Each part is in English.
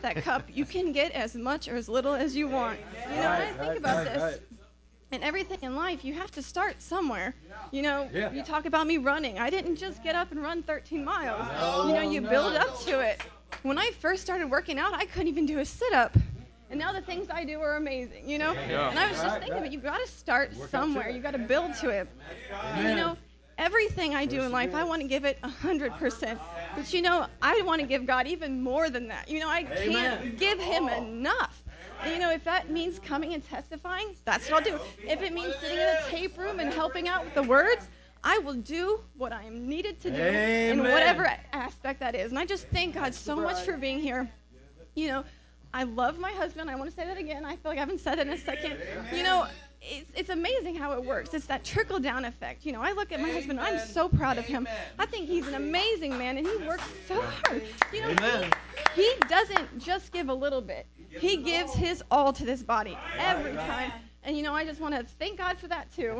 that cup, you can get as much or as little as you want. You know, when I think about this, and everything in life, you have to start somewhere. You know, you talk about me running. I didn't just get up and run 13 miles. You know, you build up to it. When I first started working out, I couldn't even do a sit-up. And now the things I do are amazing, you know? And I was just thinking, but you've got to start somewhere. You've got to build to it. And, you know, everything I do in life, I want to give it 100%. But, you know, I want to give God even more than that. You know, I can't give him enough. And, you know, if that means coming and testifying, that's what I'll do. If it means sitting in a tape room and helping out with the words, I will do what I am needed to do in whatever aspect that is. And I just thank God so much for being here. You know, I love my husband. I want to say that again. I feel like I haven't said it in a second. You know, it's amazing how it works. It's that trickle-down effect. You know, I look at my husband, and I'm so proud of him. I think he's an amazing man, and he works so hard. You know, he doesn't just give a little bit. He gives his all to this body every time. And, you know, I just want to thank God for that, too.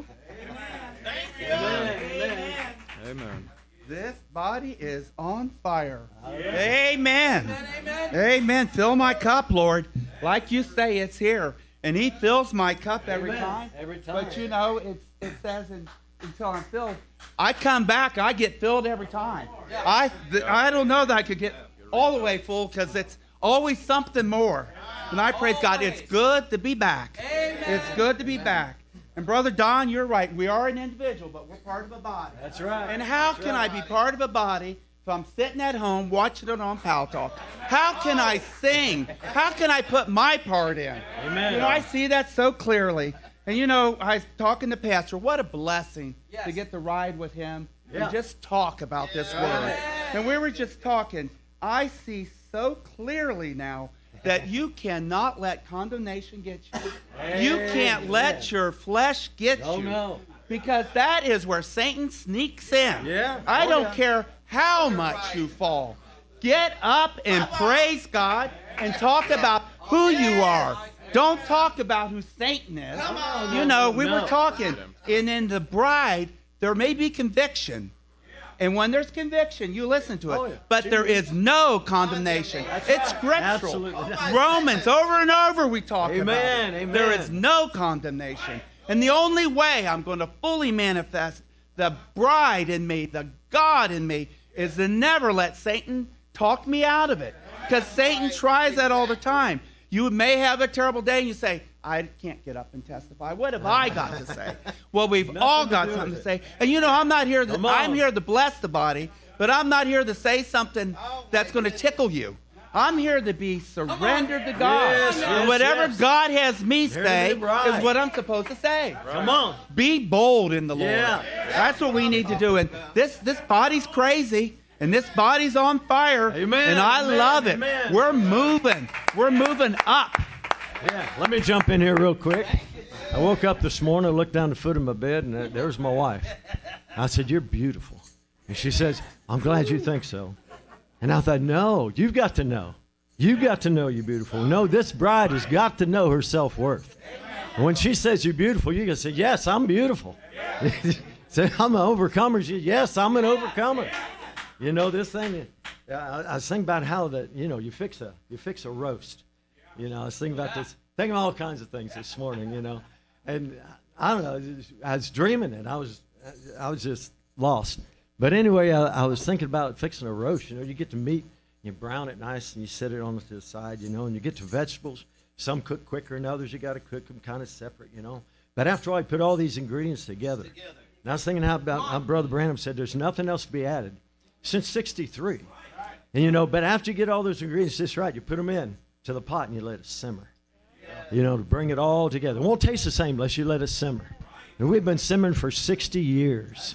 Amen. Amen. This body is on fire. Amen. Amen. Fill my cup, Lord. Like you say, it's here. And he fills my cup every time. Every time. But, you know, it says until I'm filled. I come back, I get filled every time. I don't know that I could get all the way full because it's always something more. And I praise God. It's good to be back. Amen. It's good to be back. And Brother Don, you're right. We are an individual, but we're part of a body. That's right. And how can I be part of a body if I'm sitting at home watching it on Pal Talk? How can I sing? How can I put my part in? Amen. You know, I see that so clearly. And, you know, I was talking to Pastor. What a blessing to get to ride with him and just talk about this word. And we were just talking. I see so clearly now that you cannot let condemnation get you. You can't let your flesh get you. No. Because that is where Satan sneaks in. I don't care how much you fall. Get up and praise God and talk about who you are. Don't talk about who Satan is. You know, we were talking. And in the bride, there may be conviction. And when there's conviction, you listen to it. But there is no condemnation. It's scriptural. Romans, over and over we talk about it. Amen. There is no condemnation. And the only way I'm going to fully manifest the bride in me, the God in me, is to never let Satan talk me out of it. Because Satan tries that all the time. You may have a terrible day and you say, I can't get up and testify. What have I got to say? Well, we've all got something to say. And you know, I'm here to bless the body, but I'm not here to say something that's going to tickle you. I'm here to be surrendered to God. And whatever God has me say is what I'm supposed to say. Come on. Be bold in the Lord. That's what we need to do. And this body's crazy. And this body's on fire. Amen. And I love it. Amen. We're moving. We're moving up. Yeah, let me jump in here real quick. I woke up this morning, looked down the foot of my bed, and there's my wife. I said, you're beautiful. And she says, I'm glad you think so. And I thought, no, you've got to know. You've got to know you're beautiful. No, this bride has got to know her self-worth. And when she says you're beautiful, you're going to say, yes, I'm beautiful. Say, I'm an overcomer. Yes, I'm an overcomer. You know, this thing, I was thinking about how that, you know, you fix a roast. You know, I was thinking about thinking all kinds of things this morning, you know. And I don't know, I was dreaming it. I was just lost. But anyway, I was thinking about fixing a roast. You know, you get the meat, you brown it nice, and you set it on to the side, you know, and you get to vegetables. Some cook quicker than others. You got to cook them kind of separate, you know. But after all, I put all these ingredients together. And I was thinking how Brother Branham said there's nothing else to be added since 63. And, you know, but after you get all those ingredients just right, you put them in to the pot and you let it simmer. You know, to bring it all together. It won't taste the same unless you let it simmer. And we've been simmering for 60 years.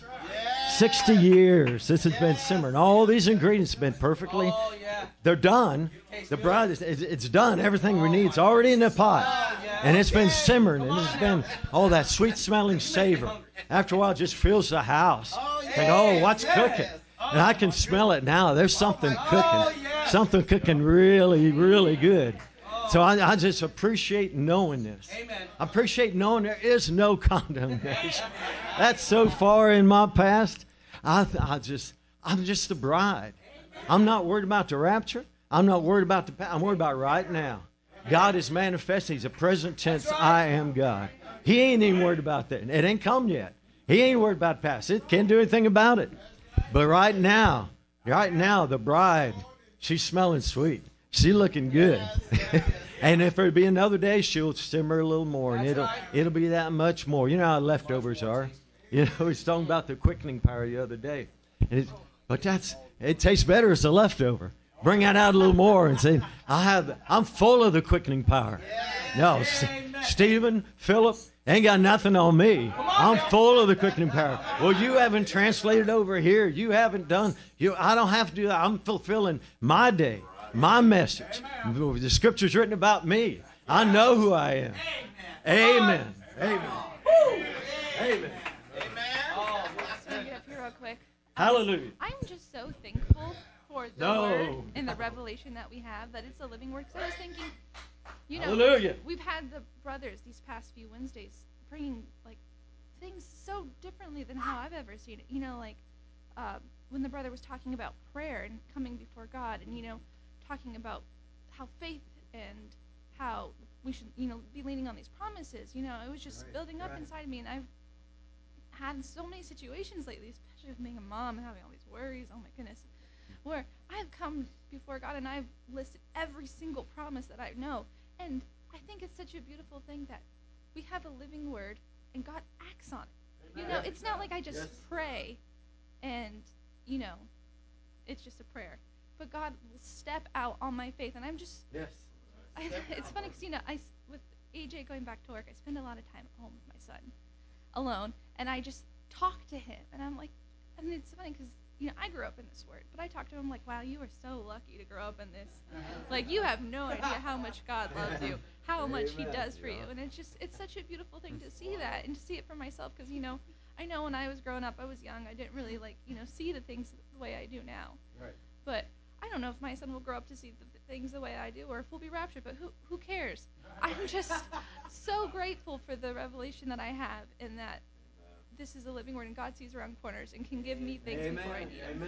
60 years. This has been simmering. All these ingredients have been perfectly, they're done. The bride, it's done. Everything we need is already in the pot. And it's been simmering. And it's been all that sweet smelling savor. After a while, it just fills the house. Think, oh, what's cooking? And I can smell it now. There's something cooking. Something cooking really, really good. So I just appreciate knowing this. Amen. I appreciate knowing there is no condemnation. That's so far in my past. I'm just the bride. I'm not worried about the rapture. I'm not worried about the past. I'm worried about right now. God is manifesting. He's a present tense. Right. I am God. He ain't even worried about that. It ain't come yet. He ain't worried about the past. It can't do anything about it. But right now, the bride, she's smelling sweet. She's looking good. And if there'd be another day, she'll simmer a little more, and it'll be that much more. You know how leftovers are. You know, we was talking about the quickening power the other day. But it tastes better as a leftover. Bring that out a little more and say, I'm full of the quickening power. No, Stephen, Philip, ain't got nothing on me. I'm full of the quickening power. Well, you haven't translated over here. You haven't done. I don't have to do that. I'm fulfilling my day, my message. The scripture's written about me. I know who I am. Amen. Amen. Amen. Real quick. Hallelujah. I'm just so thankful for the word and the revelation that we have, that it's a living word. Because I was thinking, Hallelujah. We've had the brothers these past few Wednesdays bringing like things so differently than how I've ever seen it. When the brother was talking about prayer and coming before God, and talking about how faith and how we should be leaning on these promises. It was just building up inside me, and I've had so many situations lately, especially with being a mom and having all these worries, oh my goodness, where I've come before God and I've listed every single promise that I know. And I think it's such a beautiful thing that we have a living word and God acts on it. It's not like I just pray and, it's just a prayer. But God will step out on my faith, and I'm just, it's funny because, with AJ going back to work, I spend a lot of time at home with my son, alone, and I just talk to him, and I'm like, and it's funny because I grew up in this word, but I talk to him like, wow, you are so lucky to grow up in this. Like, you have no idea how much God loves you, how much He does for you, and it's such a beautiful thing to see that and to see it for myself, because I know when I was growing up, I was young, I didn't really see the things the way I do now. Right. But I don't know if my son will grow up to see the things the way I do, or if we'll be raptured, but who cares? I'm just so grateful for the revelation that I have, and that this is a living word, and God sees around corners and can give me things before I need them.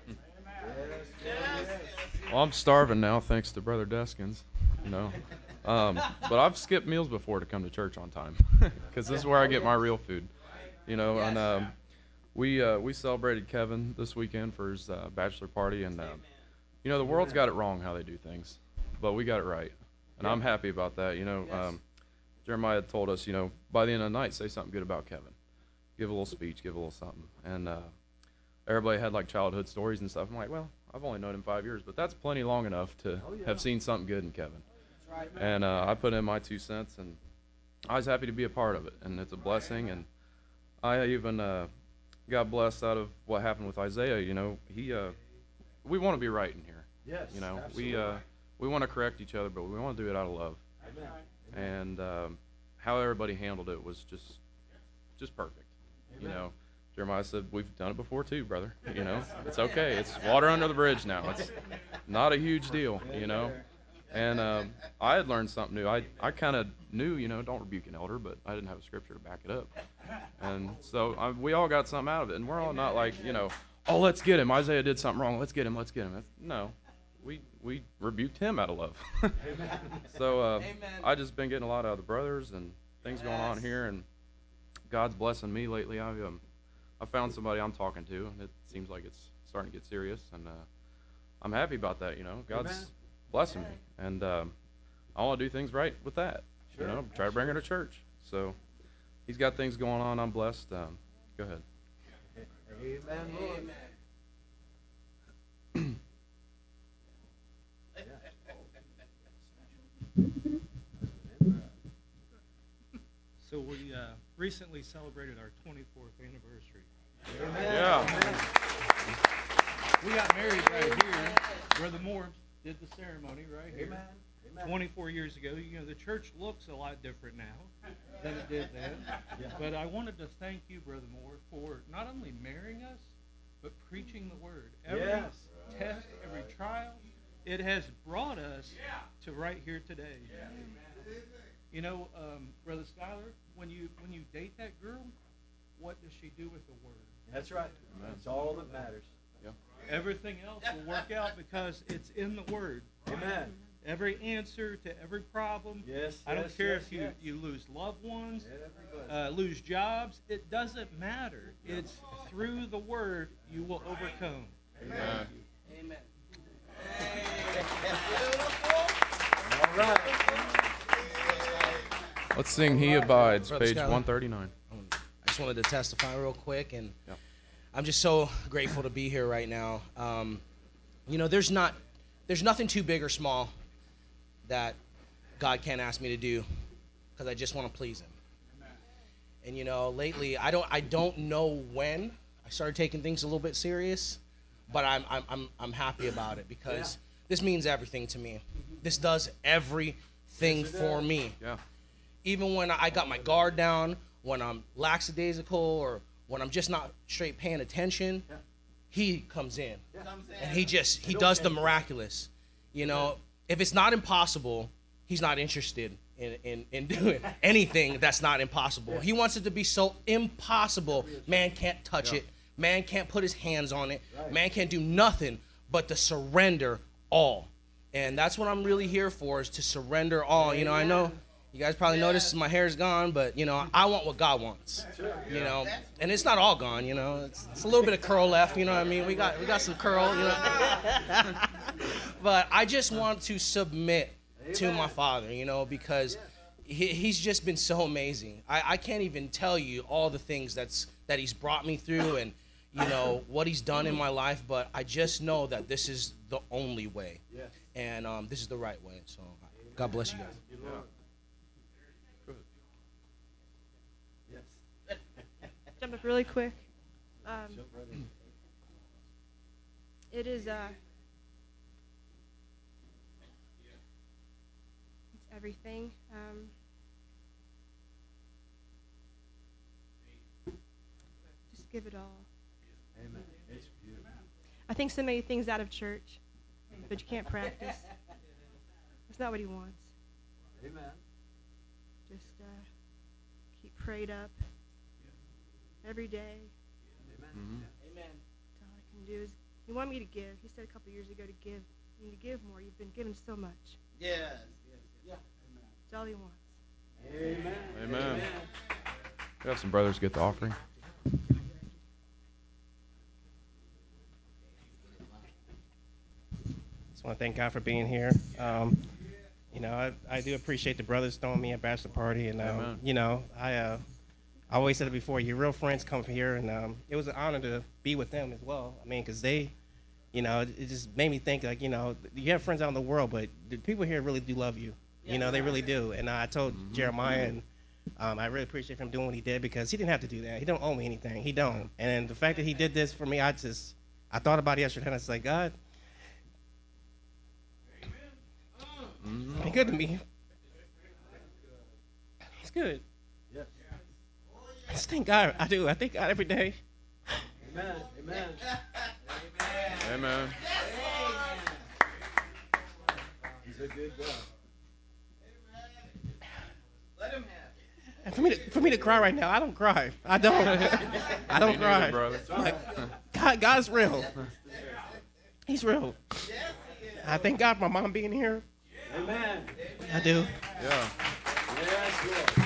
Well, I'm starving now, thanks to Brother Deskins, but I've skipped meals before to come to church on time, because this is where I get my real food, and we celebrated Kevin this weekend for his bachelor party, and the world's got it wrong how they do things, but we got it right, and I'm happy about that. Jeremiah had told us, by the end of the night, say something good about Kevin. Give a little speech, give a little something. And everybody had like childhood stories and stuff. I'm like, well, I've only known him 5 years, but that's plenty long enough to have seen something good in Kevin. That's right. And I put in my 2 cents, and I was happy to be a part of it. And it's a blessing. And I even got blessed out of what happened with Isaiah. We want to be right in here. Yes. We want to correct each other, but we want to do it out of love. Amen. And how everybody handled it was just perfect. Jeremiah said, we've done it before too, brother. It's okay. It's water under the bridge now. It's not a huge deal, And I had learned something new. I kind of knew, don't rebuke an elder, but I didn't have a scripture to back it up. And so we all got something out of it. And we're all not like, oh, let's get him. Isaiah did something wrong. Let's get him. No. We rebuked him out of love. So I just been getting a lot out of the brothers and things going on here, and God's blessing me lately. I found somebody I'm talking to, and it seems like it's starting to get serious, and I'm happy about that. God's blessing me, and I want to do things right with that. Sure. Try to bring her to church. So He's got things going on. I'm blessed. Go ahead. Amen, Lord. So we recently celebrated our 24th anniversary. Amen. Yeah. We got married right here. Brother Moore did the ceremony right here. Amen. 24 years ago. The church looks a lot different now than it did then. Yeah. But I wanted to thank you, Brother Moore, for not only marrying us, but preaching the word. Every test, every trial, it has brought us to right here today. Brother Schuyler, when you date that girl, what does she do with the word? That's right. That's all that matters. Yeah. Everything else will work out because it's in the Word. Amen. Every answer to every problem. Yes. I don't care if you lose loved ones, lose jobs. It doesn't matter. Yeah. It's through the Word you will overcome. Amen. Amen. All right. Let's sing He Abides, Brother page Skyler. 139. I just wanted to testify real quick, and Yeah. I'm just so grateful to be here right now. There's nothing too big or small that God can't ask me to do, because I just want to please Him. And lately, I don't know when I started taking things a little bit serious, but I'm happy about it, because this means everything to me. This does everything for me. Yeah. Even when I got my guard down, when I'm lackadaisical, or when I'm just not straight paying attention, He comes in. And He does the miraculous. If it's not impossible, He's not interested in doing anything that's not impossible. He wants it to be so impossible, man can't touch it. Man can't put his hands on it. Man can't do nothing but to surrender all. And that's what I'm really here for, is to surrender all. I know you guys probably noticed my hair's gone, but, I want what God wants. And it's not all gone, It's a little bit of curl left, you know what I mean? We got some curl, But I just want to submit to my Father, because He's just been so amazing. I can't even tell you all the things that He's brought me through, and what He's done in my life, but I just know that this is the only way, and this is the right way. So God bless you guys. Jump up really quick. It is it's everything. Just give it all. Amen. It's beautiful. I think so many things out of church, but you can't practice. That's not what He wants. Amen. Just keep prayed up every day. Amen. Amen. That's all I can do is He wanted me to give. He said a couple years ago to give. You need to give more. You've been given so much. Yes. Yeah. That's all He wants. Amen. Amen. We have some brothers get the offering. Just want to thank God for being here. I do appreciate the brothers throwing me a bachelor party, and I always said it before. Your real friends come here, and it was an honor to be with them as well. I mean, because they, it just made me think, like, you have friends out in the world, but the people here really do love you. They really do. And I told Jeremiah, and I really appreciate him doing what he did, because he didn't have to do that. He don't owe me anything. He don't. And the fact that he did this for me, I thought about it yesterday, and I was like, God, be good to me. It's good. Yes. I just thank God. I do. I thank God every day. Amen. Amen. Amen. He's a good God. Let Him have. And for me to cry right now, I don't cry. I don't. I don't cry. Brother. Like, God's real. He's real. I thank God for my mom being here. Amen. I do. Yeah. Yes, Lord.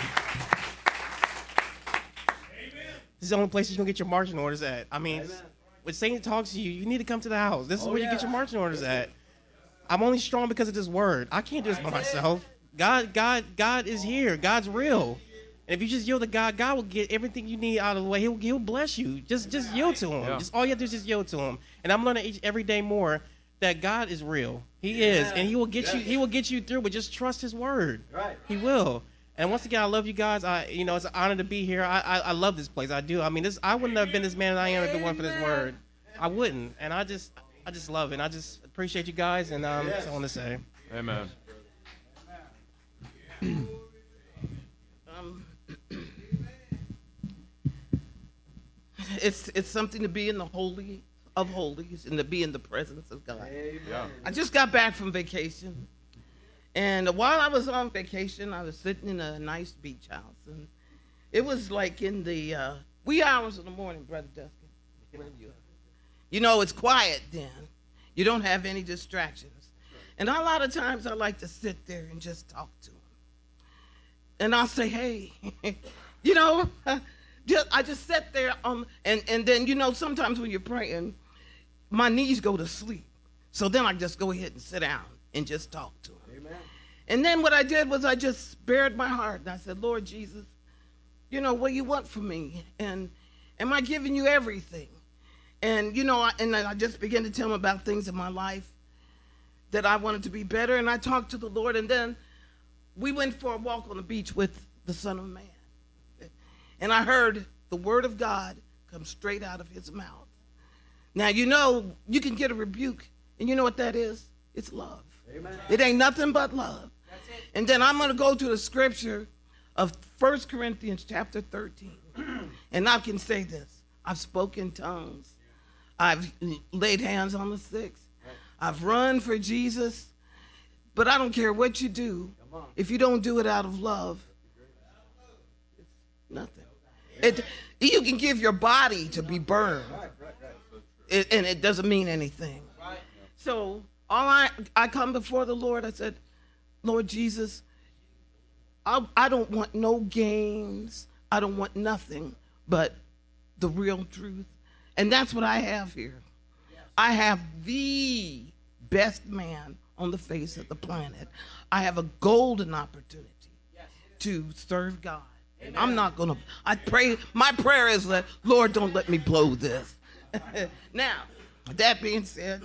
This is the only place you're going to get your marching orders at. I mean, when Satan talks to you, you need to come to the house. This is where you get your marching orders at. I'm only strong because of this word. I can't do this by myself. God is here. God's real. And if you just yield to God, God will get everything you need out of the way. He'll bless you. Just yield to Him. Yeah. Just all you have to do is just yield to Him. And I'm learning every day more that God is real. He is, and He will get you. He will get you through. But just trust His word. Right. He will. And once again, I love you guys. It's an honor to be here. I love this place. I do. I mean, I wouldn't have been this man I am if it wasn't for this word. I wouldn't. And I just love it. And I just appreciate you guys. And that's all I want to say. Amen. It's something to be in the Holy of Holies and to be in the presence of God. Yeah. I just got back from vacation, and while I was on vacation, I was sitting in a nice beach house, and it was like in the wee hours of the morning, Brother Dustin. Where are you? You know, it's quiet then. You don't have any distractions. And a lot of times I like to sit there and just talk to him. And I'll say, hey, you know, I just sit there and then, you know, sometimes when you're praying, my knees go to sleep. So then I just go ahead and sit down and just talk to him. Amen. And then what I did was I just bared my heart and I said, Lord Jesus, you know, what do you want from me? And am I giving you everything? And, you know, I just began to tell him about things in my life that I wanted to be better. And I talked to the Lord. And then we went for a walk on the beach with the Son of Man. And I heard the word of God come straight out of his mouth. Now, you know, you can get a rebuke. And you know what that is? It's love. Amen. It ain't nothing but love. That's it. And then I'm going to go to the scripture of 1 Corinthians chapter 13. And I can say this. I've spoken tongues. I've laid hands on the sick. I've run for Jesus. But I don't care what you do. If you don't do it out of love, it's nothing. You can give your body to be burned. And it doesn't mean anything. So I come before the Lord. I said, Lord Jesus, I don't want no games. I don't want nothing but the real truth. And that's what I have here. I have the best man on the face of the planet. I have a golden opportunity to serve God. Amen. I'm not going to, I pray, my prayer is that, Lord, don't let me blow this. Now, that being said,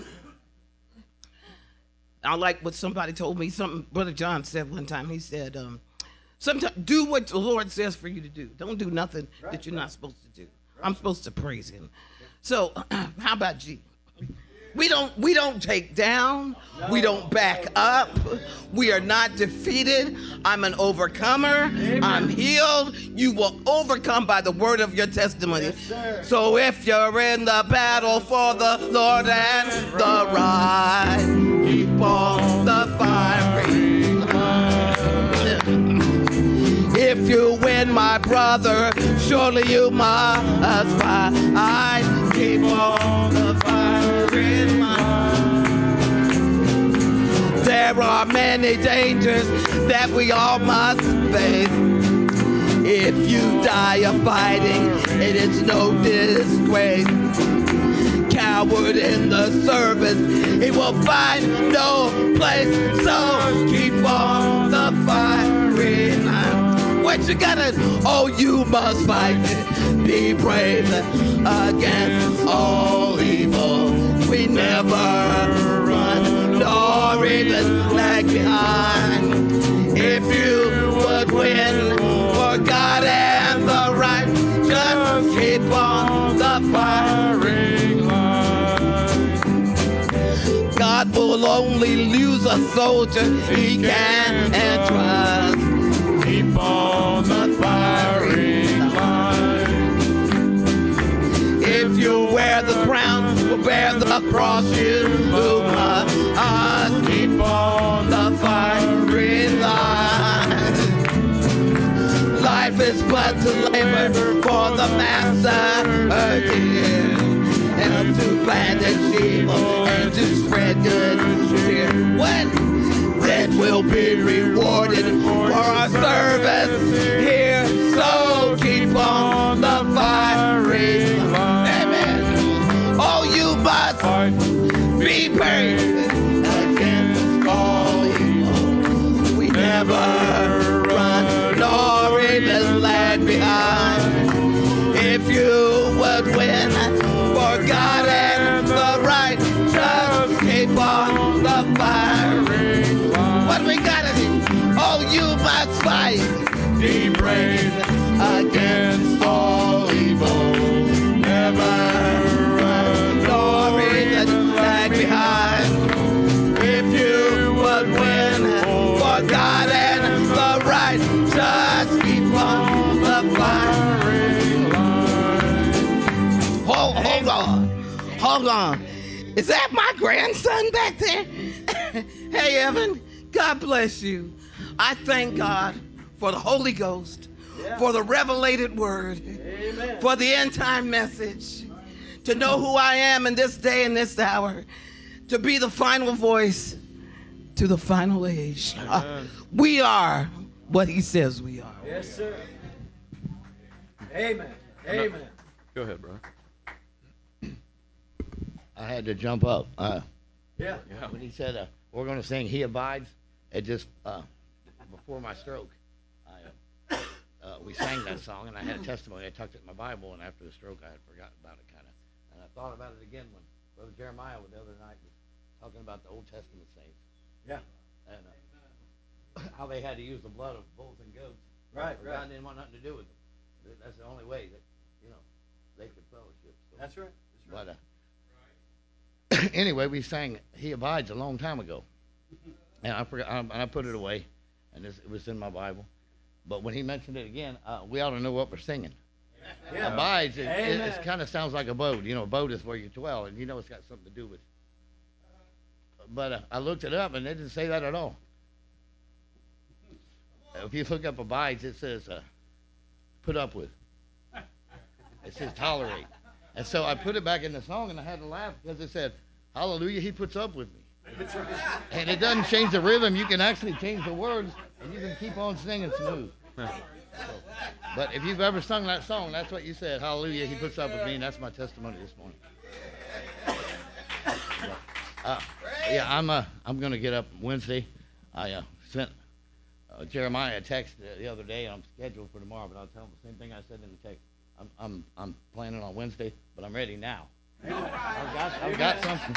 I like what somebody told me, something Brother John said one time. He said, sometimes do what the Lord says for you to do. Don't do nothing that you're not supposed to do. I'm supposed to praise him. So how about G? We don't take down. We don't back up. We are not defeated. I'm an overcomer. Amen. I'm healed. You will overcome by the word of your testimony. Yes, so if you're in the battle for the Lord and the ride, keep on the firing line. If you win, my brother, surely you must fight. I keep on the firing line. There are many dangers that we all must face. If you die of fighting, it is no disgrace. Coward in the service, he will find no place. So keep on the firing line. What you gotta, oh, you must fight. Be brave against all evil. We never run nor even lag behind. If you would win for God and the right, just keep on the firing line. God will only lose a soldier he can and trust. Keep on the firing line. If you wear the crown, will bear the cross, you must keep on the firing line. Life is but to labor for the master, dear, and to plant and sheep and to spread good cheer. When then we'll be rewarded for our service here. So keep on the firing line. Amen. Oh, you must be brave against all evil. We never run nor even lag behind. If you would win for God and the right, just keep on the firing line. What we gotta do? Oh, you must fight. Be brave against all evil. Never run nor even lag behind. If you would win for God and the right, just keep on the firing line. Hold on. Hold on. Is that my grandson back there? Hey, Evan, God bless you. I thank God for the Holy Ghost, for the revelated word, amen, for the end time message. to know who I am in this day and this hour, to be the final voice to the final age. We are what he says we are. Yes, sir. Amen. Amen. Go ahead, bro. I had to jump up. Yeah. When he said we're going to sing "He Abides," it just before my stroke, we sang that song, and I had a testimony. I tucked it in my Bible, and after the stroke, I had forgotten about it kind of, and I thought about it again when Brother Jeremiah the other night was talking about the Old Testament saints. Yeah. And how they had to use the blood of bulls and goats. Right. God didn't want nothing to do with them. That's the only way that they could fellowship. So. That's right. But anyway, we sang "He Abides" a long time ago, and I forgot. And I put it away, and it was in my Bible. But when he mentioned it again, we ought to know what we're singing. Yeah. Abides. It kind of sounds like a boat. A boat is where you dwell, and it's got something to do with. But I looked it up, and it didn't say that at all. If you look up abides, it says put up with. It says tolerate. And so I put it back in the song, and I had to laugh because it said, hallelujah, he puts up with me. And it doesn't change the rhythm. You can actually change the words, and you can keep on singing smooth. But if you've ever sung that song, that's what you said, hallelujah, he puts up with me, and that's my testimony this morning. I'm going to get up Wednesday. I sent Jeremiah a text the other day, and I'm scheduled for tomorrow, but I'll tell him the same thing I said in the text. I'm planning on Wednesday, but I'm ready now. I've got something.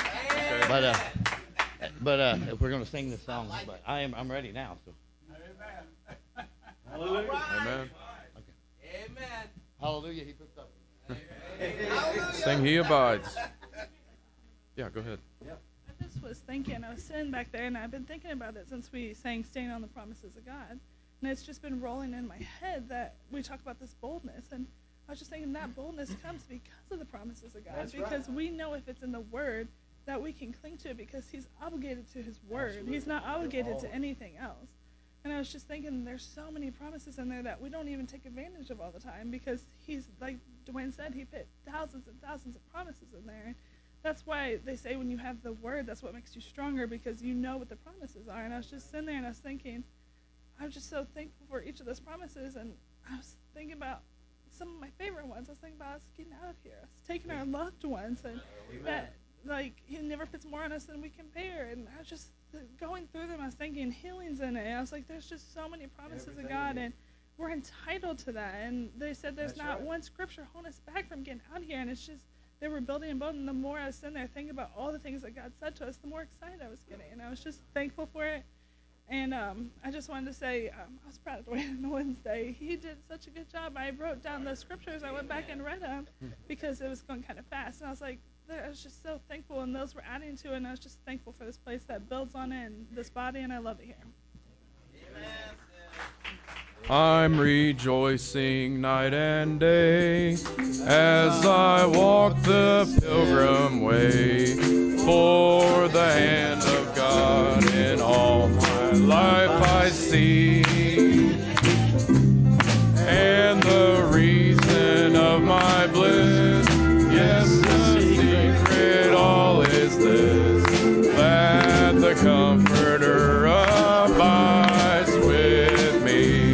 But if we're going to sing this song, but I'm ready now. So. Hallelujah. Amen. Okay. Amen. Hallelujah. He puts up. Sing "He Abides." Yeah, go ahead. I just was thinking, I was sitting back there, and I've been thinking about it since we sang "Staying on the Promises of God," and it's just been rolling in my head that we talk about this boldness, and I was just thinking that boldness comes because of the promises of God. That's because right. we know if it's in the Word that we can cling to it because He's obligated to His Word. Absolutely. He's not obligated to anything else. And I was just thinking there's so many promises in there that we don't even take advantage of all the time because He's, like Dwayne said, He put thousands and thousands of promises in there. And that's why they say when you have the Word, that's what makes you stronger because you know what the promises are. And I was just sitting there and I was thinking, I'm just so thankful for each of those promises. And I was thinking about some of my favorite ones. I was thinking about us getting out of here, us taking our loved ones, and that, like, He never puts more on us than we can bear. And I was just going through them, I was thinking healing's in it. And I was like, there's just so many promises of God, and we're entitled to that. And they said there's not one scripture holding us back from getting out here. And it's just, they were building and building. The more I was sitting there thinking about all the things that God said to us, the more excited I was getting. And I was just thankful for it. And I just wanted to say I was proud of Dwayne on Wednesday. He did such a good job. I wrote down the scriptures. I went back and read them because it was going kind of fast. And I was like, I was just so thankful. And those were adding to it. And I was just thankful for this place that builds on it and this body. And I love it here. I'm rejoicing night and day as I walk the pilgrim way, for the hand of God in all my life I see, and the reason of my bliss, yes, the secret all is this, that the Comforter abides with me.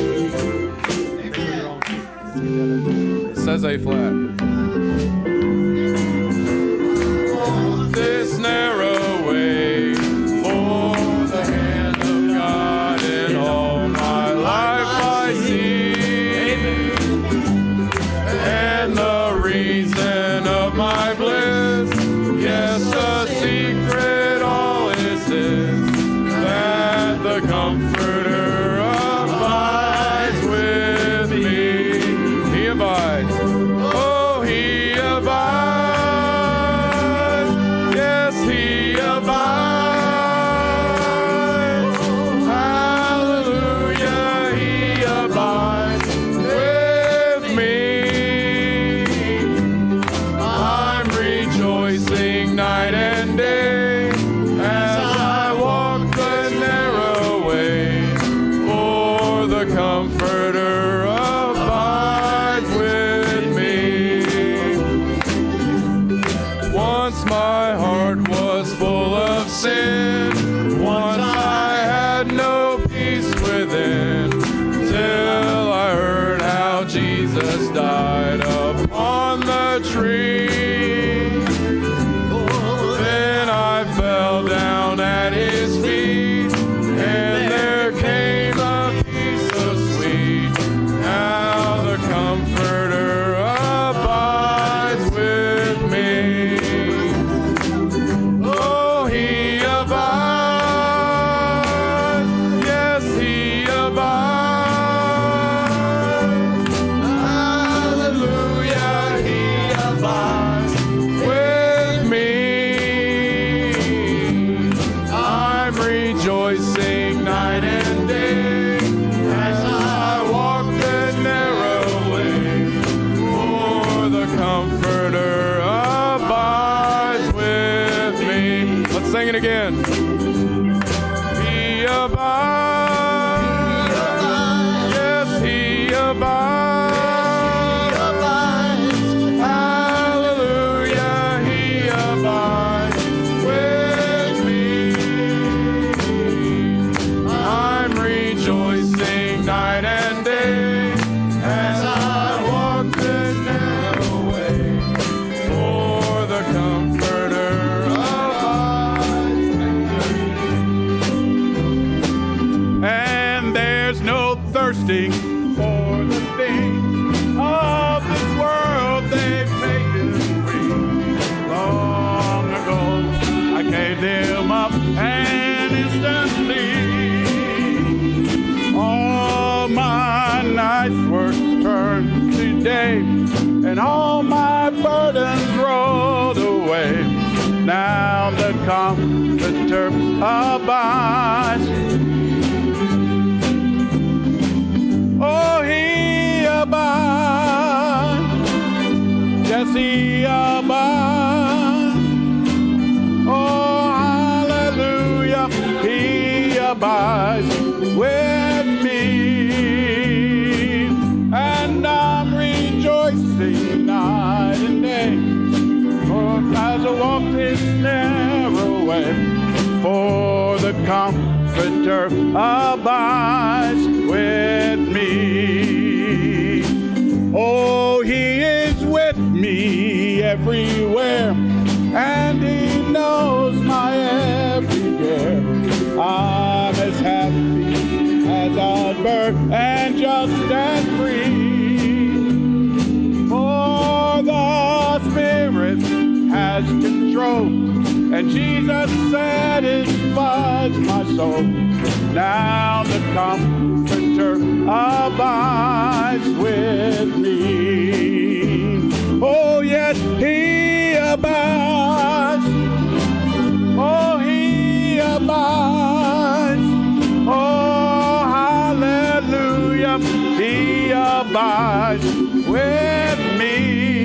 It says A flat. This narrow way, for the hand of God in all my life I see, and the reason of my bliss, yes, the secret all is this, that the Comforter abides with me. He abides. Oh, He abides. Yes, He abides. Hallelujah, He abides with me. I'm rejoicing night and day as I walk the narrow way, for the Comforter abides with me. sin. Once I had no peace within, till I heard how Jesus died upon the tree. Then I fell down at his feet, and there came a peace so sweet. Now the Comforter abides with me. Oh, he abides. Yes, he abides. Hallelujah, he abides with me. I'm rejoicing night and day as I walk the narrow way, for the Comforter abides with me. Let's sing it again. He abides. Yes, he abides. Hallelujah, he abides with me. I'm rejoicing night and day as I walk the narrow way, for the Comforter abides. And there's no thirsting for the things of this world. They've made it free. Long ago I gave them up, and instantly all my night's work turned to day, and all my burdens rolled away. Now the Comforter abides. Oh, he abides. Yes, he abides. Oh, hallelujah, he abides with me. And I'm rejoicing night and day, for as I walk this narrow way, for the Comforter abides with me. Oh, he is with me everywhere, and he knows my every care. I'm as happy as a bird and just as free. For the Spirit has control, and Jesus satisfies my soul. Now the Comforter abides with me. Oh, yes, he abides. Oh, he abides. Oh, hallelujah, he abides with me.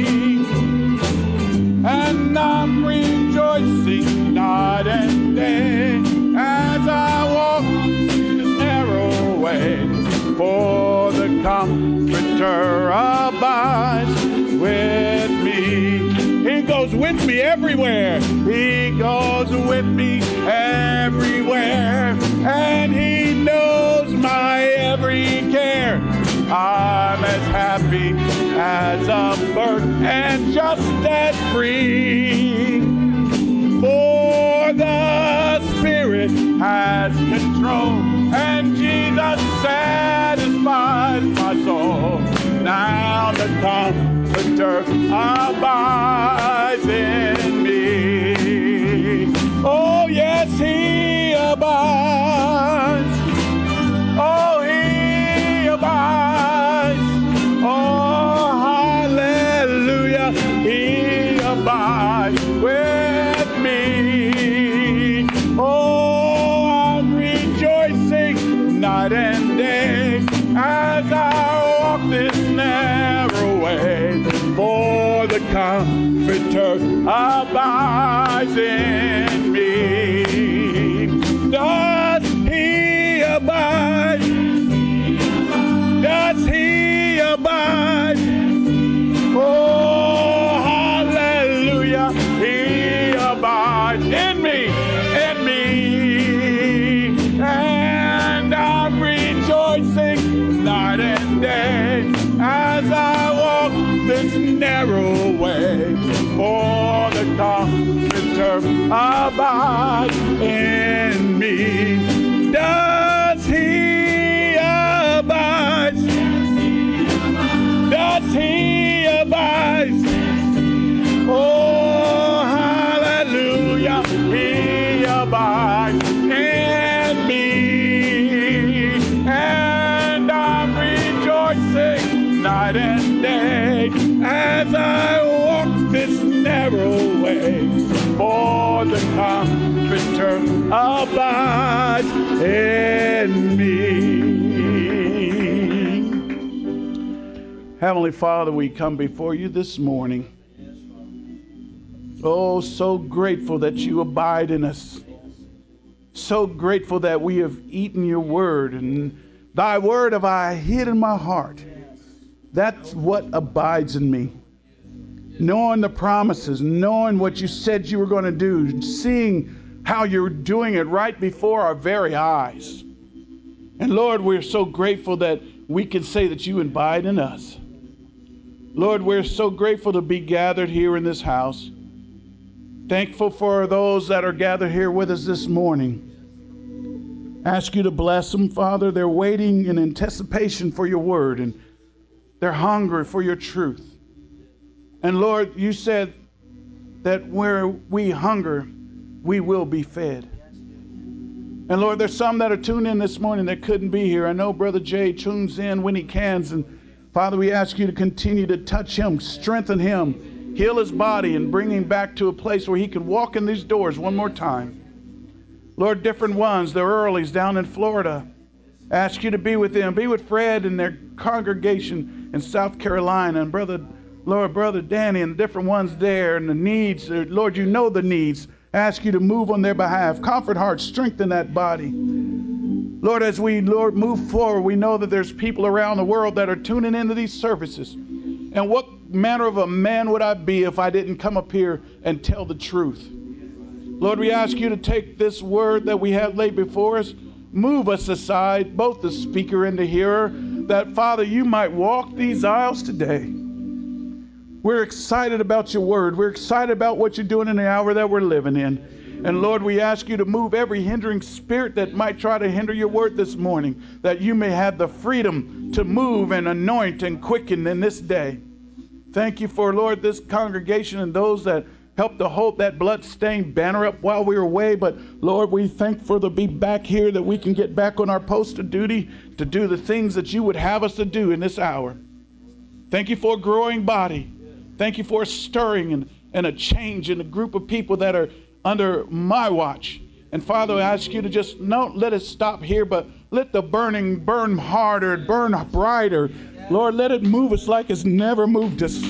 And I'm rejoicing night and day as I walk this narrow way, for the Comforter abides with me. He goes with me everywhere. He goes with me everywhere, and he knows my every care. I'm as happy as a bird and just as free. For the Spirit has control, and Jesus satisfies my soul. Now the Comforter abides in me. Oh, yes, he abides. Oh, he abides. Oh, hallelujah, he abides with me. Oh, I'm rejoicing night and day as I walk this narrow way, for the Comforter abides in me. Does he abide? Does he abide? Oh, hallelujah, he abides in me, in me. and day as I walk this narrow way. For the Comforter abides in me. Does He abide? Does He abide? Oh, hallelujah, He abides in me, and I'm rejoicing night and day as I walk this narrow way, for the Comforter abides in me. Heavenly Father, we come before you this morning. Oh, so grateful that you abide in us. So grateful that we have eaten your word, and thy word have I hid in my heart. That's what abides in me. Knowing the promises, knowing what you said you were going to do, seeing how you're doing it right before our very eyes. And Lord, we're so grateful that we can say that you abide in us. Lord, we're so grateful to be gathered here in this house. Thankful for those that are gathered here with us this morning. Ask you to bless them, Father. They're waiting in anticipation for your word, and they're hungry for your truth. And Lord, you said that where we hunger, we will be fed. And Lord, there's some that are tuned in this morning that couldn't be here. I know Brother Jay tunes in when he can. And Father, we ask you to continue to touch him, strengthen him, heal his body, and bring him back to a place where he can walk in these doors one more time. Lord, different ones, the Earleys down in Florida, ask you to be with them. Be with Fred and their congregation in South Carolina, and Brother Danny and the different ones there, and the needs. Lord, you know the needs. Ask you to move on their behalf. Comfort hearts, strengthen that body. Lord, as we, Lord, move forward, we know that there's people around the world that are tuning into these services. And what manner of a man would I be if I didn't come up here and tell the truth? Lord, we ask you to take this word that we have laid before us, move us aside, both the speaker and the hearer, that, Father, you might walk these aisles today. We're excited about your word. We're excited about what you're doing in the hour that we're living in. And Lord, we ask you to move every hindering spirit that might try to hinder your word this morning, that you may have the freedom to move and anoint and quicken in this day. Thank you for, Lord, this congregation and those that helped to hold that blood-stained banner up while we were away. But Lord, we thank for to be back here, that we can get back on our post of duty to do the things that you would have us to do in this hour. Thank you for a growing body. Thank you for a stirring and a change in a group of people that are under my watch. And Father, I ask you to just not let it stop here, but let the burning burn harder, burn brighter. Lord, let it move us like it's never moved us.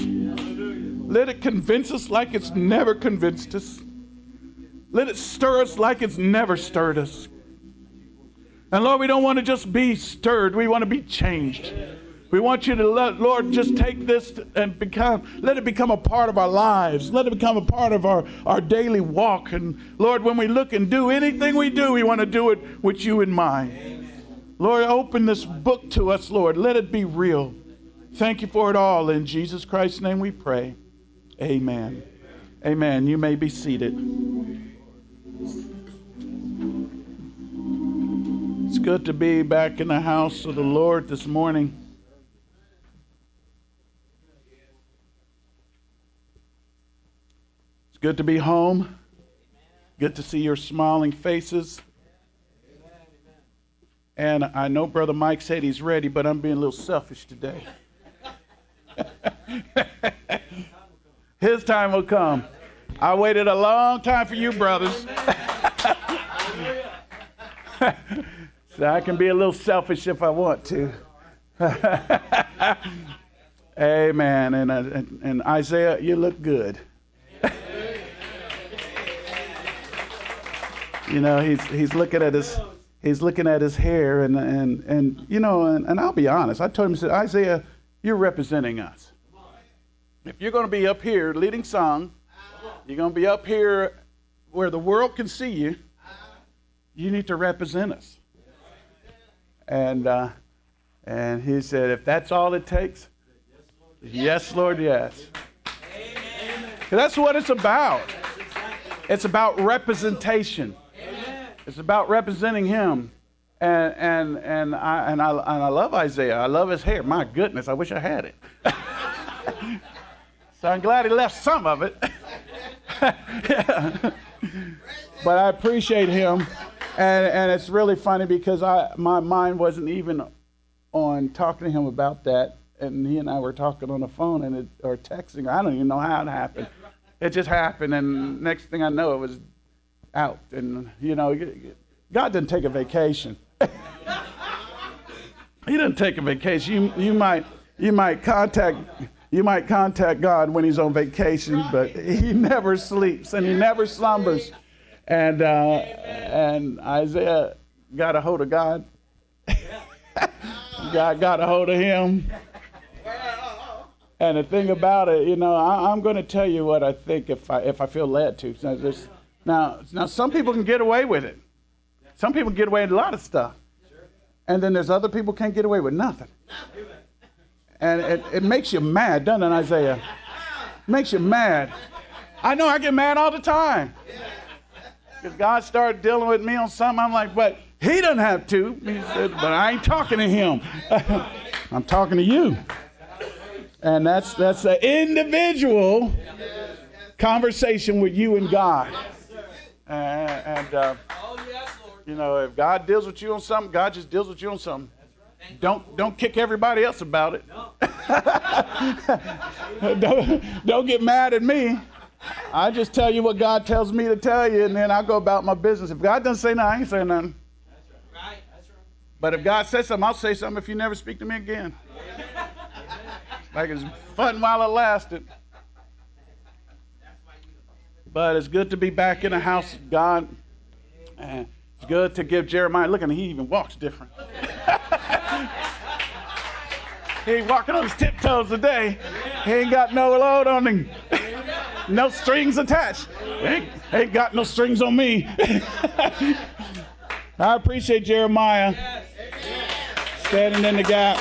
Let it convince us like it's never convinced us. Let it stir us like it's never stirred us. And Lord, we don't want to just be stirred. We want to be changed. We want you to Lord, just take this and let it become a part of our lives. Let it become a part of our daily walk. And Lord, when we look and do anything we do, we want to do it with you in mind. Amen. Lord, open this book to us, Lord. Let it be real. Thank you for it all. In Jesus Christ's name we pray. Amen. Amen. You may be seated. It's good to be back in the house of the Lord this morning. Good to be home. Good to see your smiling faces. And I know Brother Mike said he's ready, but I'm being a little selfish today. His time will come. I waited a long time for you, brothers. So I can be a little selfish if I want to. Amen. And Isaiah, you look good. You know, he's looking at his hair and you know, and I'll be honest. I told him, I said, Isaiah, you're representing us. If you're going to be up here leading song, you're going to be up here where the world can see you. You need to represent us. And And he said, if that's all it takes, yes, Lord, yes. That's what it's about. It's about representation. It's about representing him. And I love Isaiah. I love his hair. My goodness, I wish I had it. So I'm glad he left some of it. Yeah. But I appreciate him. And it's really funny because my mind wasn't even on talking to him about that. And he and I were talking on the phone or texting. I don't even know how it happened. It just happened. And next thing I know, it was out. And, you know, God didn't take a vacation. He didn't take a vacation. You might contact God when he's on vacation, but he never sleeps and he never slumbers. And Isaiah got a hold of God. God got a hold of him. And the thing about it, you know, I'm going to tell you what I think if I feel led to. Now, some people can get away with it. Some people get away with a lot of stuff. And then there's other people can't get away with nothing. And it makes you mad, doesn't it, Isaiah? It makes you mad. I know I get mad all the time. Because God started dealing with me on something, I'm like, but he doesn't have to. He said, but I ain't talking to him. I'm talking to you. And that's an individual conversation with you and God. You know, if God deals with you on something, God just deals with you on something. Don't kick everybody else about it. Don't get mad at me. I just tell you what God tells me to tell you, and then I go about my business. If God doesn't say nothing, I ain't saying nothing. That's right. But if God says something, I'll say something if you never speak to me again. Like it's fun while it lasted. But it's good to be back in the house of God. And it's good to give Jeremiah. Look at him, he even walks different. He ain't walking on his tiptoes today. He ain't got no load on him. No strings attached. Ain't got no strings on me. I appreciate Jeremiah standing in the gap.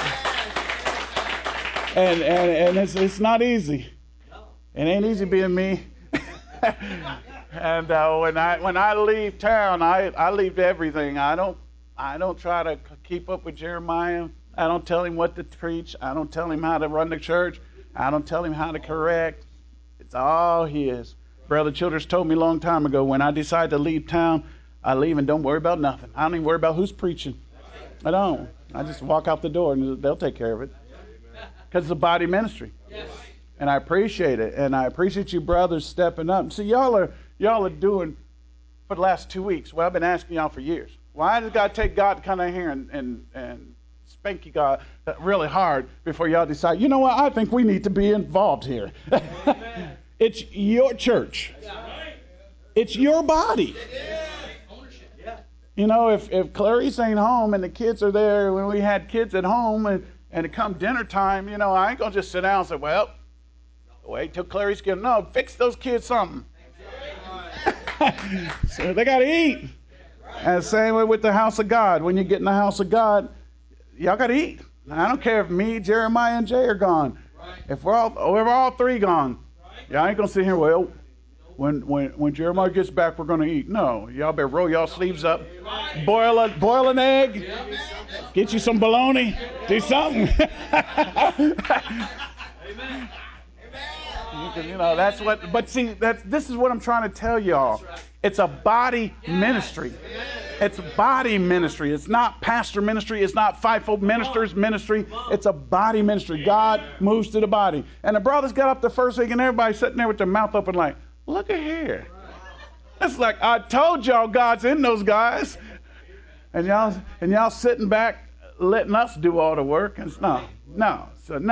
And it's not easy. It ain't easy being me. And when I leave town, I leave everything. I don't try to keep up with Jeremiah. I don't tell him what to preach. I don't tell him how to run the church. I don't tell him how to correct. It's all his. Brother Childers told me a long time ago, when I decide to leave town, I leave and don't worry about nothing. I don't even worry about who's preaching. I don't. I just walk out the door and they'll take care of it. Because it's a body ministry. And I appreciate it. And I appreciate you brothers stepping up. See, y'all are doing for the last 2 weeks what I've been asking y'all for years. Why does God take God to come in here and spank you God really hard before y'all decide, you know what, I think we need to be involved here. It's your church. It's your body. You know, if Clarice ain't home and the kids are there, when we had kids at home and it come dinner time, you know, I ain't going to just sit down and say, well, wait till Clarice gets, no, fix those kids something. So they got to eat. And same way with the house of God. When you get in the house of God, y'all got to eat. I don't care if me, Jeremiah, and Jay are gone. If we're all three gone, y'all ain't going to sit here, well, when Jeremiah gets back, we're going to eat. No, y'all better roll y'all sleeves up, boil an egg, get you some bologna, do something. You know, that's what, but see, this is what I'm trying to tell y'all. It's a body ministry. It's body ministry. It's not pastor ministry. It's not fivefold ministers ministry. It's a body ministry. God moves to the body. And the brothers got up the first week and everybody sitting there with their mouth open like, look at here. It's like, I told y'all God's in those guys. And y'all sitting back letting us do all the work. And no.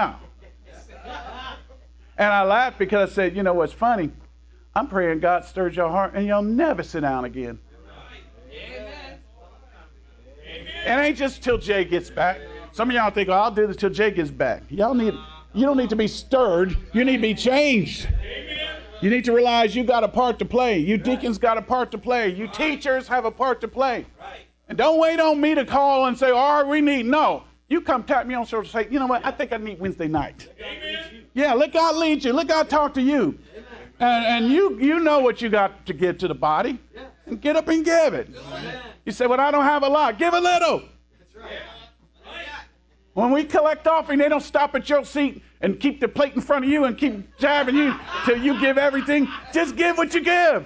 And I laughed because I said, you know what's funny? I'm praying God stirs your heart and y'all never sit down again. It ain't just till Jay gets back. Some of y'all think, well, I'll do this till Jay gets back. You don't need to be stirred. You need to be changed. You need to realize you got a part to play. You deacons got a part to play. You teachers have a part to play. And don't wait on me to call and say, all right, we need. No. You come tap me on the shoulder and say, you know what, I think I need Wednesday night. Yeah, let God lead you. Let God talk to you. And you know what you got to give to the body. And get up and give it. You say, well, I don't have a lot. Give a little. When we collect offering, they don't stop at your seat and keep the plate in front of you and keep jabbing you till you give everything. Just give what you give.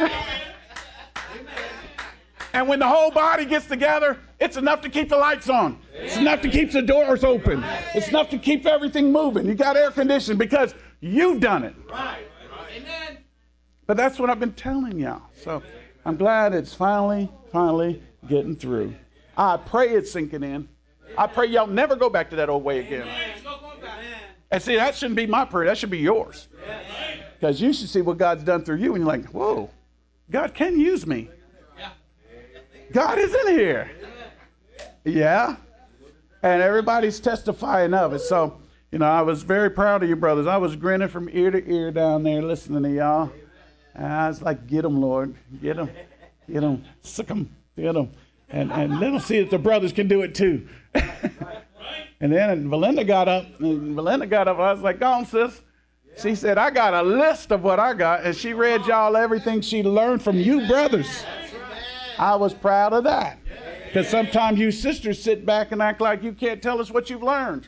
And when the whole body gets together, it's enough to keep the lights on. It's enough to keep the doors open. It's enough to keep everything moving. You got air conditioning because you've done it. Amen. But that's what I've been telling y'all. So I'm glad it's finally getting through. I pray it's sinking in. I pray y'all never go back to that old way again. And see, that shouldn't be my prayer. That should be yours. Because you should see what God's done through you, and you're like, whoa, God can use me. God is in here. Yeah. And everybody's testifying of it. So, I was very proud of you brothers. I was grinning from ear to ear down there listening to y'all. And I was like, get them, Lord. Get them. Get them. Sick them. Get them. And let them see that the brothers can do it too. And then Belinda got up. I was like, go on, sis. She said, I got a list of what I got. And she read y'all everything she learned from you brothers. I was proud of that. Because sometimes you sisters sit back and act like you can't tell us what you've learned.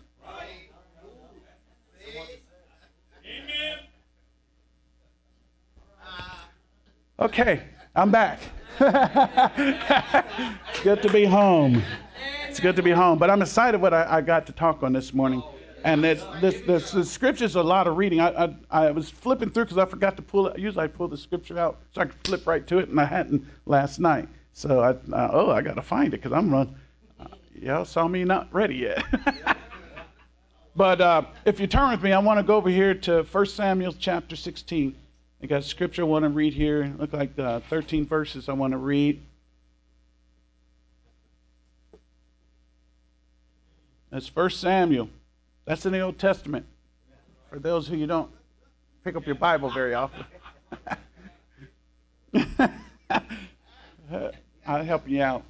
Okay, I'm back. It's good to be home. It's good to be home. But I'm excited what I got to talk on this morning. And the scripture's a lot of reading. I was flipping through because I forgot to pull it. Usually I pull the scripture out so I could flip right to it, and I hadn't last night. So I got to find it because I'm running. Y'all saw me not ready yet. But if you turn with me, I want to go over here to 1 Samuel chapter 16. I got scripture I want to read here. Look like 13 verses I want to read. That's 1 Samuel. That's in the Old Testament. For those who you don't pick up your Bible very often. I'll help you out.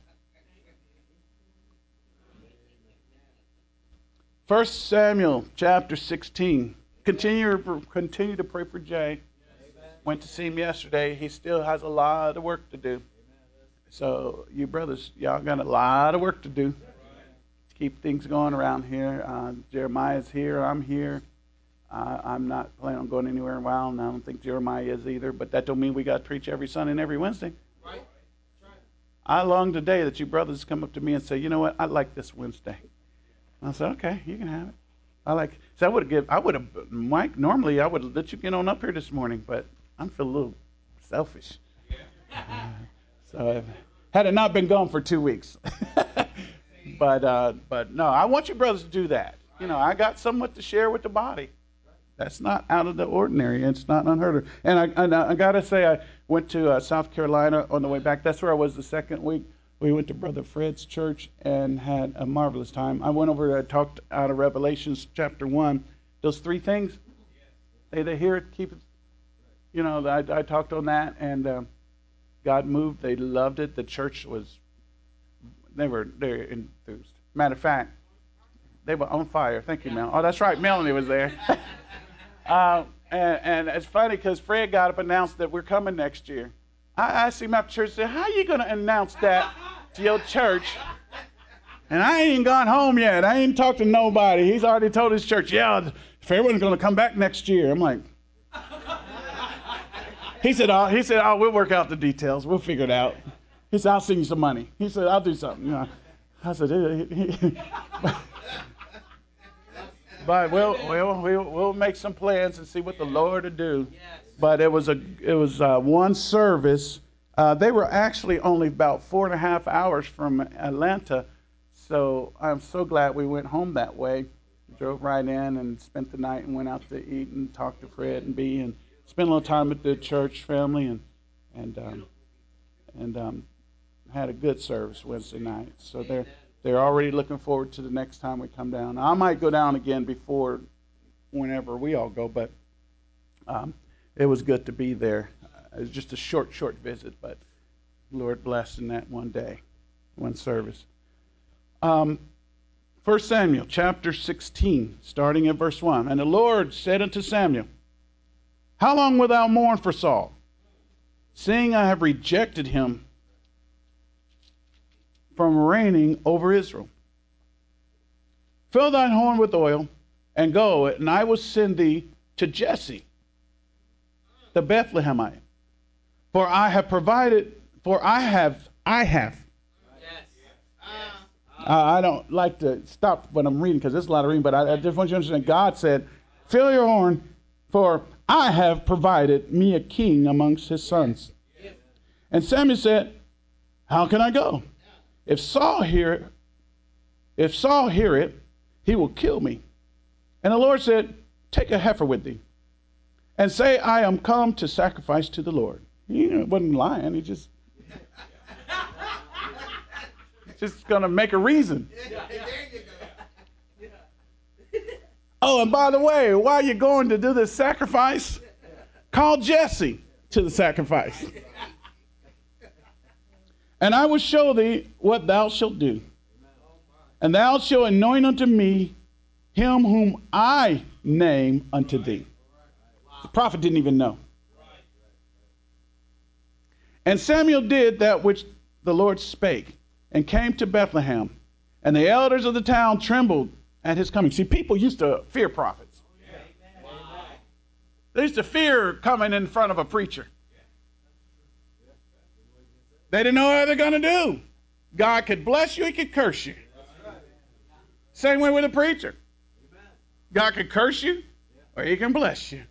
1 Samuel chapter 16. Continue to pray for Jay. Went to see him yesterday. He still has a lot of work to do. So you brothers, y'all got a lot of work to do to keep things going around here. Jeremiah's here. I'm here. I'm not planning on going anywhere in a while, and I don't think Jeremiah is either. But that don't mean we got to preach every Sunday and every Wednesday. Right. I long today that you brothers come up to me and say, you know what, I like this Wednesday. And I said, okay, you can have it. Mike, normally I would have let you get on up here this morning, but I'm feeling a little selfish. So had it not been gone for 2 weeks. But no, I want you brothers to do that. I got somewhat to share with the body. That's not out of the ordinary. It's not unheard of. And I got to say, I went to South Carolina on the way back. That's where I was the second week. We went to Brother Fred's church and had a marvelous time. I went over and talked out of Revelations chapter 1. Those 3 things, they hear it, keep it. I talked on that, and God moved. They loved it. The church they're enthused. Matter of fact, they were on fire. Thank you, Mel. Oh, that's right. Melanie was there. And it's funny because Fred got up and announced that we're coming next year. I see him after church and said, how are you going to announce that to your church? And I ain't gone home yet. I ain't talked to nobody. He's already told his church, yeah, if everyone's going to come back next year. I'm like, he said, we'll work out the details. We'll figure it out. He said, I'll send you some money. He said, I'll do something. I said, but we'll make some plans and see what the Lord will do. Yes. But it was one service. They were actually only about 4.5 hours from Atlanta, so I'm so glad we went home that way. Drove right in and spent the night and went out to eat and talked to Fred and Bea and spent a little time with the church family and had a good service Wednesday night. So they're already looking forward to the next time we come down. I might go down again before whenever we all go, but it was good to be there. It was just a short visit, but Lord blessed in that one day, one service. 1 1 Samuel chapter 16, starting at verse 1. And the Lord said unto Samuel, How long wilt thou mourn for Saul, seeing I have rejected him from reigning over Israel? Fill thine horn with oil, and go, and I will send thee to Jesse, the Bethlehemite. For I have provided, I don't like to stop when I'm reading because there's a lot of reading, but I just want you to understand. God said, fill your horn, for I have provided me a king amongst his sons. And Samuel said, how can I go? If Saul hear it, he will kill me. And the Lord said, take a heifer with thee, and say, I am come to sacrifice to the Lord. He wasn't lying. He just going to make a reason. Oh, and by the way, while you're going to do this sacrifice, call Jesse to the sacrifice. And I will show thee what thou shalt do. And thou shalt anoint unto me him whom I name unto thee. The prophet didn't even know. And Samuel did that which the Lord spake, and came to Bethlehem. And the elders of the town trembled at his coming. See, people used to fear prophets. They used to fear coming in front of a preacher. They didn't know what they're going to do. God could bless you, he could curse you. Same way with a preacher. God could curse you, or he can bless you.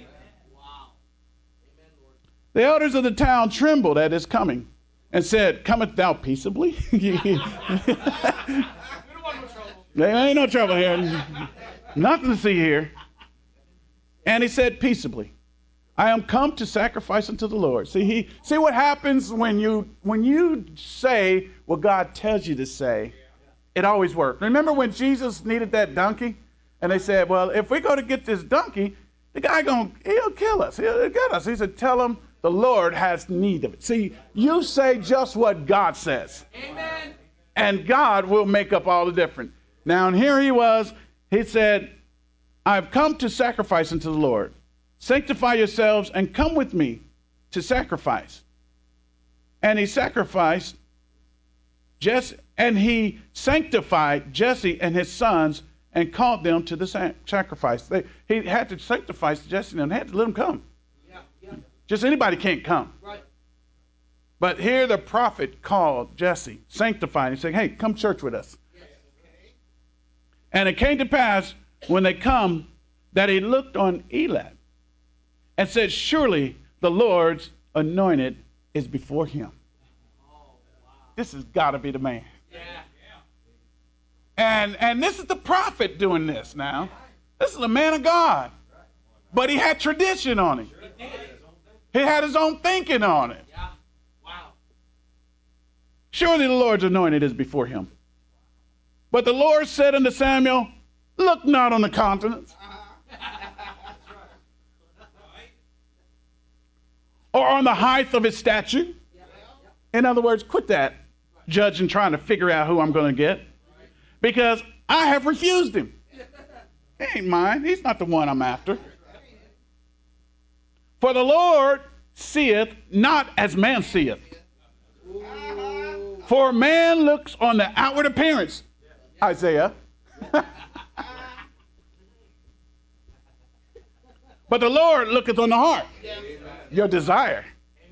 The elders of the town trembled at his coming, and said, cometh thou peaceably? There ain't no trouble here. Nothing to see here. And he said, peaceably, I am come to sacrifice unto the Lord. See what happens when you say what God tells you to say. It always works. Remember when Jesus needed that donkey? And they said, well, if we go to get this donkey, the guy he'll kill us. He'll get us. He said, tell him the Lord has need of it. See, you say just what God says. Amen. And God will make up all the difference. Now, and here he was. He said, I've come to sacrifice unto the Lord. Sanctify yourselves and come with me to sacrifice. And he sacrificed Jesse, and he sanctified Jesse and his sons and called them to the sacrifice. He had to sanctify Jesse and they had to let them come. Just anybody can't come. Right. But here the prophet called Jesse, sanctified, and said, hey, come church with us. Yes. Okay. And it came to pass when they come that he looked on Eliab and said, surely the Lord's anointed is before him. Oh, wow. This has got to be the man. Yeah. And this is the prophet doing this now. This is a man of God. But he had tradition on him. He had his own thinking on it. Yeah. Wow. Surely the Lord's anointed is before him. But the Lord said unto Samuel, look not on the countenance, or on the height of his stature. In other words, quit that judging trying to figure out who I'm going to get. Because I have refused him. He ain't mine. He's not the one I'm after. For the Lord seeth not as man seeth. For man looks on the outward appearance, Isaiah. But the Lord looketh on the heart, your desire.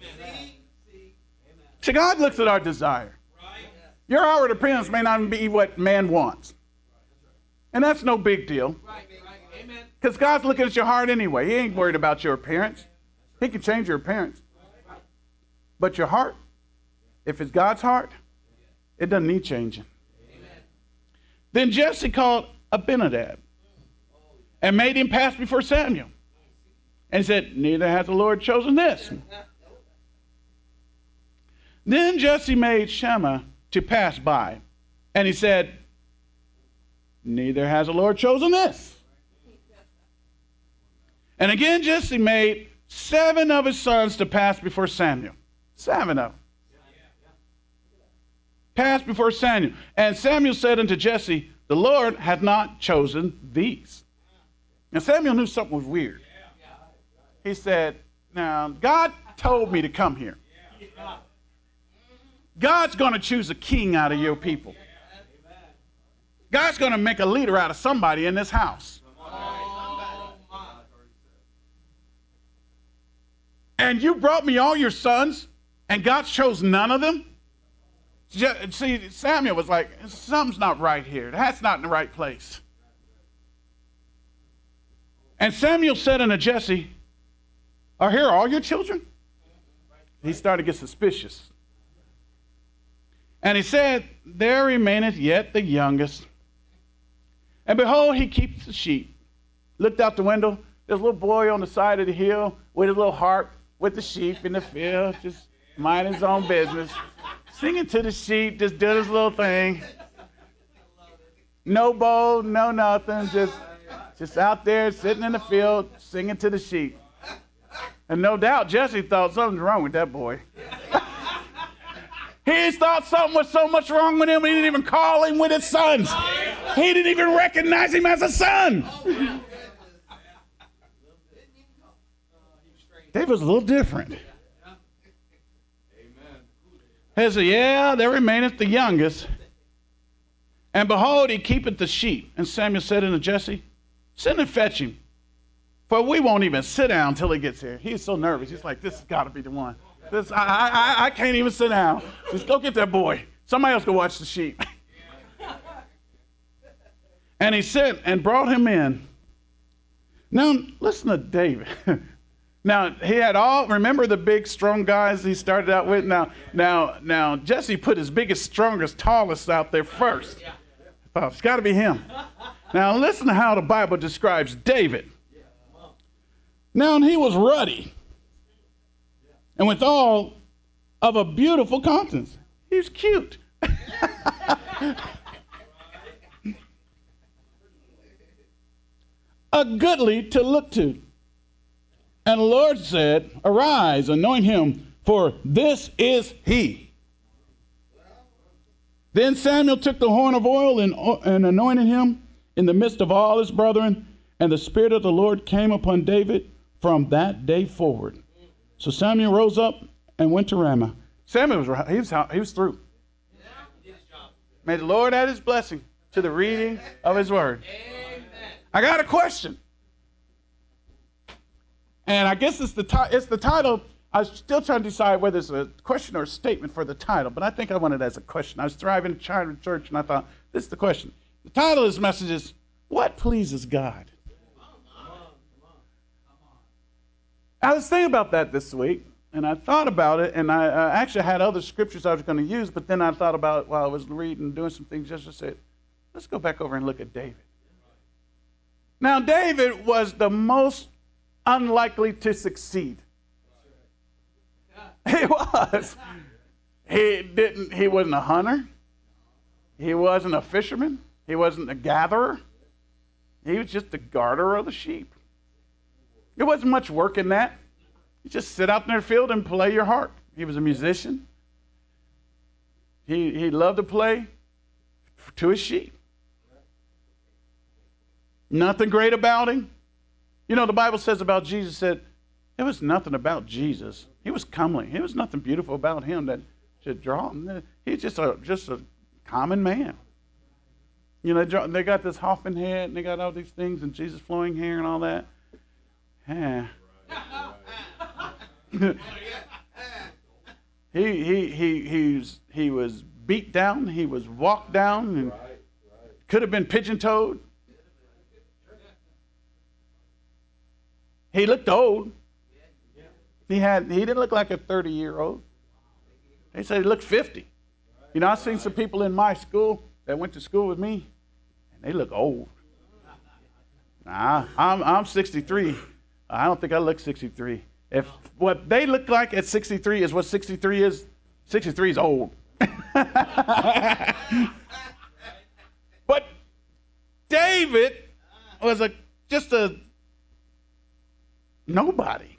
See, God looks at our desire. Your outward appearance may not be what man wants. And that's no big deal. Because God's looking at your heart anyway. He ain't worried about your appearance. He can change your appearance. But your heart, if it's God's heart, it doesn't need changing. Then Jesse called Abinadab and made him pass before Samuel. And said, neither hath the Lord chosen this. Then Jesse made Shammah to pass by. And he said, neither has the Lord chosen this. And again Jesse made 7 of his sons to pass before Samuel. 7 of them. Passed before Samuel. And Samuel said unto Jesse, The Lord hath not chosen these. And Samuel knew something was weird. He said, now, God told me to come here. God's going to choose a king out of your people. God's going to make a leader out of somebody in this house. And you brought me all your sons, and God chose none of them? See, Samuel was like, something's not right here. That's not in the right place. And Samuel said unto Jesse, are here all your children? He started to get suspicious. And he said, there remaineth yet the youngest. And behold, he keeps the sheep. Looked out the window. There's a little boy on the side of the hill with a little harp with the sheep in the field, just minding his own business. Singing to the sheep, just doing his little thing. No bowl, no nothing, just out there sitting in the field, singing to the sheep. And no doubt Jesse thought something's wrong with that boy. He thought something was so much wrong with him, he didn't even call him with his sons. He didn't even recognize him as a son. David was a little different. He said, yeah, there remaineth the youngest. And behold, he keepeth the sheep. And Samuel said unto Jesse, send and fetch him. For we won't even sit down until he gets here. He's so nervous. He's like, this has got to be the one. I can't even sit down. Just go get that boy. Somebody else go watch the sheep. And he sent and brought him in. Now, listen to David. Now, he had remember the big, strong guys he started out with? Now, Jesse put his biggest, strongest, tallest out there first. I thought, it's got to be him. Now, listen to how the Bible describes David. Now, he was ruddy and withal of a beautiful countenance. He was cute. A goodly to look to. And the Lord said, arise, anoint him, for this is he. Then Samuel took the horn of oil and anointed him in the midst of all his brethren, and the Spirit of the Lord came upon David from that day forward. So Samuel rose up and went to Ramah. Samuel was through. May the Lord add his blessing to the reading of his word. I got a question. And I guess it's the title. I was still trying to decide whether it's a question or a statement for the title, but I think I want it as a question. I was driving to China Church, and I thought, this is the question. The title of this message is, what pleases God? I was thinking about that this week, and I thought about it, and I actually had other scriptures I was going to use, but then I thought about it while I was reading and doing some things. Just said, let's go back over and look at David. Now, David was the most unlikely to succeed. He was. He wasn't a hunter. He wasn't a fisherman. He wasn't a gatherer. He was just a gardener of the sheep. There wasn't much work in that. You just sit out in their field and play your harp. He was a musician. He loved to play to his sheep. Nothing great about him. You know, the Bible says about Jesus, said there was nothing about Jesus. He was comely. There was nothing beautiful about him that should draw him. He's just a common man. You know, they got this Hoffman head, and they got all these things, and Jesus flowing hair and all that. Yeah. He was beat down. He was walked down, and could have been pigeon-toed. He looked old. He didn't look like a 30-year-old. They said he looked 50. You know, I've seen some people in my school that went to school with me, and they look old. Nah, I'm 63. I don't think I look 63. If what they look like at 63 is what 63 is, 63 is old. But David was just a nobody.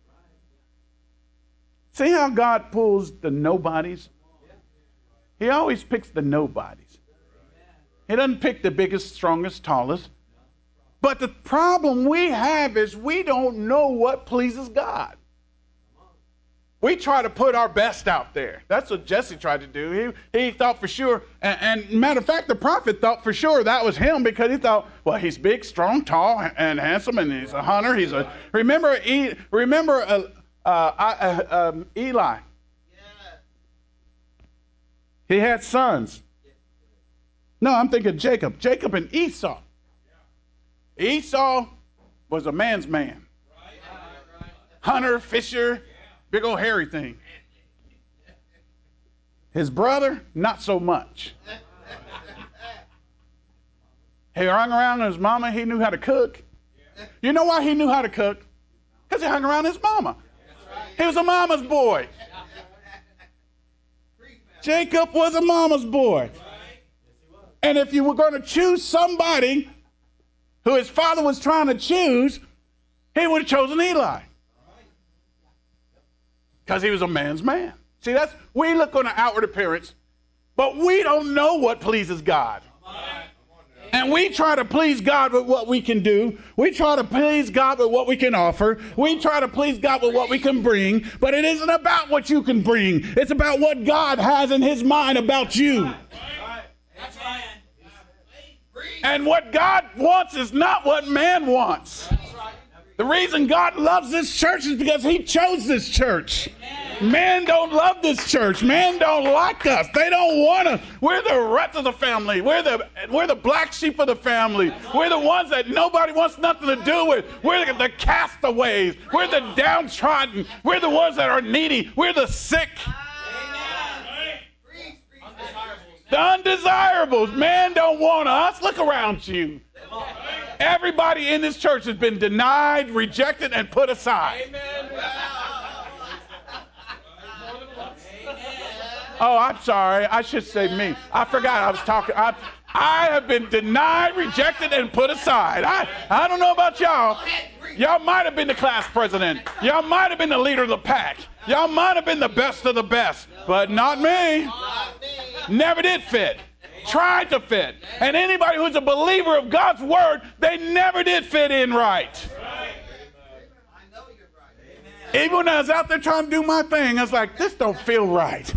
See how God pulls the nobodies? He always picks the nobodies. He doesn't pick the biggest, strongest, tallest. But the problem we have is we don't know what pleases God. We try to put our best out there. That's what Jesse tried to do. He thought for sure, and matter of fact, the prophet thought for sure that was him because he thought, well, he's big, strong, tall, and handsome, and he's a hunter. Remember Eli. He had sons. No, I'm thinking Jacob. Jacob and Esau. Esau was a man's man. Hunter, fisher, big old hairy thing. His brother, not so much. He hung around his mama. He knew how to cook. You know why he knew how to cook? Because he hung around his mama. He was a mama's boy. Jacob was a mama's boy. And if you were going to choose somebody who his father was trying to choose, he would have chosen Eli. Because he was a man's man. See, we look on the outward appearance, but we don't know what pleases God. And we try to please God with what we can do. We try to please God with what we can offer. We try to please God with what we can bring. But it isn't about what you can bring. It's about what God has in his mind about you. That's right. And what God wants is not what man wants. The reason God loves this church is because he chose this church. Man don't love this church. Man don't like us. They don't want us. We're the rest of the family. We're the black sheep of the family. We're the ones that nobody wants nothing to do with. We're the castaways. We're the downtrodden. We're the ones that are needy. We're the sick. The undesirables. Man don't want us. Look around you. Everybody in this church has been denied, rejected, and put aside. Oh, I'm sorry. I should say me. I forgot I was talking. I have been denied, rejected, and put aside. I don't know about y'all. Y'all might have been the class president. Y'all might have been the leader of the pack. Y'all might have been the best of the best. But not me. Never did fit. Tried to fit. And anybody who's a believer of God's word, they never did fit in right. Even when I was out there trying to do my thing, I was like, this don't feel right.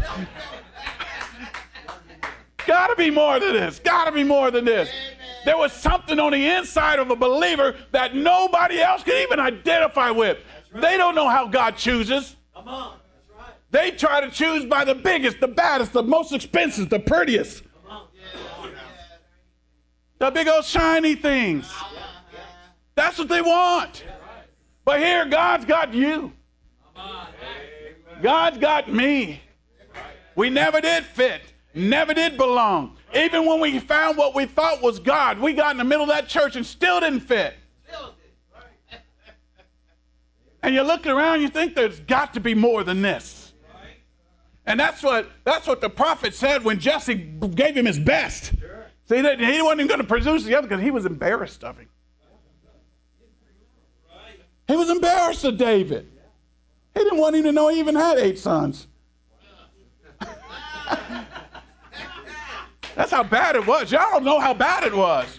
Gotta be more than this. Gotta be more than this. There was something on the inside of a believer that nobody else could even identify with. They don't know how God chooses. Come on. That's right. They try to choose by the biggest, the baddest, the most expensive, the prettiest. The big old shiny things. That's what they want. But here, God's got you. God's got me. We never did fit. Never did belong. Even when we found what we thought was God, we got in the middle of that church and still didn't fit. And you look around, you think there's got to be more than this. And that's what the prophet said when Jesse gave him his best. See, he wasn't even going to produce the other because he was embarrassed of him. He was embarrassed of David. He didn't want him to know he even had 8 sons. That's how bad it was. Y'all don't know how bad it was.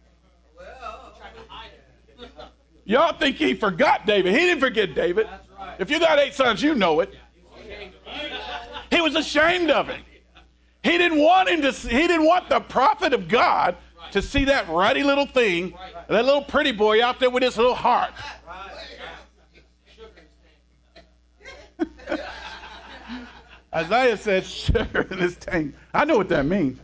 Y'all think he forgot David. He didn't forget David. If you got 8 sons, you know it. He was ashamed of it. He didn't want the prophet of God to see that ruddy little thing, that little pretty boy out there with his little heart. Isaiah said, sugar in his tank. I know what that means.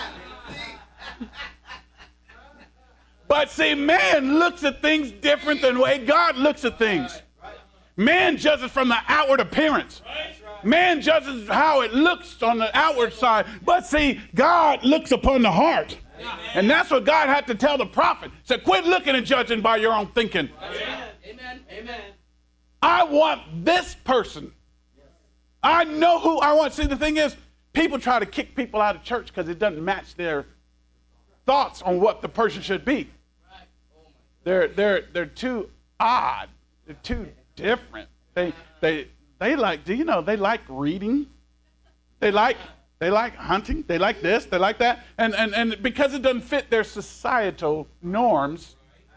But see, man looks at things different than the way God looks at things. Man judges from the outward appearance. Man judges how it looks on the outward side. But see, God looks upon the heart. And that's what God had to tell the prophet. He said, quit looking and judging by your own thinking. Amen. Amen. I want this person. I know who I want. See, the thing is, people try to kick people out of church because it doesn't match their thoughts on what the person should be. They're too odd. They're too different. They like, do you know, they like reading. They like They like hunting. They like this. They like that. And because it doesn't fit their societal norms,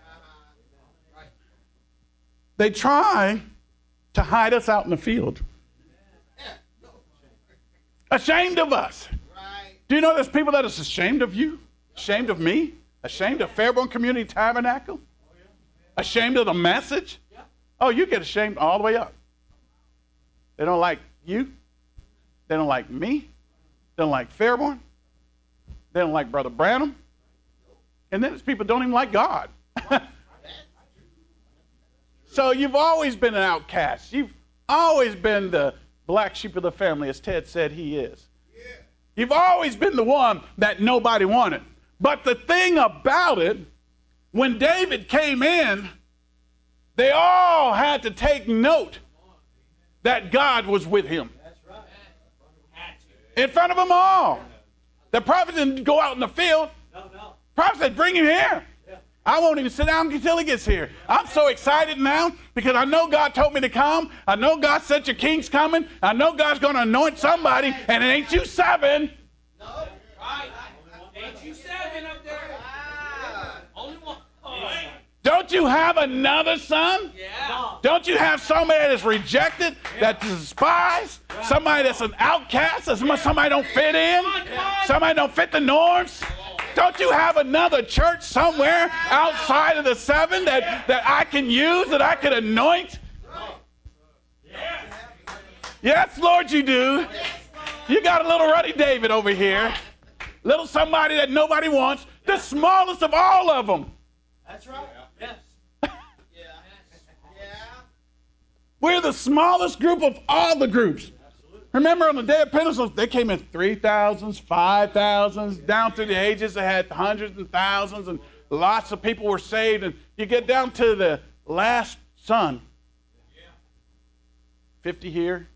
they try to hide us out in the field. Ashamed of us. Do you know there's people that are ashamed of you? Ashamed of me? Ashamed of Fairborn Community Tabernacle? Ashamed of the message? Oh, you get ashamed all the way up. They don't like you. They don't like me. They don't like Fairborn. They don't like Brother Branham. And then there's people who don't even like God. So you've always been an outcast. You've always been the black sheep of the family, as Ted said he is. You've always been the one that nobody wanted. But the thing about it, when David came in, they all had to take note that God was with him. In front of them all. The prophet didn't go out in the field. The prophet said, bring him here. I won't even sit down until he gets here. I'm so excited now because I know God told me to come. I know God said your king's coming. I know God's going to anoint somebody, and it ain't you seven. No, right. Ain't you seven up there? Only one. Don't you have another son? Yeah. Don't you have somebody that is rejected, that's despised, somebody that's an outcast, somebody don't fit in, somebody don't fit the norms? Don't you have another church somewhere outside of the seven that I can use, that I can anoint? Yes, Lord, you do. You got a little ruddy David over here. Little somebody that nobody wants. The smallest of all of them. That's right. Yes. We're the smallest group of all the groups. Remember on the day of Pentecost, they came in 3,000s, 5,000s, down through the ages. They had hundreds and thousands, and lots of people were saved. And you get down to the last son. 50 here,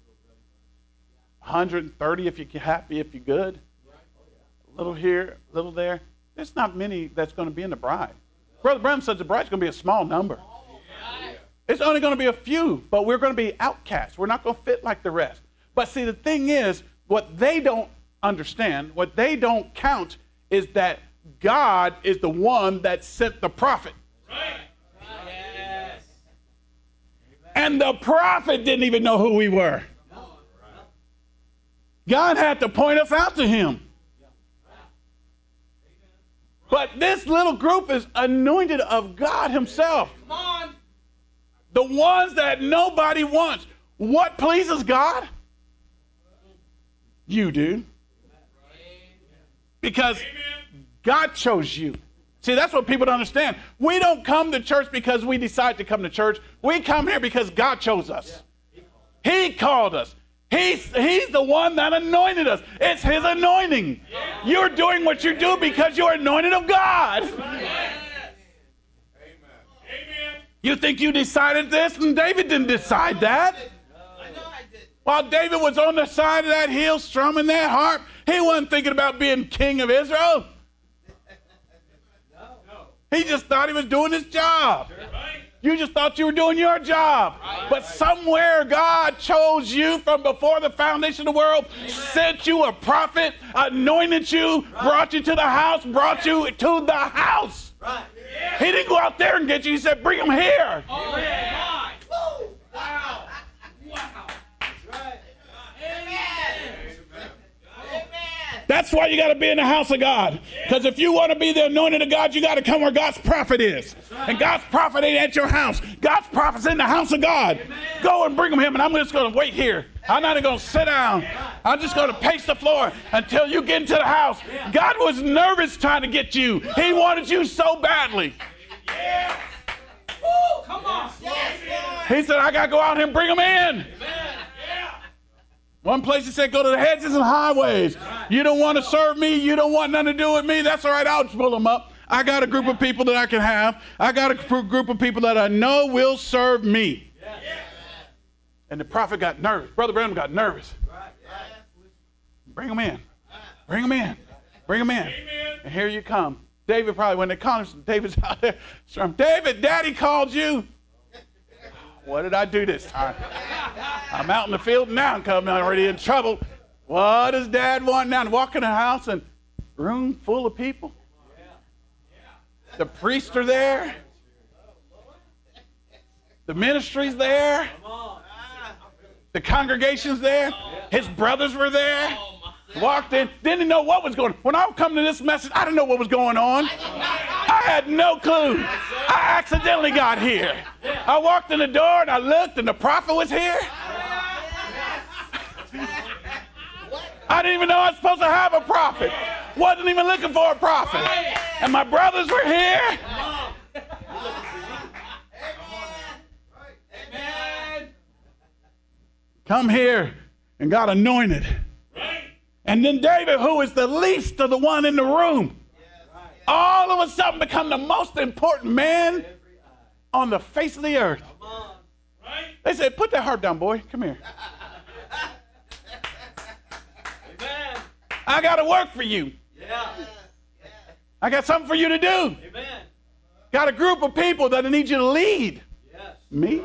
130 if you're happy, if you're good. A little here, a little there. There's not many that's going to be in the bride. Brother Branham said the bride's going to be a small number. It's only going to be a few, but we're going to be outcasts. We're not going to fit like the rest. But see, the thing is, what they don't understand, what they don't count, is that God is the one that sent the prophet. Right. Yes. And the prophet didn't even know who we were. God had to point us out to him. But this little group is anointed of God himself. Come on. The ones that nobody wants. What pleases God? You do. Because God chose you. See, that's what people don't understand. We don't come to church because we decide to come to church. We come here because God chose us. He called us. He's the one that anointed us. It's his anointing. You're doing what you do because you're anointed of God. You think you decided this? And David didn't decide that. While David was on the side of that hill strumming that harp, he wasn't thinking about being king of Israel. He just thought he was doing his job. You just thought you were doing your job. But somewhere God chose you from before the foundation of the world, sent you a prophet, anointed you, brought you to the house, brought you to the house. He didn't go out there and get you. He said, bring him here. Oh, my. Wow. Wow. Right. Amen. That's why you got to be in the house of God. Because if you want to be the anointed of God, you got to come where God's prophet is. And God's prophet ain't at your house. God's prophet's in the house of God. Go and bring him here, and I'm just going to wait here. I'm not even going to sit down. I'm just going to pace the floor until you get into the house. God was nervous trying to get you. He wanted you so badly. Yes. Woo, come on. Yes, he said, I got to go out here and bring him in. One place he said, go to the hedges and highways. You don't want to serve me. You don't want nothing to do with me. That's all right. I'll pull them up. I got a group of people that I can have. I got a group of people that I know will serve me. And the prophet got nervous. Brother Branham got nervous. Bring them in. Bring them in. Bring them in. And here you come. David probably, when they called him, David's out there. David, Daddy called you. What did I do this time? I'm out in the field now. I'm already in trouble. What does Dad want now? To walk in a house and room full of people? The priests are there. The ministry's there. The congregation's there. His brothers were there. Walked in. Didn't know what was going on. When I come to this message, I didn't know what was going on. I had no clue. I accidentally got here. I walked in the door and I looked and the prophet was here. I didn't even know I was supposed to have a prophet. Wasn't even looking for a prophet. And my brothers were here. Come here and got anointed. And then David, who is the least of the one in the room, all of a sudden become the most important man on the face of the earth. They said, put that harp down, boy. Come here. I got to work for you. I got something for you to do. Got a group of people that I need you to lead. Me?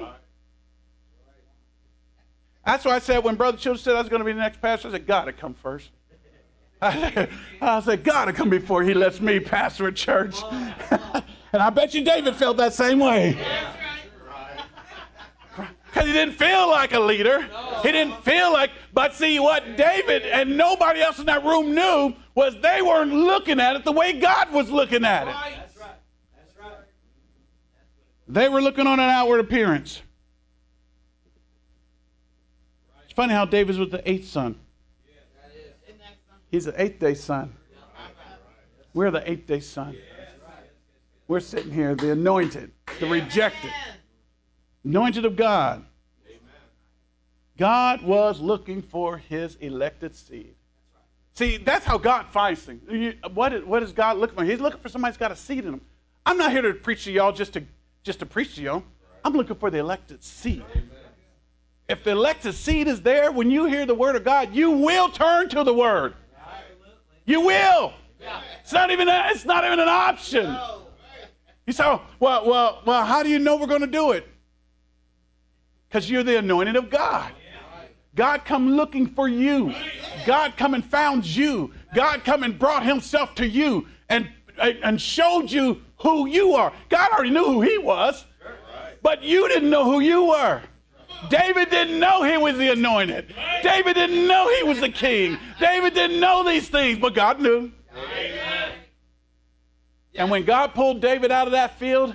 That's why I said when Brother Children said I was going to be the next pastor, I said, God to come first. I said, God to come before he lets me pastor a church. And I bet you David felt that same way. Because he didn't feel like a leader. He didn't feel like, but see, what David and nobody else in that room knew was they weren't looking at it the way God was looking at it. They were looking on an outward appearance. It's funny how David was the 8th son. He's the 8th day son. We're the 8th day son. We're sitting here, the anointed, the rejected, anointed of God. God was looking for his elected seed. See, that's how God finds things. What is God looking for? He's looking for somebody who's got a seed in him. I'm not here to preach to y'all just to preach to y'all. I'm looking for the elected seed. If the elected seed is there, when you hear the word of God, you will turn to the word. You will. It's not even an option. You say, well, how do you know we're going to do it? Because you're the anointed of God. God come looking for you. God come and found you. God come and brought himself to you and showed you who you are. God already knew who he was, but you didn't know who you were. David didn't know he was the anointed. David didn't know he was the king. David didn't know these things, but God knew. Amen. And when God pulled David out of that field,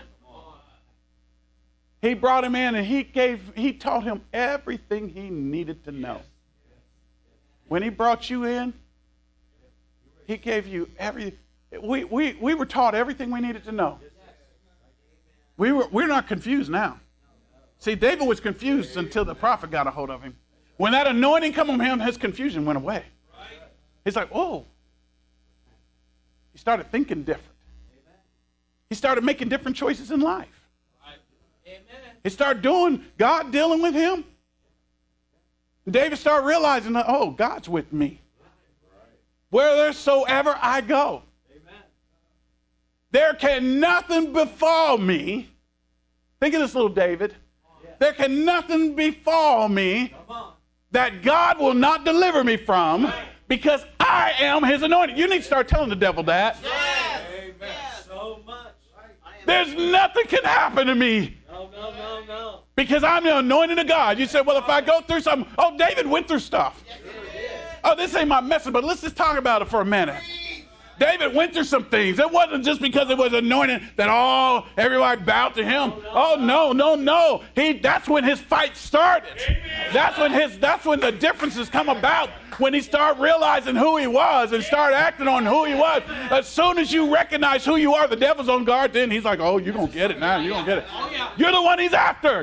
he brought him in and he taught him everything he needed to know. When he brought you in, he gave you everything. We were taught everything we needed to know. We're not confused now. See, David was confused until the prophet got a hold of him. When that anointing came on him, his confusion went away. He's like, oh. He started thinking different. He started making different choices in life. He started God dealing with him. David started realizing that, oh, God's with me. Wheresoever I go. There can nothing befall me. Think of this little David. There can nothing befall me that God will not deliver me from because I am his anointed. You need to start telling the devil that. Yes. Amen. So much. There's nothing can happen to me. No. Because I'm the anointed of God. You said, well, if I go through something. Oh, David went through stuff. Oh, this ain't my message, but let's just talk about it for a minute. David went through some things. It wasn't just because it was anointed that everybody bowed to him. Oh, no. That's when his fight started. That's when the differences come about. When he started realizing who he was and started acting on who he was. As soon as you recognize who you are, the devil's on guard. Then he's like, oh, you're going to get it now. You're going to get it. You're the one he's after.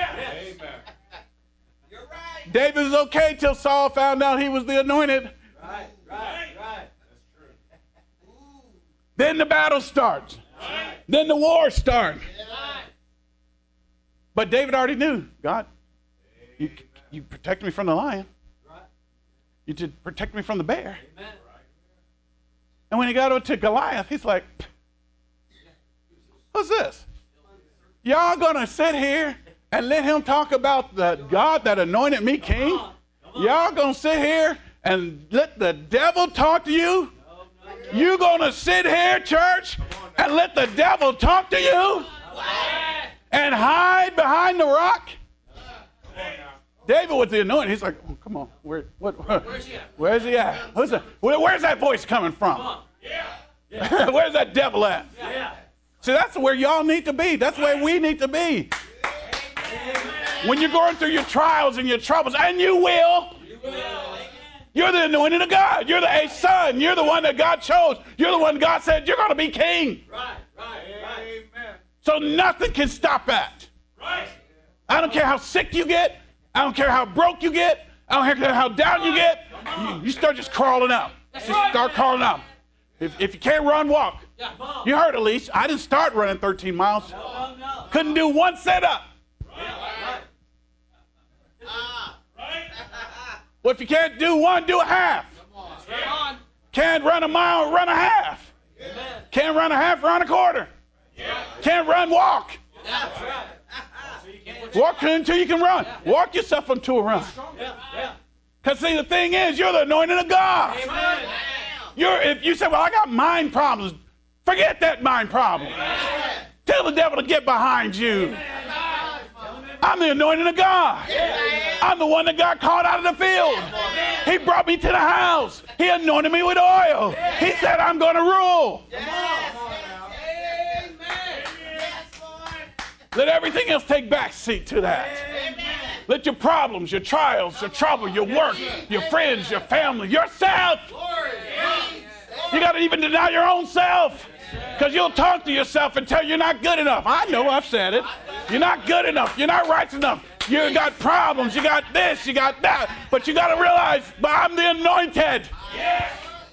David was okay till Saul found out he was the anointed. Right. Then the battle starts. Right. Then the war starts. Right. But David already knew, God, you protect me from the lion. Right. You did protect me from the bear. Amen. And when he got over to Goliath, he's like, what's this? Y'all going to sit here and let him talk about the God that anointed me king? Y'all going to sit here and let the devil talk to you? You going to sit here, church, and let the devil talk to you and hide behind the rock? David was the anointed. He's like, oh, come on. Where's he at? Where's that voice coming from? Where's that devil at? See, that's where y'all need to be. That's where we need to be. When you're going through your trials and your troubles, and you will. You're the anointed of God. You're the son. You're the one that God chose. You're the one God said you're going to be king. Right. Amen. So nothing can stop that. Right. I don't care how sick you get. I don't care how broke you get. I don't care how down you get. You start just crawling up. Just start crawling up. If you can't run, walk. You heard Elise. I didn't start running 13 miles. Couldn't do one set-up. Well, if you can't do one, do a half. Can't run a mile, run a half. Can't run a half, run a quarter. Can't run, walk. Walk until you can run. Walk yourself into a run. Because see, the thing is, you're the anointed of God. If you say, well, I got mind problems, forget that mind problem. Tell the devil to get behind you. I'm the anointed of God. I'm the one that got called out of the field. He brought me to the house. He anointed me with oil. He said, I'm going to rule. Let everything else take back seat to that. Let your problems, your trials, your trouble, your work, your friends, your family, yourself. You got to even deny your own self. Because you'll talk to yourself and tell you're not good enough. I know, I've said it. You're not good enough. You're not righteous enough. You got problems. You got this. You got that. But you got to realize, but I'm the anointed. Yes.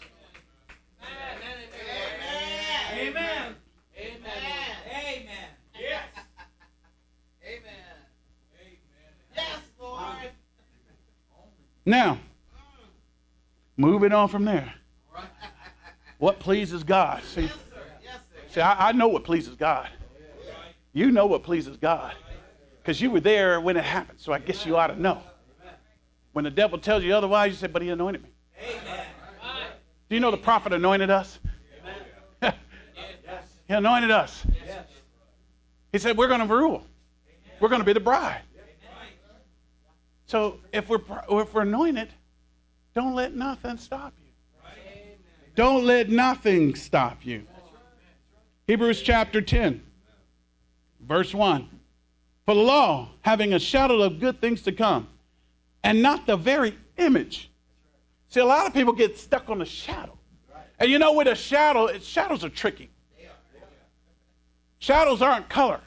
Amen. Amen. Amen. Yes. Amen. Yes, Lord. Now, moving on from there. What pleases God? See, I know what pleases God. You know what pleases God. Because you were there when it happened, so I guess you ought to know. When the devil tells you otherwise, you say, but he anointed me. Do you know the prophet anointed us? He anointed us. He said, we're going to rule. We're going to be the bride. So if we're anointed, don't let nothing stop you. Don't let nothing stop you. Hebrews chapter 10, verse 1. For the law, having a shadow of good things to come, and not the very image. See, a lot of people get stuck on the shadow. And you know, with a shadow, shadows are tricky. Shadows aren't color.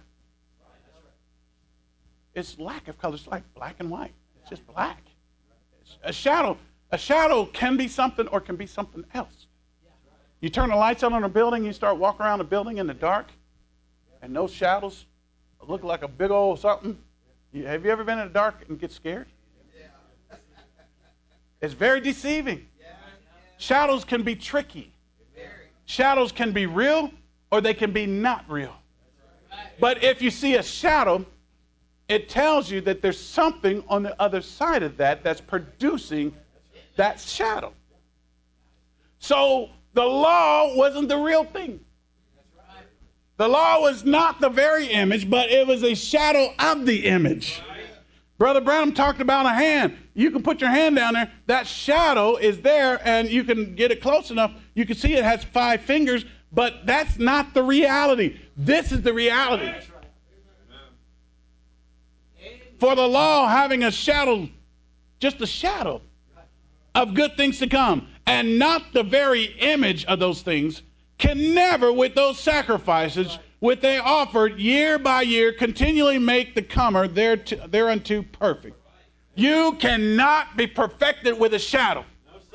It's lack of color. It's like black and white. It's just black. A shadow can be something or can be something else. You turn the lights on in a building, you start walking around the building in the dark, and those shadows look like a big old something. Have you ever been in the dark and get scared? It's very deceiving. Shadows can be tricky. Shadows can be real or they can be not real. But if you see a shadow, it tells you that there's something on the other side of that that's producing that shadow. So the law wasn't the real thing. The law was not the very image, but it was a shadow of the image. Brother Branham talked about a hand. You can put your hand down there. That shadow is there, and you can get it close enough. You can see it has 5 fingers, but that's not the reality. This is the reality. For the law having a shadow, just a shadow of good things to come, and not the very image of those things, can never, with those sacrifices, which they offered year by year, continually make the comer thereunto perfect. You cannot be perfected with a shadow.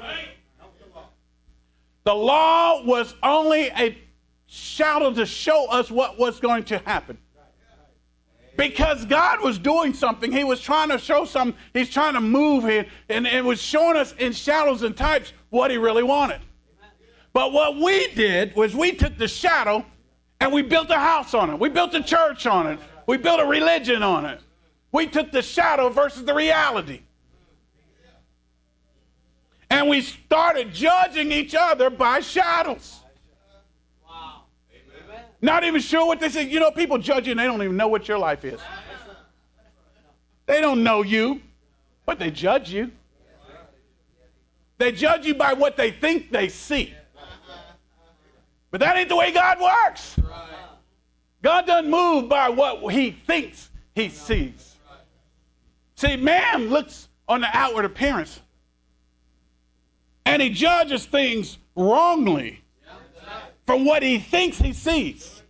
The law was only a shadow to show us what was going to happen. Because God was doing something. He was trying to show something. He's trying to move here. And it was showing us in shadows and types what he really wanted. But what we did was we took the shadow and we built a house on it. We built a church on it. We built a religion on it. We took the shadow versus the reality. And we started judging each other by shadows. Wow. Amen. Not even sure what they say. You know, people judge you and they don't even know what your life is. They don't know you, but they judge you. They judge you by what they think they see. But that ain't the way God works. God doesn't move by what he thinks he sees. See, man looks on the outward appearance, and he judges things wrongly from what he thinks he sees.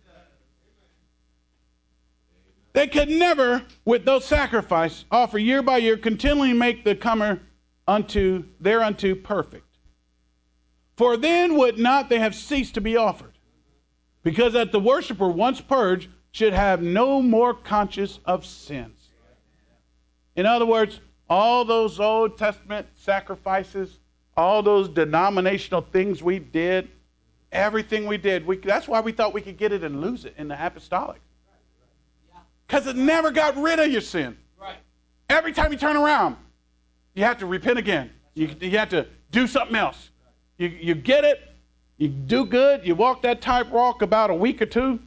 They could never, with those sacrifices, offer year by year, continually make the comer thereunto perfect. For then would not they have ceased to be offered, because that the worshiper once purged should have no more conscience of sins. In other words, all those Old Testament sacrifices, all those denominational things we did, everything we did, that's why we thought we could get it and lose it in the apostolic. Because it never got rid of your sin. Right. Every time you turn around, you have to repent again. You have to do something else. You get it, you do good, you walk that tightrope about a week or two,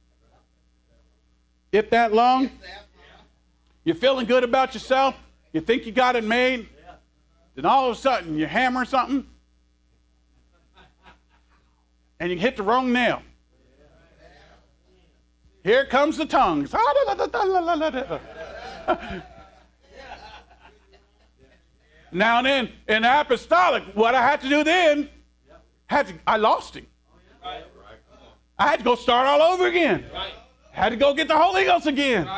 if that long. You're feeling good about yourself, you think you got it made, then all of a sudden you hammer something, and you hit the wrong nail. Here comes the tongues. Now then, in the apostolic, what I had to do then, I lost him. I had to go start all over again. Had to go get the Holy Ghost again.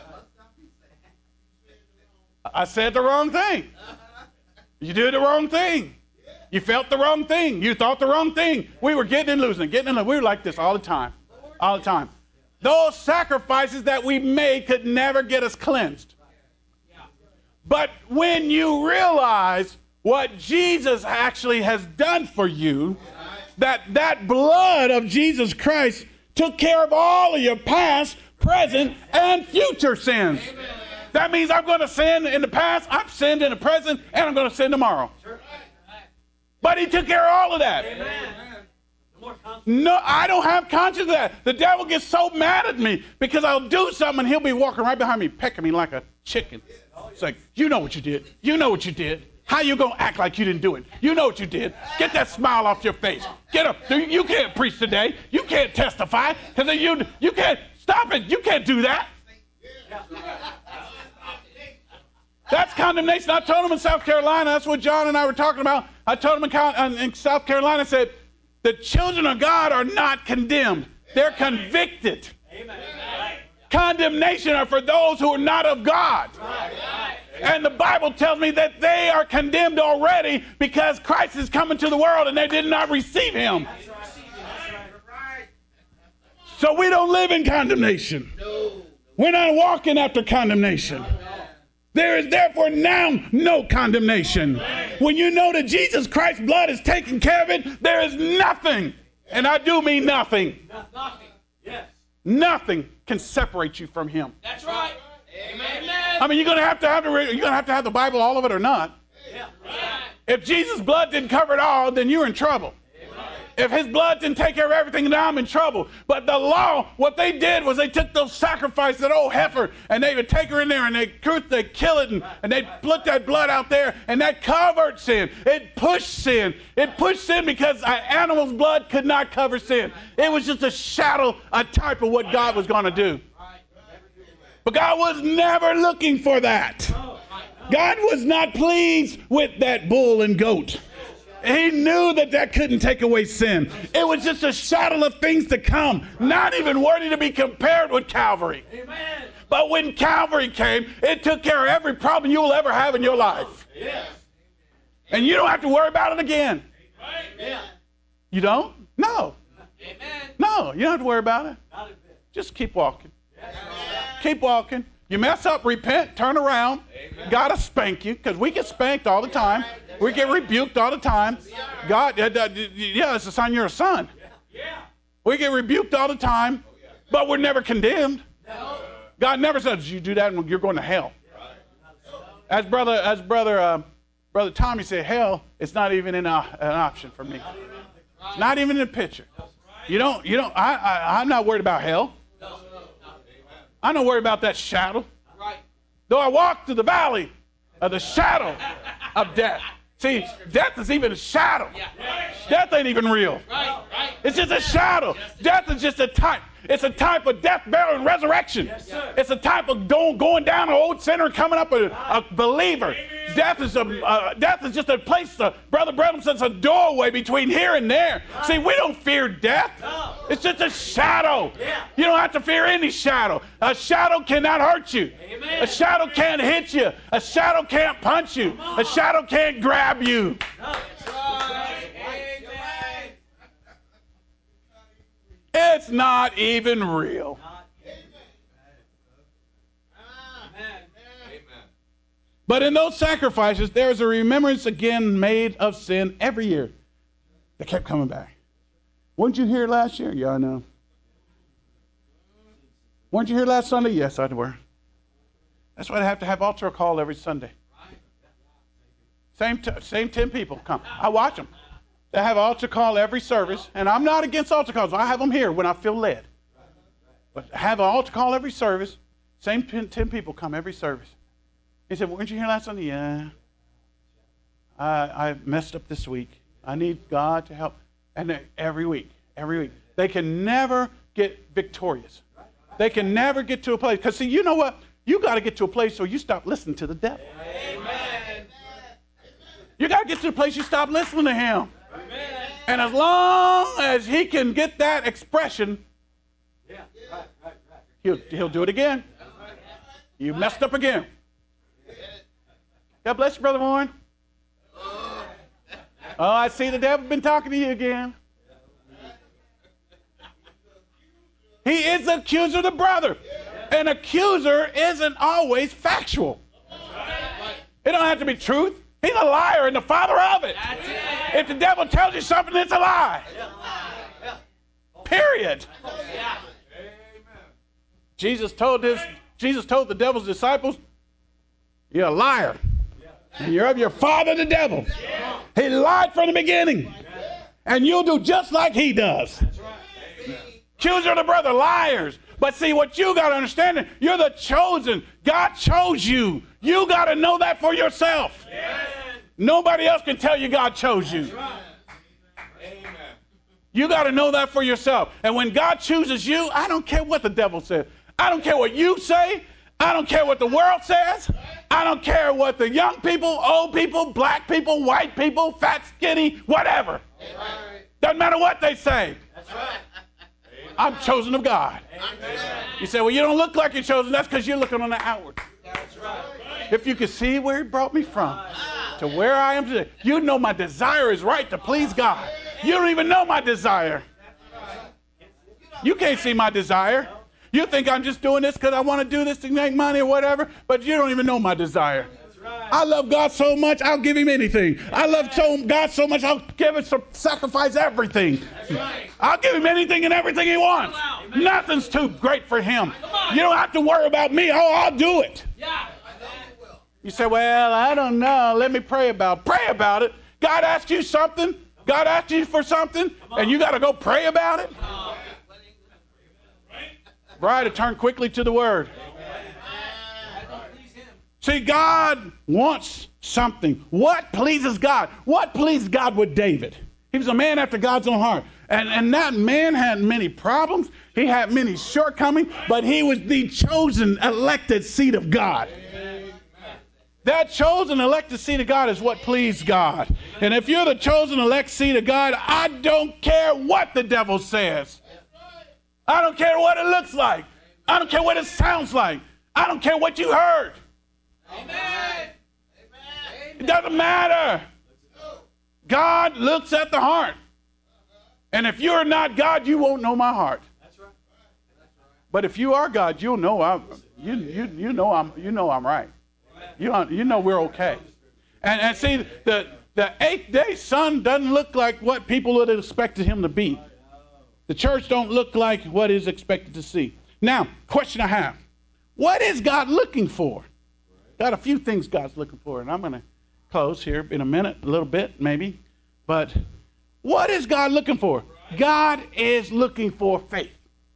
I said the wrong thing. You did the wrong thing. You felt the wrong thing. You thought the wrong thing. We were getting and losing. We were like this all the time. All the time. Those sacrifices that we made could never get us cleansed. But when you realize what Jesus actually has done for you, that blood of Jesus Christ took care of all of your past, present, and future sins. That means I'm going to sin in the past, I've sinned in the present, and I'm going to sin tomorrow. But he took care of all of that. No, I don't have conscience of that. The devil gets so mad at me because I'll do something and he'll be walking right behind me, pecking me like a chicken. It's like, you know what you did. You know what you did. How you going to act like you didn't do it? You know what you did. Get that smile off your face. Get up. You can't preach today. You can't testify because you can't. Stop it. You can't do that. That's condemnation. I told him in South Carolina, that's what John and I were talking about. I told him in South Carolina, I said, the children of God are not condemned. They're convicted. Amen. Condemnation are for those who are not of God. And the Bible tells me that they are condemned already because Christ is coming to the world and they did not receive him. So we don't live in condemnation. We're not walking after condemnation. There is therefore now no condemnation. When you know that Jesus Christ's blood is taking care of it, there is nothing, and I do mean nothing. Nothing. Yes. Nothing can separate you from him. That's right. Amen. I mean, you're gonna have to have the Bible, all of it or not. Yeah. Right. If Jesus' blood didn't cover it all, then you're in trouble. If his blood didn't take care of everything, then I'm in trouble. But the law, what they did was they took those sacrifices, that old heifer, and they would take her in there and they'd kill it, and they'd put that blood out there, and that covered sin. It pushed sin. It pushed sin because an animal's blood could not cover sin. It was just a shadow, a type of what God was going to do. But God was never looking for that. God was not pleased with that bull and goat. He knew that couldn't take away sin. It was just a shadow of things to come, not even worthy to be compared with Calvary. Amen. But when Calvary came, it took care of every problem you will ever have in your life. Yes. And you don't have to worry about it again. Right. Yeah. You don't? No. Amen. No, you don't have to worry about it. Not a bit. Just keep walking. Yes. Keep walking. You mess up, repent, turn around. God will spank you, because we get spanked all the time. We get rebuked all the time. God, it's a sign you're a son. We get rebuked all the time, but we're never condemned. God never says, you do that and you're going to hell. As brother Brother Tommy said, hell is not even an option for me. Not even in the picture. I'm not worried about hell. I'm not worried about that shadow. Though I walk through the valley of the shadow of death. See, death is even a shadow. Death ain't even real. It's just a shadow. Death is just a type. It's a type of death, burial, and resurrection. It's a type of going down an old sinner and coming up a believer. Death is just a place, Brother Branham says, a doorway between here and there. See, we don't fear death. It's just a shadow. You don't have to fear any shadow. A shadow cannot hurt you. A shadow can't hit you. A shadow can't punch you. A shadow can't grab you. It's not even real. But in those sacrifices, there is a remembrance again made of sin every year. They kept coming back. Weren't you here last year? Yeah, I know. Weren't you here last Sunday? Yes, I were. That's why I have to have altar call every Sunday. Same 10 people come. I watch them. They have altar call every service, and I'm not against altar calls. I have them here when I feel led. But have an altar call every service. Same 10 people come every service. He said, weren't you here last Sunday? Yeah. I messed up this week. I need God to help. And every week. They can never get victorious. They can never get to a place. Because, see, you know what? You got to get to a place where you stop listening to the devil. Amen. You got to get to a place you stop listening to him. Amen. And as long as he can get that expression, he'll do it again. You messed up again. God bless you, Brother Warren. Oh, I see the devil been talking to you again. He is the accuser of the brother. An accuser isn't always factual. It don't have to be truth. He's a liar and the father of it. If the devil tells you something, it's a lie. Period. Jesus told the devil's disciples, you're a liar. And you're of your father, the devil. He lied from the beginning. And you'll do just like he does. Accuser of the brother, liars. But see, what you got to understand, you're the chosen. God chose you. You got to know that for yourself. Nobody else can tell you God chose you. You got to know that for yourself. And when God chooses you, I don't care what the devil says. I don't care what you say. I don't care what the world says. I don't care what the young people, old people, black people, white people, fat, skinny, whatever. Doesn't matter what they say. I'm chosen of God. You say, well, you don't look like you're chosen. That's because you're looking on the outward. If you could see where he brought me from to where I am today, you know my desire is right to please God. You don't even know my desire. You can't see my desire. You think I'm just doing this because I want to do this to make money or whatever, but you don't even know my desire. I love God so much, I'll give him anything. I love God so much, I'll sacrifice everything. I'll give him anything and everything he wants. Nothing's too great for him. You don't have to worry about me. Oh, I'll do it. You say, well, I don't know. Let me pray about it. Pray about it. God asked you something. God asked you for something, and you got to go pray about it. Bride, to turn quickly to the word. See, God wants something. What pleases God? What pleased God with David? He was a man after God's own heart. And that man had many problems. He had many shortcomings, but he was the chosen, elected seed of God. That chosen, elected seed of God is what pleased God. And if you're the chosen, elect seed of God, I don't care what the devil says. I don't care what it looks like. I don't care what it sounds like. I don't care what you heard. Amen. It doesn't matter. God looks at the heart. And if you're not God, you won't know my heart. But if you are God, you'll know I'm right. You know we're okay. And see, the 8th day sun doesn't look like what people would have expected him to be. The church don't look like what is expected to see. Now, question I have. What is God looking for? Got a few things God's looking for, and I'm going to close here in a minute, a little bit maybe. But what is God looking for? God is looking for faith.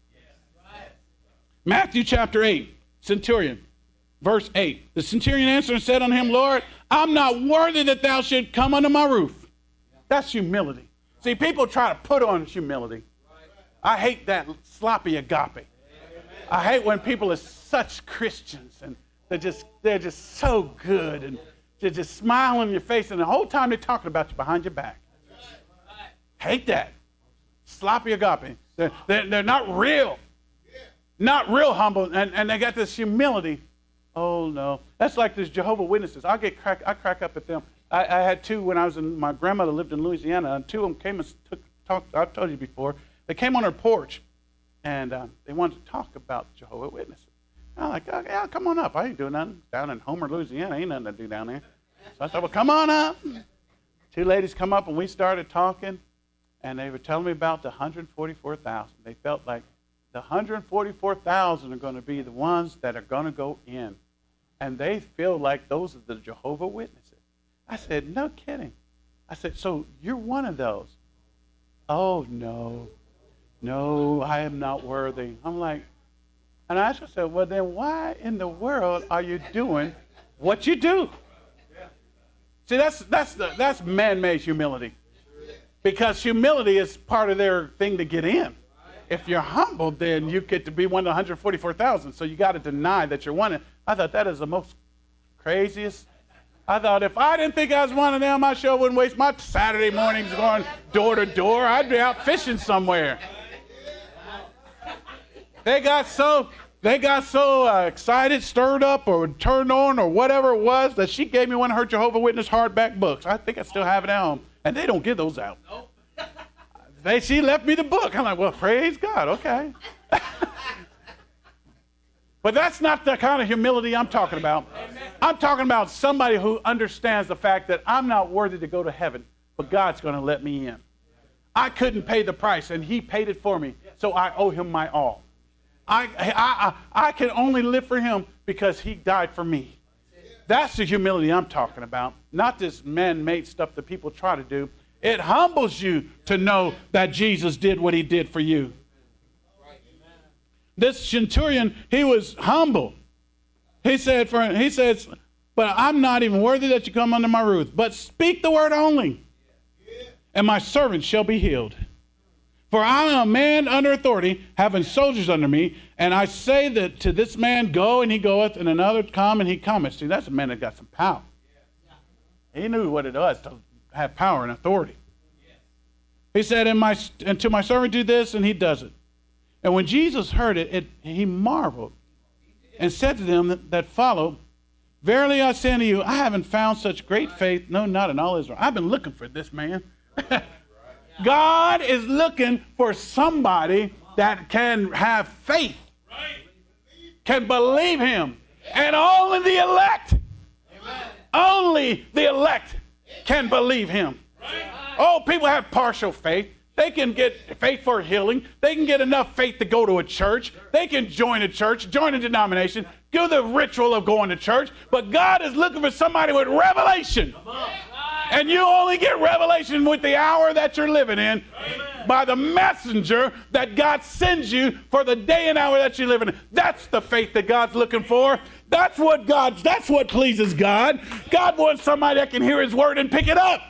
Matthew chapter 8, centurion, verse 8. The centurion answered and said unto him, Lord, I'm not worthy that thou should come under my roof. That's humility. See, people try to put on humility. I hate that sloppy agape. I hate when people are such Christians and they're just so good and they just smile on your face and the whole time they're talking about you behind your back. Hate that. Sloppy agape. They're not real. Not real humble, and they got this humility. Oh, no. That's like these Jehovah's Witnesses. I crack up at them. I had two when I was in, my grandmother lived in Louisiana, and two of them came and talked. I've told you before. They came on her porch, and they wanted to talk about Jehovah's Witnesses. And I'm like, oh, yeah, come on up. I ain't doing nothing. Down in Homer, Louisiana, ain't nothing to do down there. So I thought, well, come on up. Two ladies come up, and we started talking, and they were telling me about the 144,000. They felt like the 144,000 are going to be the ones that are going to go in. And they feel like those are the Jehovah's Witnesses. I said, no kidding. I said, so you're one of those? Oh, no. No, I am not worthy. I'm like, and I asked myself, well, then why in the world are you doing what you do? See, that's man-made humility. Because humility is part of their thing to get in. If you're humble, then you get to be one of the 144,000. So you got to deny that you're one. I thought that is the most craziest. I thought if I didn't think I was one of them, I sure wouldn't waste my Saturday mornings going door to door. I'd be out fishing somewhere. They got so excited, stirred up, or turned on, or whatever it was, that she gave me one of her Jehovah's Witness hardback books. I think I still have it at home, and they don't give those out. She left me the book. I'm like, well, praise God, okay. But that's not the kind of humility I'm talking about. I'm talking about somebody who understands the fact that I'm not worthy to go to heaven, but God's going to let me in. I couldn't pay the price, and He paid it for me, so I owe Him my all. I can only live for Him because He died for me. That's the humility I'm talking about, not this man-made stuff that people try to do. It humbles you to know that Jesus did what He did for you. This centurion, he was humble. He says, but I'm not even worthy that you come under my roof. But speak the word only, and my servant shall be healed. For I am a man under authority, having soldiers under me, and I say that to this man, go, and he goeth, and another, come, and he cometh. See, that's a man that got some power. He knew what it was to have power and authority. He said, and to my servant do this, and he does it. And when Jesus heard it, he marveled and said to them that followed, verily I say unto you, I haven't found such great faith, no, not in all Israel. I've been looking for this man. God is looking for somebody that can have faith, can believe Him. And only the elect can believe Him. Oh, people have partial faith. They can get faith for healing. They can get enough faith to go to a church. They can join a church, join a denomination, do the ritual of going to church. But God is looking for somebody with revelation. And you only get revelation with the hour that you're living in, by the messenger that God sends you for the day and hour that you're living in. That's the faith that God's looking for. That's what pleases God. God wants somebody that can hear His word and pick it up.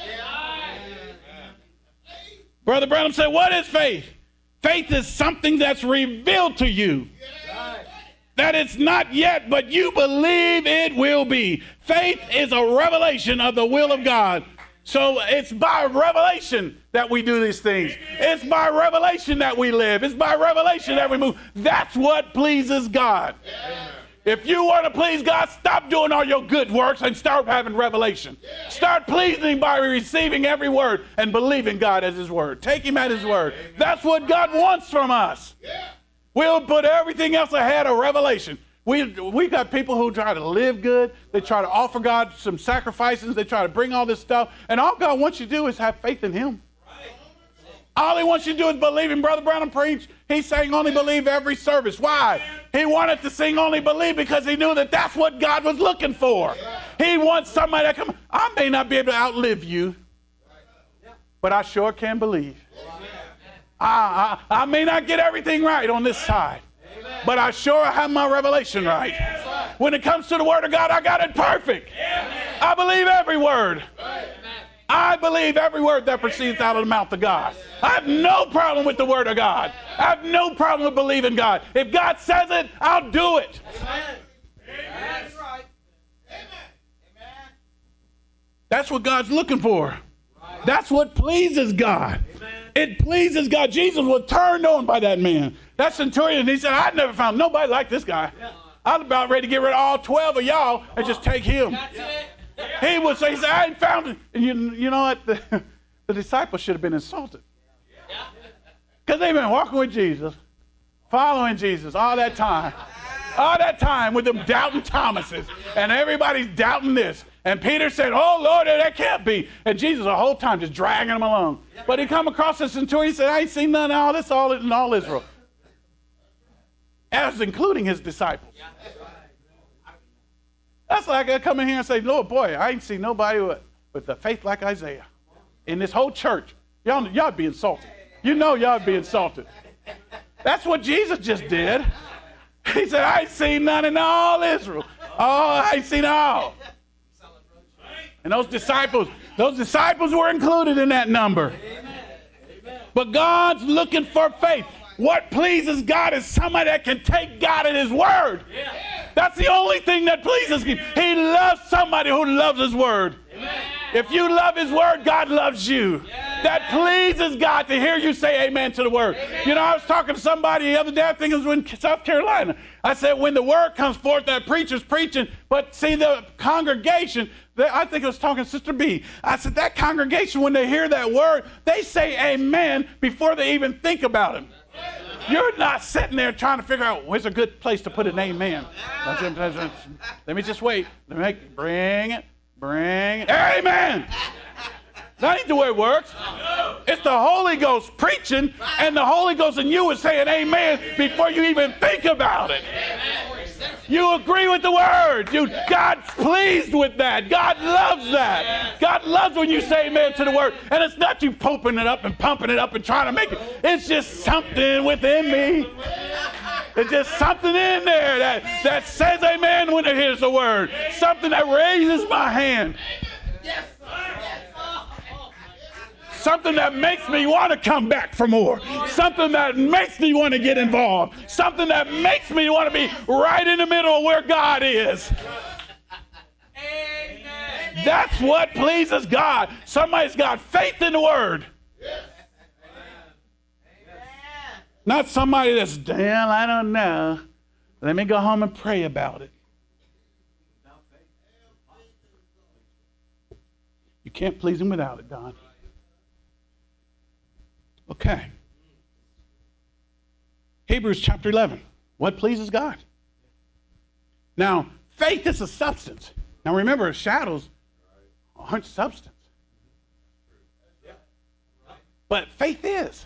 Brother Branham said, what is faith? Faith is something that's revealed to you. That it's not yet, but you believe it will be. Faith is a revelation of the will of God. So it's by revelation that we do these things. It's by revelation that we live. It's by revelation that we move. That's what pleases God. If you want to please God, stop doing all your good works and start having revelation. Start pleasing Him by receiving every word and believing God as His word. Take Him at His word. That's what God wants from us. We'll put everything else ahead of revelation. We've got people who try to live good. They try to offer God some sacrifices. They try to bring all this stuff. And all God wants you to do is have faith in Him. All he wants you to do is believe him. Brother Branham preached. He's saying only believe every service. Why? He wanted to sing only believe because he knew that that's what God was looking for. He wants somebody that come. I may not be able to outlive you, but I sure can believe. I may not get everything right on this side, but I sure have my revelation right. When it comes to the Word of God, I got it perfect. I believe every word. I believe every word that proceeds out of the mouth of God. I have no problem with the Word of God. I have no problem with believing God. If God says it, I'll do it. That's right. That's what God's looking for. That's what pleases God. It pleases God. Jesus was turned on by that man. That centurion, he said, I've never found nobody like this guy. I'm about ready to get rid of all 12 of y'all and just take him. He would say, I ain't found it. And you know what? The disciples should have been insulted. Because they've been walking with Jesus, following Jesus all that time. All that time with them doubting Thomases. And everybody's doubting this. And Peter said, oh, Lord, that can't be. And Jesus the whole time just dragging them along. But he come across the centurion, he said, I ain't seen none of all this in all Israel. As including his disciples. That's like I come in here and say, Lord, boy, I ain't seen nobody with a faith like Isaiah in this whole church. Y'all be insulted. You know y'all be insulted. That's what Jesus just did. He said, I ain't seen none in all Israel. Oh, I ain't seen all. And those disciples were included in that number. But God's looking for faith. What pleases God is somebody that can take God at his word. That's the only thing that pleases him. He loves somebody who loves his word. If you love his word, God loves you. That pleases God to hear you say amen to the word. You know, I was talking to somebody the other day, I think it was in South Carolina. I said, when the word comes forth, that preacher's preaching, but see the congregation, I think I was talking to Sister B. I said, that congregation, when they hear that word, they say amen before they even think about it. You're not sitting there trying to figure out where's a good place to put an amen. Let me just wait. Bring it. Amen. That ain't the way it works. It's the Holy Ghost preaching, and the Holy Ghost in you is saying amen before you even think about it. You agree with the word. God's pleased with that. God loves that. God loves when you say amen to the word. And it's not you pumping it up and trying to make it. It's just something within me. There's just something in there that says amen when it hears the word. Something that raises my hand. Something that makes me want to come back for more. Something that makes me want to get involved. Something that makes me want to be right in the middle of where God is. That's what pleases God. Somebody's got faith in the word. Not somebody that's, damn, I don't know. Let me go home and pray about it. You can't please him without it, Don. Okay. Hebrews chapter 11. What pleases God? Now, faith is a substance. Now remember, shadows aren't substance. But faith is.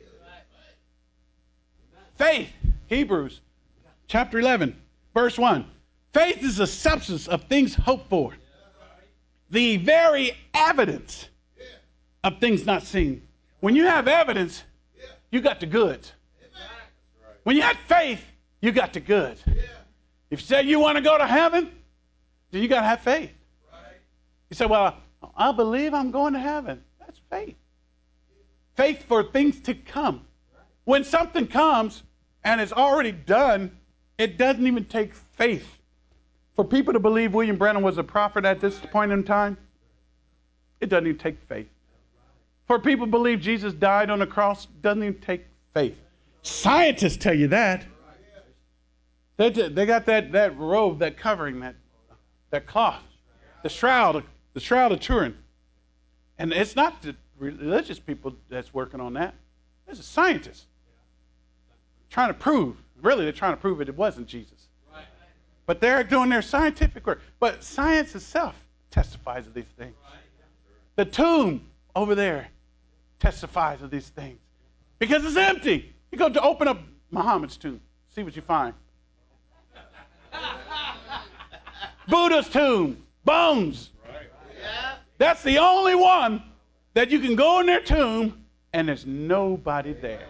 Faith, Hebrews chapter 11, verse 1. Faith is a substance of things hoped for. The very evidence of things not seen. When you have evidence, you got the goods. When you have faith, you got the goods. If you say you want to go to heaven, then you got to have faith. You say, well, I believe I'm going to heaven. That's faith. Faith for things to come. When something comes and it's already done, it doesn't even take faith. For people to believe William Branham was a prophet at this point in time, it doesn't even take faith. For people to believe Jesus died on the cross, doesn't even take faith. Scientists tell you that. They got that robe, that covering, that cloth, the shroud of Turin. And it's not the religious people that's working on that. It's a scientist trying to prove. Really, they're trying to prove it wasn't Jesus. But they're doing their scientific work. But science itself testifies of these things. The tomb over there testifies of these things. Because it's empty. You go to open up Muhammad's tomb. See what you find. Buddha's tomb. Bones. That's the only one that you can go in their tomb and there's nobody there.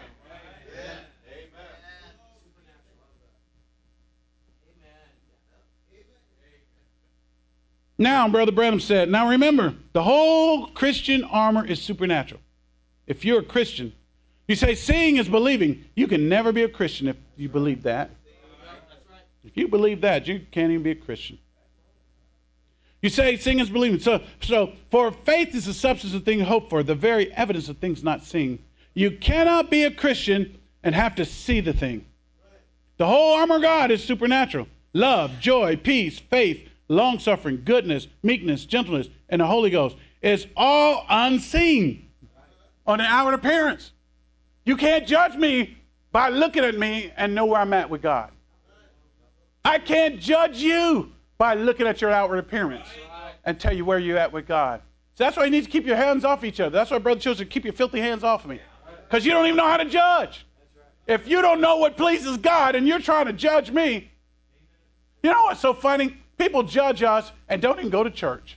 Now, Brother Branham said, now remember, the whole Christian armor is supernatural. If you're a Christian, you say seeing is believing. You can never be a Christian if you believe that. If you believe that, you can't even be a Christian. You say seeing is believing. So for faith is the substance of things hoped for, the very evidence of things not seen. You cannot be a Christian and have to see the thing. The whole armor of God is supernatural. Love, joy, peace, faith, long-suffering, goodness, meekness, gentleness, and the Holy Ghost. It's all unseen on an outward appearance. You can't judge me by looking at me and know where I'm at with God. I can't judge you by looking at your outward appearance and tell you where you're at with God. So that's why you need to keep your hands off each other. That's why, brother children, keep your filthy hands off of me. Because you don't even know how to judge. If you don't know what pleases God and you're trying to judge me, you know what's so funny? People judge us and don't even go to church.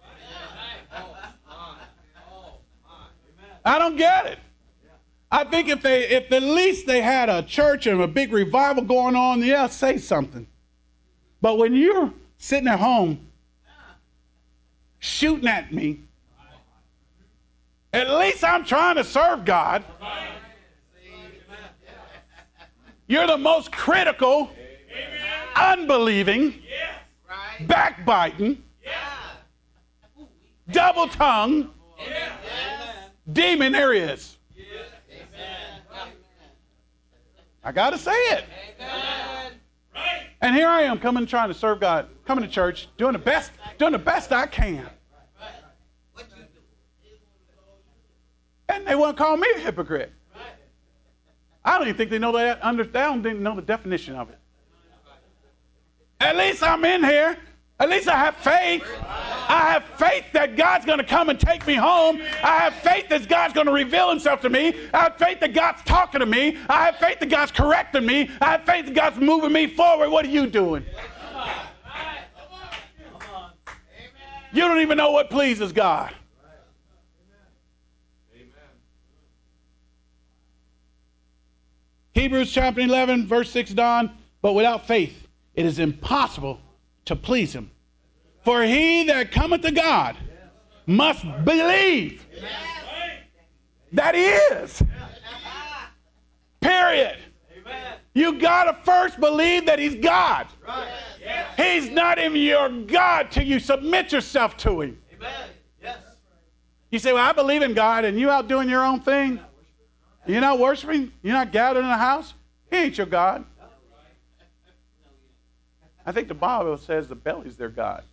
I don't get it. I think if at least they had a church and a big revival going on, yeah, say something. But when you're sitting at home shooting at me, at least I'm trying to serve God. You're the most critical, unbelieving, backbiting, double-tongued demon there is. I got to say it. And here I am coming trying to serve God, coming to church, doing the best I can. And they want to call me a hypocrite. I don't even think they know that. They don't even know the definition of it. At least I'm in here. At least I have faith. I have faith that God's going to come and take me home. I have faith that God's going to reveal himself to me. I have faith that God's talking to me. I have faith that God's correcting me. I have faith that God's moving me forward. What are you doing? You don't even know what pleases God. Hebrews chapter 11, verse 6, Don. But without faith, it is impossible to please him. For he that cometh to God must believe that he is. Period. You got to first believe that he's God. He's not even your God till you submit yourself to him. You say, well, I believe in God, and you out doing your own thing. You're not worshiping. You're not gathered in a house. He ain't your God. I think the Bible says the belly's their God.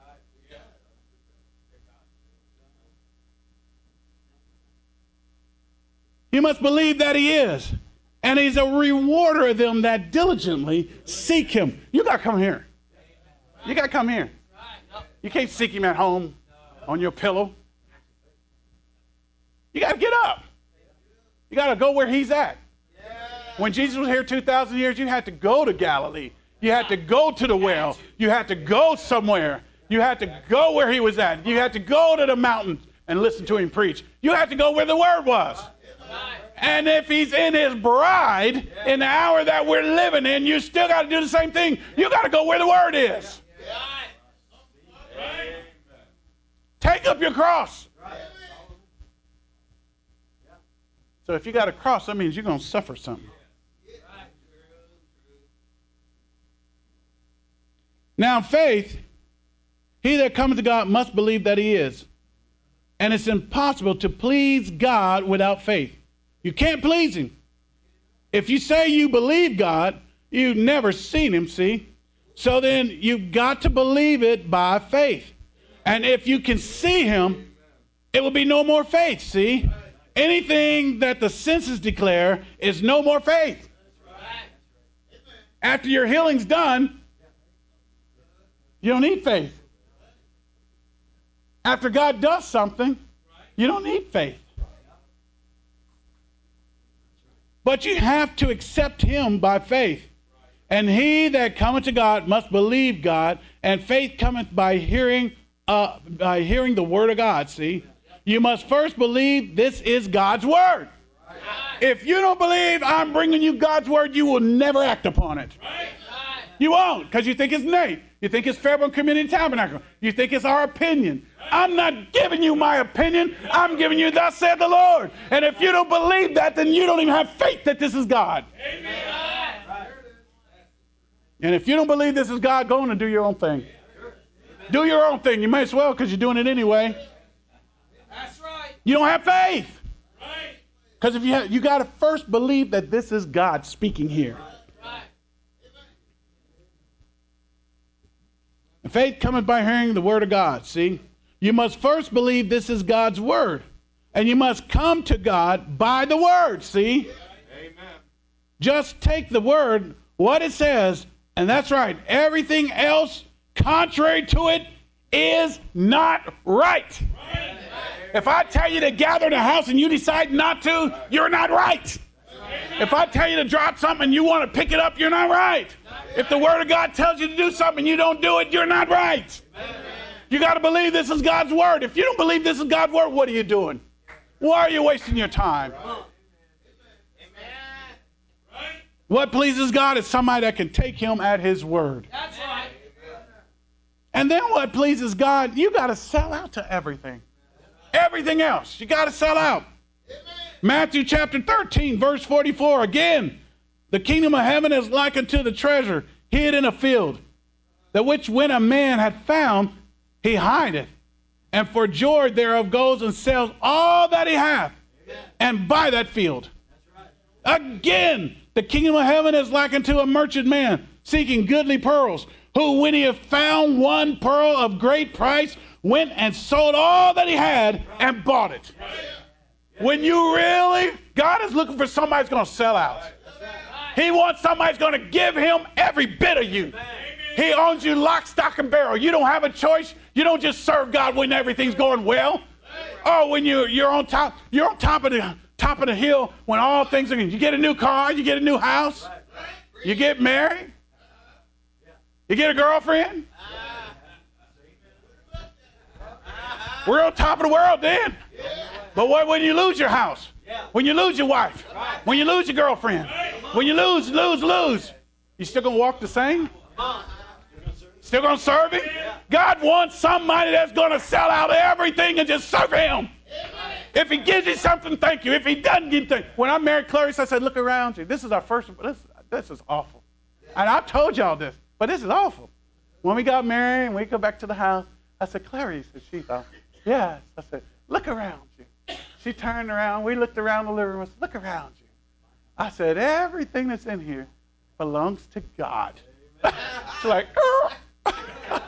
You must believe that he is. And he's a rewarder of them that diligently seek him. You got to come here. You got to come here. You can't seek him at home on your pillow. You got to get up. You got to go where he's at. When Jesus was here 2,000 years, you had to go to Galilee. You had to go to the well. You had to go somewhere. You had to go where he was at. You had to go to the mountain and listen to him preach. You had to go where the word was. And if he's in his bride in the hour that we're living in, you still got to do the same thing. You got to go where the word is. Take up your cross. So if you got a cross, that means you're going to suffer something. Now, faith, he that cometh to God must believe that he is. And it's impossible to please God without faith. You can't please him. If you say you believe God, you've never seen him, see? So then you've got to believe it by faith. And if you can see him, it will be no more faith, see? Anything that the senses declare is no more faith. After your healing's done, you don't need faith. After God does something, you don't need faith. But you have to accept him by faith. And he that cometh to God must believe God, and faith cometh by hearing the word of God. See? You must first believe this is God's word. If you don't believe I'm bringing you God's word, you will never act upon it. You won't, because you think it's Nate. You think it's Fairborn Community Tabernacle. You think it's our opinion. I'm not giving you my opinion. I'm giving you thus said the Lord. And if you don't believe that, then you don't even have faith that this is God. Amen. And if you don't believe this is God, go on and do your own thing. Do your own thing. You may as well, because you're doing it anyway. That's right. You don't have faith. Because if you got to first believe that this is God speaking here. And faith cometh by hearing the word of God. See? You must first believe this is God's word. And you must come to God by the word. See? Amen. Just take the word, what it says, and that's right. Everything else contrary to it is not right. If I tell you to gather in a house and you decide not to, you're not right. If I tell you to drop something and you want to pick it up, you're not right. If the word of God tells you to do something and you don't do it, you're not right. You got to believe this is God's word. If you don't believe this is God's word, what are you doing? Why are you wasting your time? What pleases God is somebody that can take him at his word. That's right. And then what pleases God, you got to sell out to everything. Everything else, you got to sell out. Matthew chapter 13, verse 44. Again, the kingdom of heaven is like unto the treasure hid in a field, that which when a man had found, he hideth, and for joy thereof goes and sells all that he hath, and buy that field. Again, the kingdom of heaven is like unto a merchant man seeking goodly pearls, who when he had found one pearl of great price, went and sold all that he had and bought it. When you really, God is looking for somebody who's going to sell out. He wants somebody who's going to give him every bit of you. He owns you lock, stock, and barrel. You don't have a choice. You don't just serve God when everything's going well. Oh, when you're on top of the hill when all things are good. You get a new car, you get a new house, you get married, you get a girlfriend. We're on top of the world then. But what when you lose your house? When you lose your wife? When you lose your girlfriend? When you lose? You still going to walk the same? Still going to serve him? God wants somebody that's going to sell out everything and just serve him. If he gives you something, thank you. If he doesn't give you, when I married Clarice, I said, look around you. This is our first, this is awful. And I've told y'all this, but this is awful. When we got married and we go back to the house, I said, Clarice, and she thought, yes. I said, look around you. She turned around. We looked around the living room. I said, look around you. I said, everything that's in here belongs to God. She's like, that's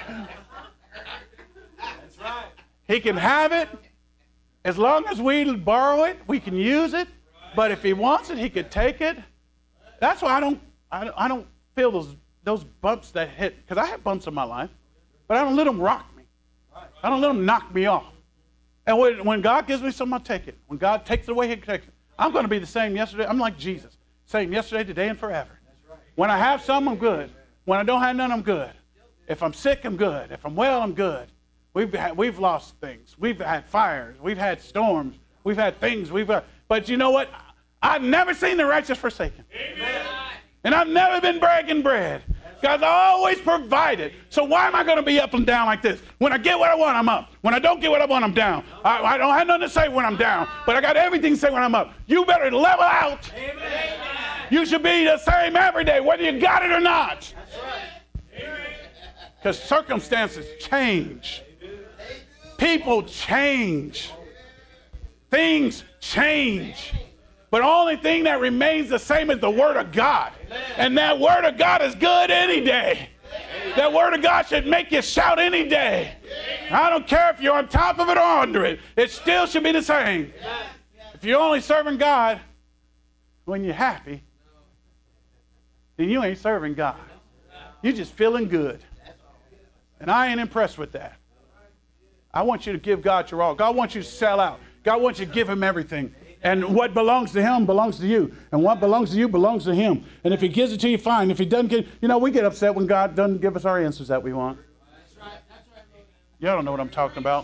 right. He can have it. As long as we borrow it, we can use it. But if he wants it, he could take it. That's why I don't feel those bumps that hit. Because I have bumps in my life. But I don't let them rock me. I don't let them knock me off. And when God gives me something, I take it. When God takes it away, he takes it. I'm going to be the same yesterday. I'm like Jesus. Same yesterday, today, and forever. When I have some, I'm good. When I don't have none, I'm good. If I'm sick, I'm good. If I'm well, I'm good. We've lost things. We've had fires. We've had storms. We've had things. But you know what? I've never seen the righteous forsaken. Amen. And I've never been breaking bread. God's always provided. So why am I going to be up and down like this? When I get what I want, I'm up. When I don't get what I want, I'm down. I don't have nothing to say when I'm down, but I got everything to say when I'm up. You better level out. Amen. You should be the same every day, whether you got it or not. Because circumstances change. People change. Things change. But the only thing that remains the same is the Word of God. And that Word of God is good any day. That Word of God should make you shout any day. I don't care if you're on top of it or under it. It still should be the same. If you're only serving God when you're happy, then you ain't serving God. You're just feeling good. And I ain't impressed with that. I want you to give God your all. God wants you to sell out. God wants you to give him everything. And what belongs to him belongs to you. And what belongs to you belongs to him. And if he gives it to you, fine. If he doesn't give, we get upset when God doesn't give us our answers that we want. Y'all don't know what I'm talking about.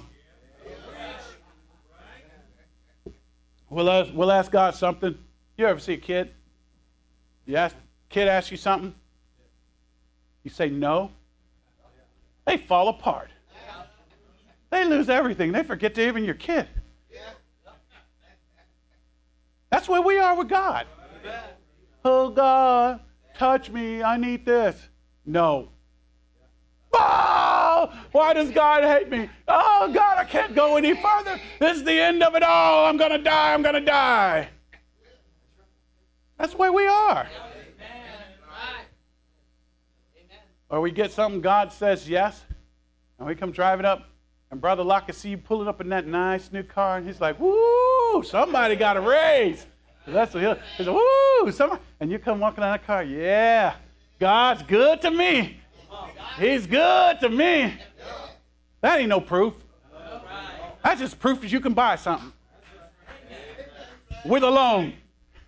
We'll ask God something. You ever see a kid? Kid asks you something. You say no. They fall apart. They lose everything. They forget they're even your kid. That's where we are with God. Oh, God, touch me. I need this. No. Oh, why does God hate me? Oh, God, I can't go any further. This is the end of it all. I'm going to die. I'm going to die. That's where we are. Or we get something, God says yes, and we come driving up, and Brother Locke can see you pulling up in that nice new car, and he's like, woo, somebody got a raise. That's what he's like, woo, somebody. And you come walking out of that car, yeah, God's good to me. He's good to me. That ain't no proof. That's just proof that you can buy something with a loan.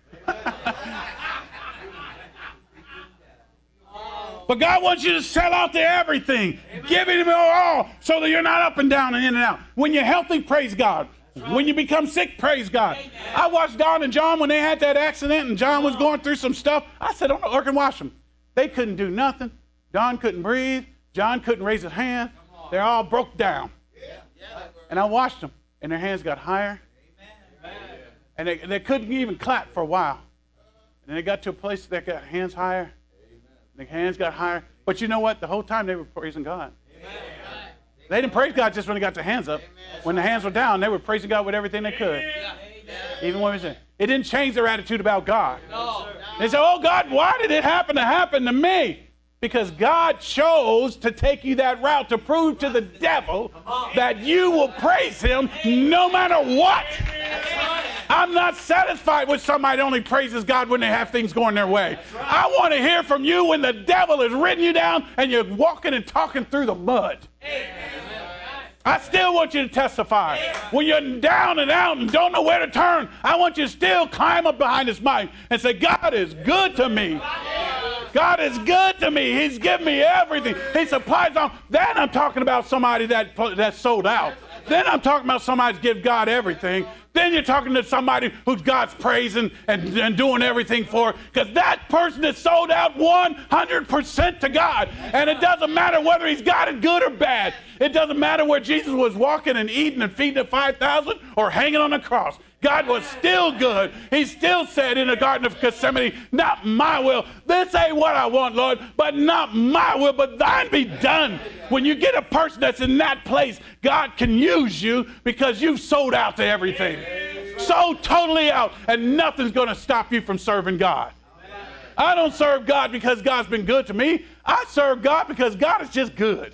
But God wants you to sell out to everything. Give Him all so that you're not up and down and in and out. When you're healthy, praise God. When you become sick, praise God. I watched Don and John when they had that accident and John was going through some stuff. I said, on the Orc and watch them. They couldn't do nothing. Don couldn't breathe. John couldn't raise his hand. They all broke down. And I watched them, and their hands got higher. And they couldn't even clap for a while. And then they got to a place that got hands higher. The hands got higher. But you know what? The whole time they were praising God. They didn't praise God just when they got their hands up. When the hands were down, they were praising God with everything they could. Even when it didn't change their attitude about God. They said, oh, God, why did it happen to me? Because God chose to take you that route to prove to the devil that you will praise him no matter what. I'm not satisfied with somebody that only praises God when they have things going their way. I want to hear from you when the devil has ridden you down and you're walking and talking through the mud. I still want you to testify. When you're down and out and don't know where to turn, I want you to still climb up behind this mic and say, God is good to me. God is good to me. He's given me everything. He supplies all. Then I'm talking about somebody that's sold out. Then I'm talking about somebody that's give God everything. Then you're talking to somebody who's God's praising and doing everything for. Because that person is sold out 100% to God. And it doesn't matter whether he's got it good or bad. It doesn't matter where Jesus was walking and eating and feeding the 5,000 or hanging on the cross. God was still good. He still said in the Garden of Gethsemane, not my will. This ain't what I want, Lord, but not my will, but thine be done. When you get a person that's in that place, God can use you because you've sold out to everything. So totally out, and nothing's going to stop you from serving God. I don't serve God because God's been good to me. I serve God because God is just good.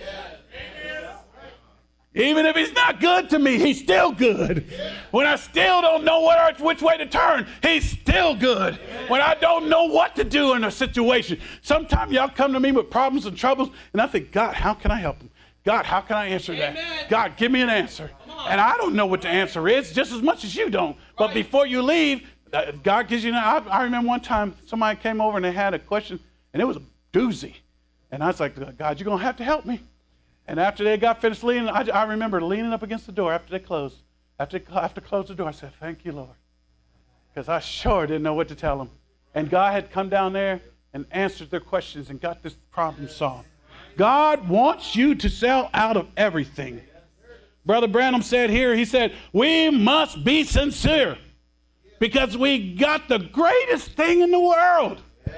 Even if he's not good to me, he's still good. When I still don't know which way to turn, he's still good. When I don't know what to do in a situation, sometimes y'all come to me with problems and troubles, and I think, God, how can I help them? God, how can I answer that? God, give me an answer. And I don't know what the answer is just as much as you don't. But before you leave, God gives you I remember one time somebody came over and they had a question, and it was a doozy. And I was like, God, you're going to have to help me. And after they got finished leaning, I remember leaning up against the door after they closed. After they closed the door, I said, thank you, Lord. Because I sure didn't know what to tell them. And God had come down there and answered their questions and got this problem solved. God wants you to sell out of everything. Brother Branham said here, he said, we must be sincere because we got the greatest thing in the world.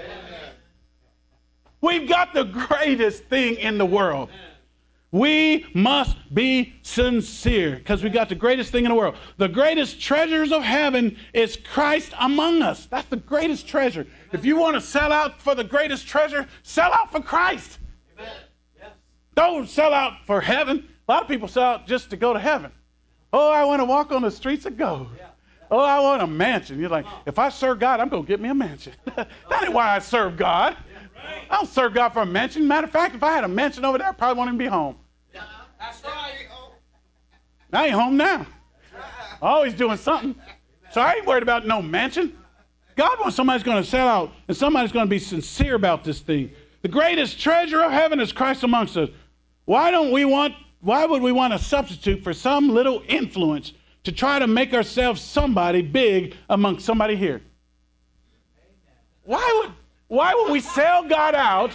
We've got the greatest thing in the world. We must be sincere because we got the greatest thing in the world. The greatest treasures of heaven is Christ among us. That's the greatest treasure. If you want to sell out for the greatest treasure, sell out for Christ. Don't sell out for heaven. A lot of people sell out just to go to heaven. Oh, I want to walk on the streets of gold. Oh, I want a mansion. You're like, if I serve God, I'm going to get me a mansion. That ain't why I serve God. I don't serve God for a mansion. Matter of fact, if I had a mansion over there, I probably wouldn't be home. That's right. I ain't home now. Always doing something. So I ain't worried about no mansion. God wants somebody's going to sell out, and somebody's going to be sincere about this thing. The greatest treasure of heaven is Christ amongst us. Why would we want to substitute for some little influence to try to make ourselves somebody big amongst somebody here? Why would we sell God out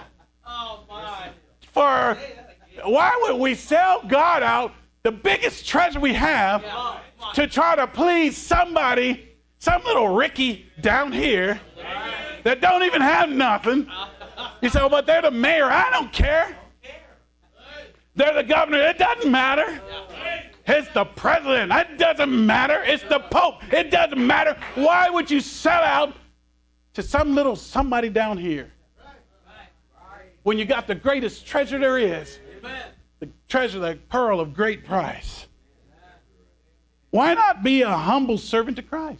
for, why would we sell God out, the biggest treasure we have, to try to please somebody, some little Ricky down here that don't even have nothing? You say, oh, but they're the mayor. I don't care. They're the governor. It doesn't matter. It's the president. It doesn't matter. It's the Pope. It doesn't matter. Why would you sell out to some little somebody down here when you got the greatest treasure there is? The treasure, the pearl of great price. Why not be a humble servant to Christ?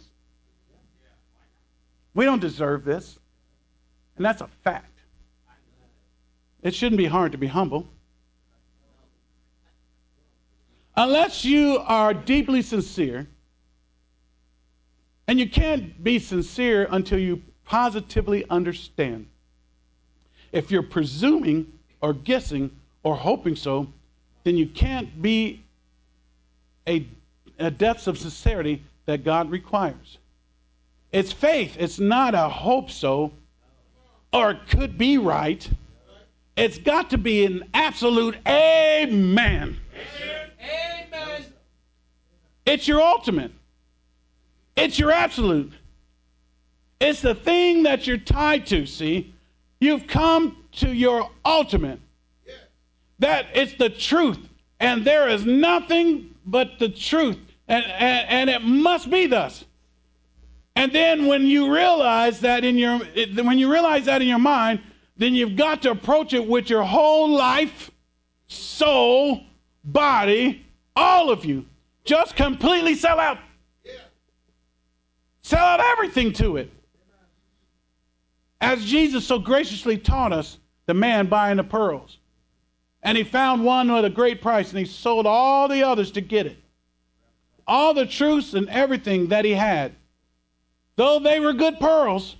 We don't deserve this, and that's a fact. It shouldn't be hard to be humble. Unless you are deeply sincere, and you can't be sincere until you positively understand. If you're presuming or guessing or hoping so, then you can't be a depth of sincerity that God requires. It's faith. It's not a hope so or could be right. It's got to be an absolute amen. Amen. It's your ultimate. It's your absolute. It's the thing that you're tied to, see? You've come to your ultimate. That it's the truth. And there is nothing but the truth. And it must be thus. And then when you realize that in your mind, then you've got to approach it with your whole life, soul, body, all of you. Just completely sell out. Sell out everything to it. As Jesus so graciously taught us, the man buying the pearls. And he found one at a great price, and he sold all the others to get it. All the truths and everything that he had. Though they were good pearls,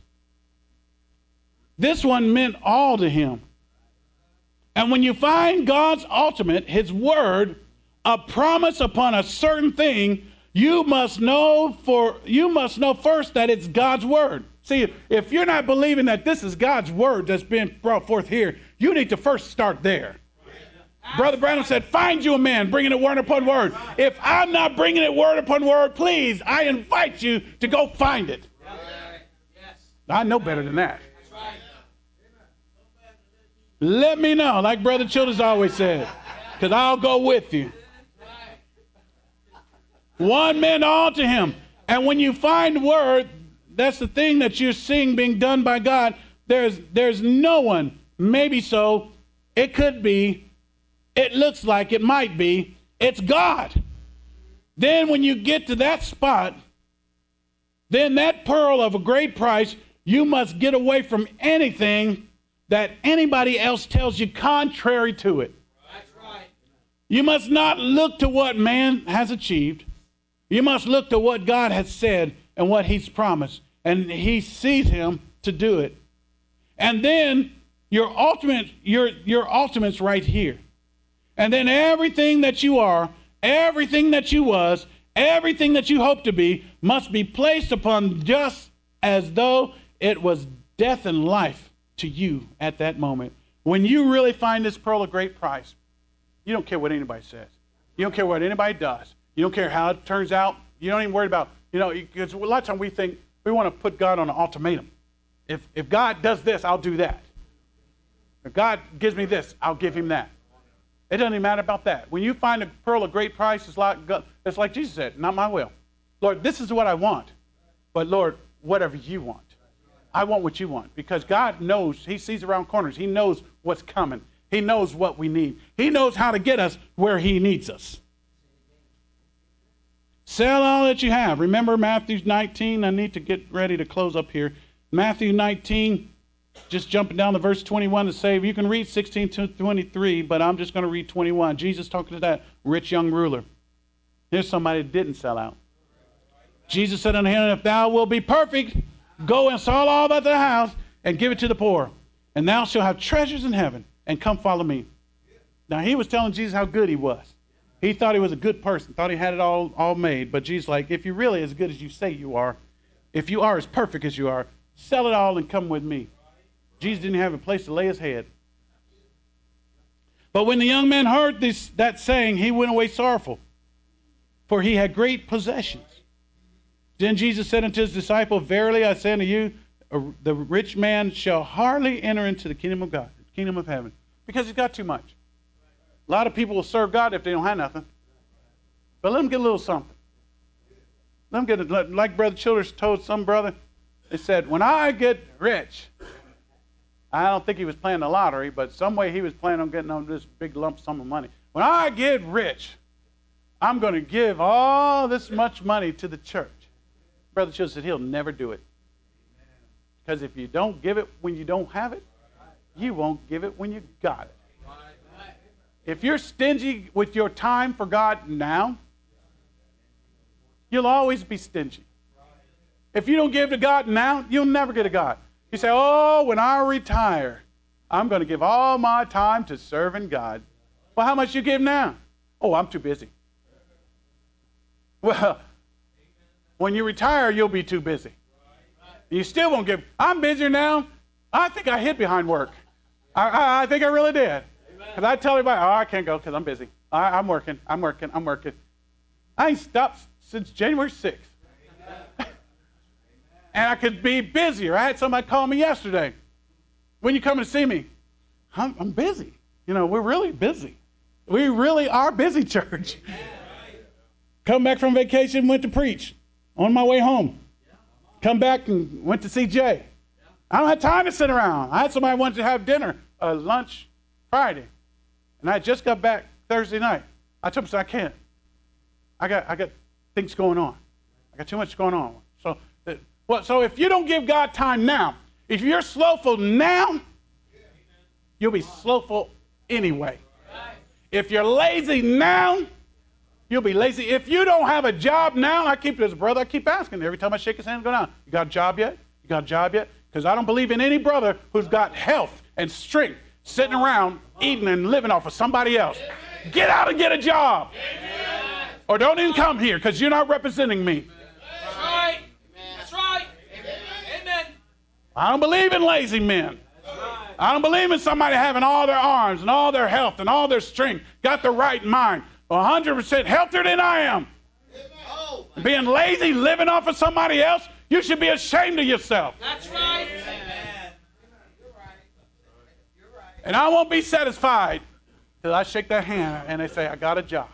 this one meant all to him. And when you find God's ultimate, his word, a promise upon a certain thing, you must know first that it's God's word. See, if you're not believing that this is God's word that's been brought forth here, you need to first start there. Brother Branham said, find you a man bringing it word upon word. If I'm not bringing it word upon word, please, I invite you to go find it. I know better than that. Let me know, like Brother Childers always said, because I'll go with you. One meant all to him. And when you find the word, that's the thing that you're seeing being done by God. There's no one, maybe so, it could be, it looks like it might be, it's God. Then when you get to that spot, then that pearl of a great price, you must get away from anything that anybody else tells you contrary to it. That's right. You must not look to what man has achieved. You must look to what God has said and what he's promised. And he sees him to do it. And then your ultimate's right here. And then everything that you are, everything that you was, everything that you hope to be must be placed upon just as though it was death and life to you at that moment. When you really find this pearl of great price, you don't care what anybody says. You don't care what anybody does. You don't care how it turns out. You don't even worry about, because a lot of times we think we want to put God on an ultimatum. If God does this, I'll do that. If God gives me this, I'll give him that. It doesn't even matter about that. When you find a pearl of great price, it's like Jesus said, not my will. Lord, this is what I want. But Lord, whatever you want. I want what you want. Because God knows, he sees around corners. He knows what's coming. He knows what we need. He knows how to get us where he needs us. Sell all that you have. Remember Matthew 19? I need to get ready to close up here. Matthew 19, just jumping down to verse 21 to say, you can read 16 to 23, but I'm just going to read 21. Jesus talking to that rich young ruler. Here's somebody that didn't sell out. Jesus said unto him, if thou wilt be perfect, go and sell all that thou hast and give it to the poor, and thou shalt have treasures in heaven, and come follow me. Now, he was telling Jesus how good he was. He thought he was a good person, thought he had it all made. But Jesus like, if you're really as good as you say you are, if you are as perfect as you are, sell it all and come with me. Jesus didn't have a place to lay his head. But when the young man heard that saying, he went away sorrowful, for he had great possessions. Then Jesus said unto his disciple, verily I say unto you, the rich man shall hardly enter into the kingdom of God, the kingdom of heaven, because he's got too much. A lot of people will serve God if they don't have nothing. But let them get a little something. Let them get, like Brother Childers told some brother, they said, when I get rich, I don't think he was playing the lottery, but some way he was planning on getting on this big lump sum of money. When I get rich, I'm going to give all this much money to the church. Brother Childers said he'll never do it. Because if you don't give it when you don't have it, you won't give it when you got it. If you're stingy with your time for God now, you'll always be stingy. If you don't give to God now, you'll never get to God. You say, oh, when I retire, I'm going to give all my time to serving God. Well, how much you give now? Oh, I'm too busy. Well, when you retire, you'll be too busy. You still won't give. I'm busier now. I think I hid behind work. I think I really did. Because I tell everybody, oh, I can't go because I'm busy. I'm working. I ain't stopped since January 6th. And I could be busier. I had somebody call me yesterday. When you come to see me? I'm busy. You know, we're really busy. We really are busy, church. Come back from vacation, went to preach. On my way home. Come back and went to see Jay. I don't have time to sit around. I had somebody wanted to have dinner, lunch Friday. And I just got back Thursday night. I told him, I can't. I got things going on. I got too much going on. So if you don't give God time now, if you're slowful now, you'll be slowful anyway. If you're lazy now, you'll be lazy. If you don't have a job now, I keep asking every time I shake his hand and go down, you got a job yet? You got a job yet? Because I don't believe in any brother who's got health and strength sitting around eating and living off of somebody else. Get out and get a job. Or don't even come here because you're not representing me. That's right. That's right. Amen. I don't believe in lazy men. I don't believe in somebody having all their arms and all their health and all their strength, got the right mind, 100% healthier than I am. Being lazy, living off of somebody else, you should be ashamed of yourself. That's right. And I won't be satisfied till I shake their hand and they say, I got a job.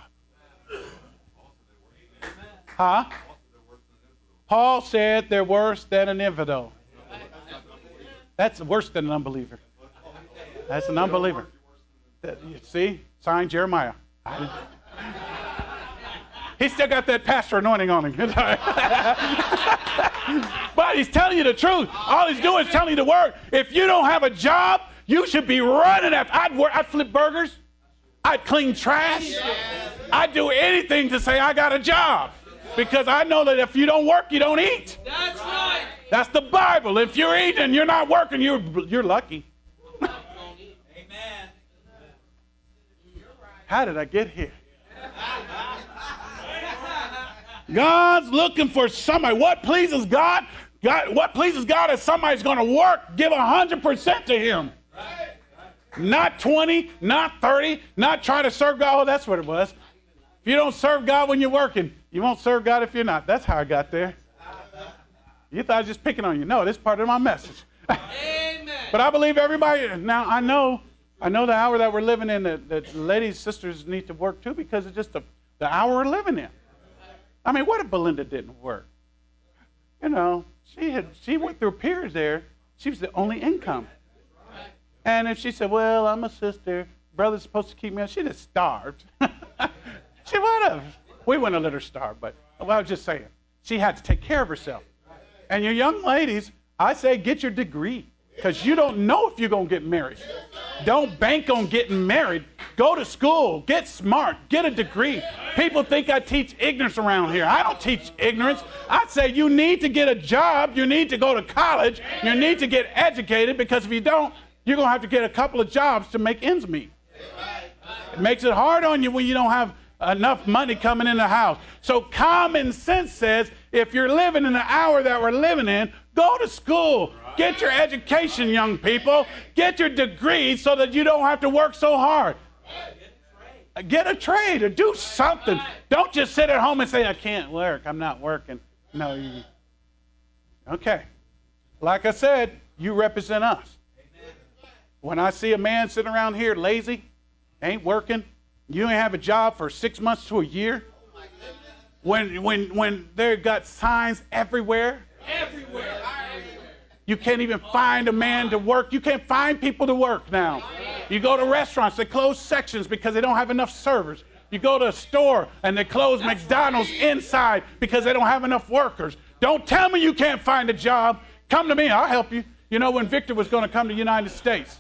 Huh? Paul said they're worse than an infidel. That's worse than an unbeliever. That's an unbeliever. You see? Sign Jeremiah. He still got that pastor anointing on him. But he's telling you the truth. All he's doing is telling you the word. If you don't have a job, you should be running after. I'd flip burgers. I'd clean trash. I'd do anything to say I got a job. Because I know that if you don't work, you don't eat. That's right. That's the Bible. If you're eating and you're not working, you're lucky. Amen. How did I get here? God's looking for somebody. What pleases God? What pleases God is somebody's going to work. Give 100% to Him. Not 20, not 30, not try to serve God. Oh, that's what it was. If you don't serve God when you're working, you won't serve God if you're not. That's how I got there. You thought I was just picking on you. No, this is part of my message. Amen. But I believe everybody. Now, I know the hour that we're living in, that ladies, sisters need to work too, because it's just the hour we're living in. I mean, what if Belinda didn't work? You know, she went through a period there. She was the only income. And if she said, well, I'm a sister, brother's supposed to keep me, she'd have starved. She would have. We wouldn't have let her starve, but I was just saying. She had to take care of herself. And you young ladies, I say get your degree, because you don't know if you're going to get married. Don't bank on getting married. Go to school. Get smart. Get a degree. People think I teach ignorance around here. I don't teach ignorance. I say you need to get a job. You need to go to college. You need to get educated, because if you don't, you're going to have to get a couple of jobs to make ends meet. It makes it hard on you when you don't have enough money coming in the house. So common sense says, if you're living in the hour that we're living in, go to school. Get your education, young people. Get your degree so that you don't have to work so hard. Get a trade or do something. Don't just sit at home and say, I can't work. I'm not working. No. Okay. Like I said, you represent us. When I see a man sitting around here lazy, ain't working, you ain't have a job for 6 months to a year, when they got signs everywhere, you can't even find a man to work. You can't find people to work now. You go to restaurants, they close sections because they don't have enough servers. You go to a store and they close McDonald's inside because they don't have enough workers. Don't tell me you can't find a job. Come to me, I'll help you. You know, when Victor was going to come to the United States,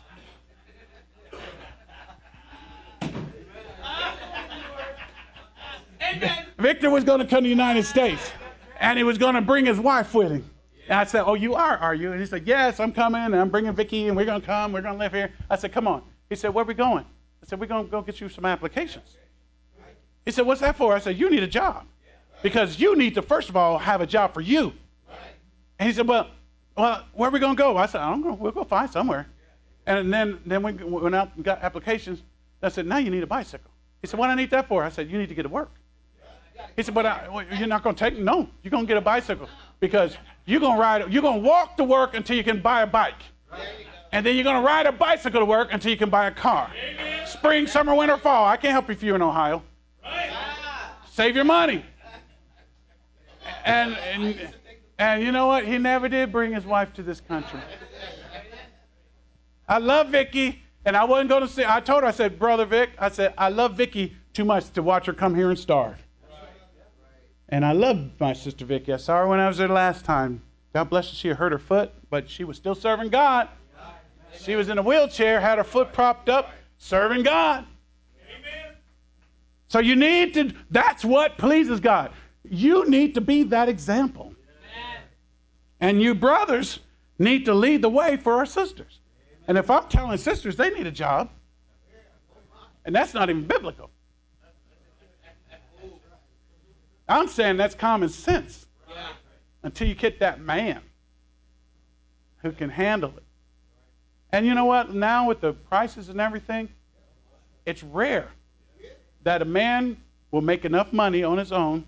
Victor was going to come to the United States, and he was going to bring his wife with him. And I said, oh, you are you? And he said, yes, I'm coming, and I'm bringing Vicky, and we're going to come. We're going to live here. I said, come on. He said, where are we going? I said, we're going to go get you some applications. He said, what's that for? I said, you need a job, because you need to, first of all, have a job for you. And he said, well, where are we going to go? I said, I don't know. We'll go find somewhere. And then we went out and got applications. I said, now you need a bicycle. He said, what do I need that for? I said, you need to get to work. He said, but you're not going to take it? No, you're going to get a bicycle, because you're going to walk to work until you can buy a bike. And then you're going to ride a bicycle to work until you can buy a car. Spring, summer, winter, fall. I can't help you if you're in Ohio. Save your money. And you know what? He never did bring his wife to this country. I love Vicky, and I wasn't going to say, I told her, I said, Brother Vic, I said, I love Vicky too much to watch her come here and starve. And I love my sister Vicky. I saw her when I was there last time. God bless her, she hurt her foot, but she was still serving God. She was in a wheelchair, had her foot propped up, serving God. Amen. So you need to, that's what pleases God. You need to be that example. Amen. And you brothers need to lead the way for our sisters. And if I'm telling sisters they need a job, and that's not even biblical, I'm saying that's common sense until you get that man who can handle it. And you know what? Now with the prices and everything, it's rare that a man will make enough money on his own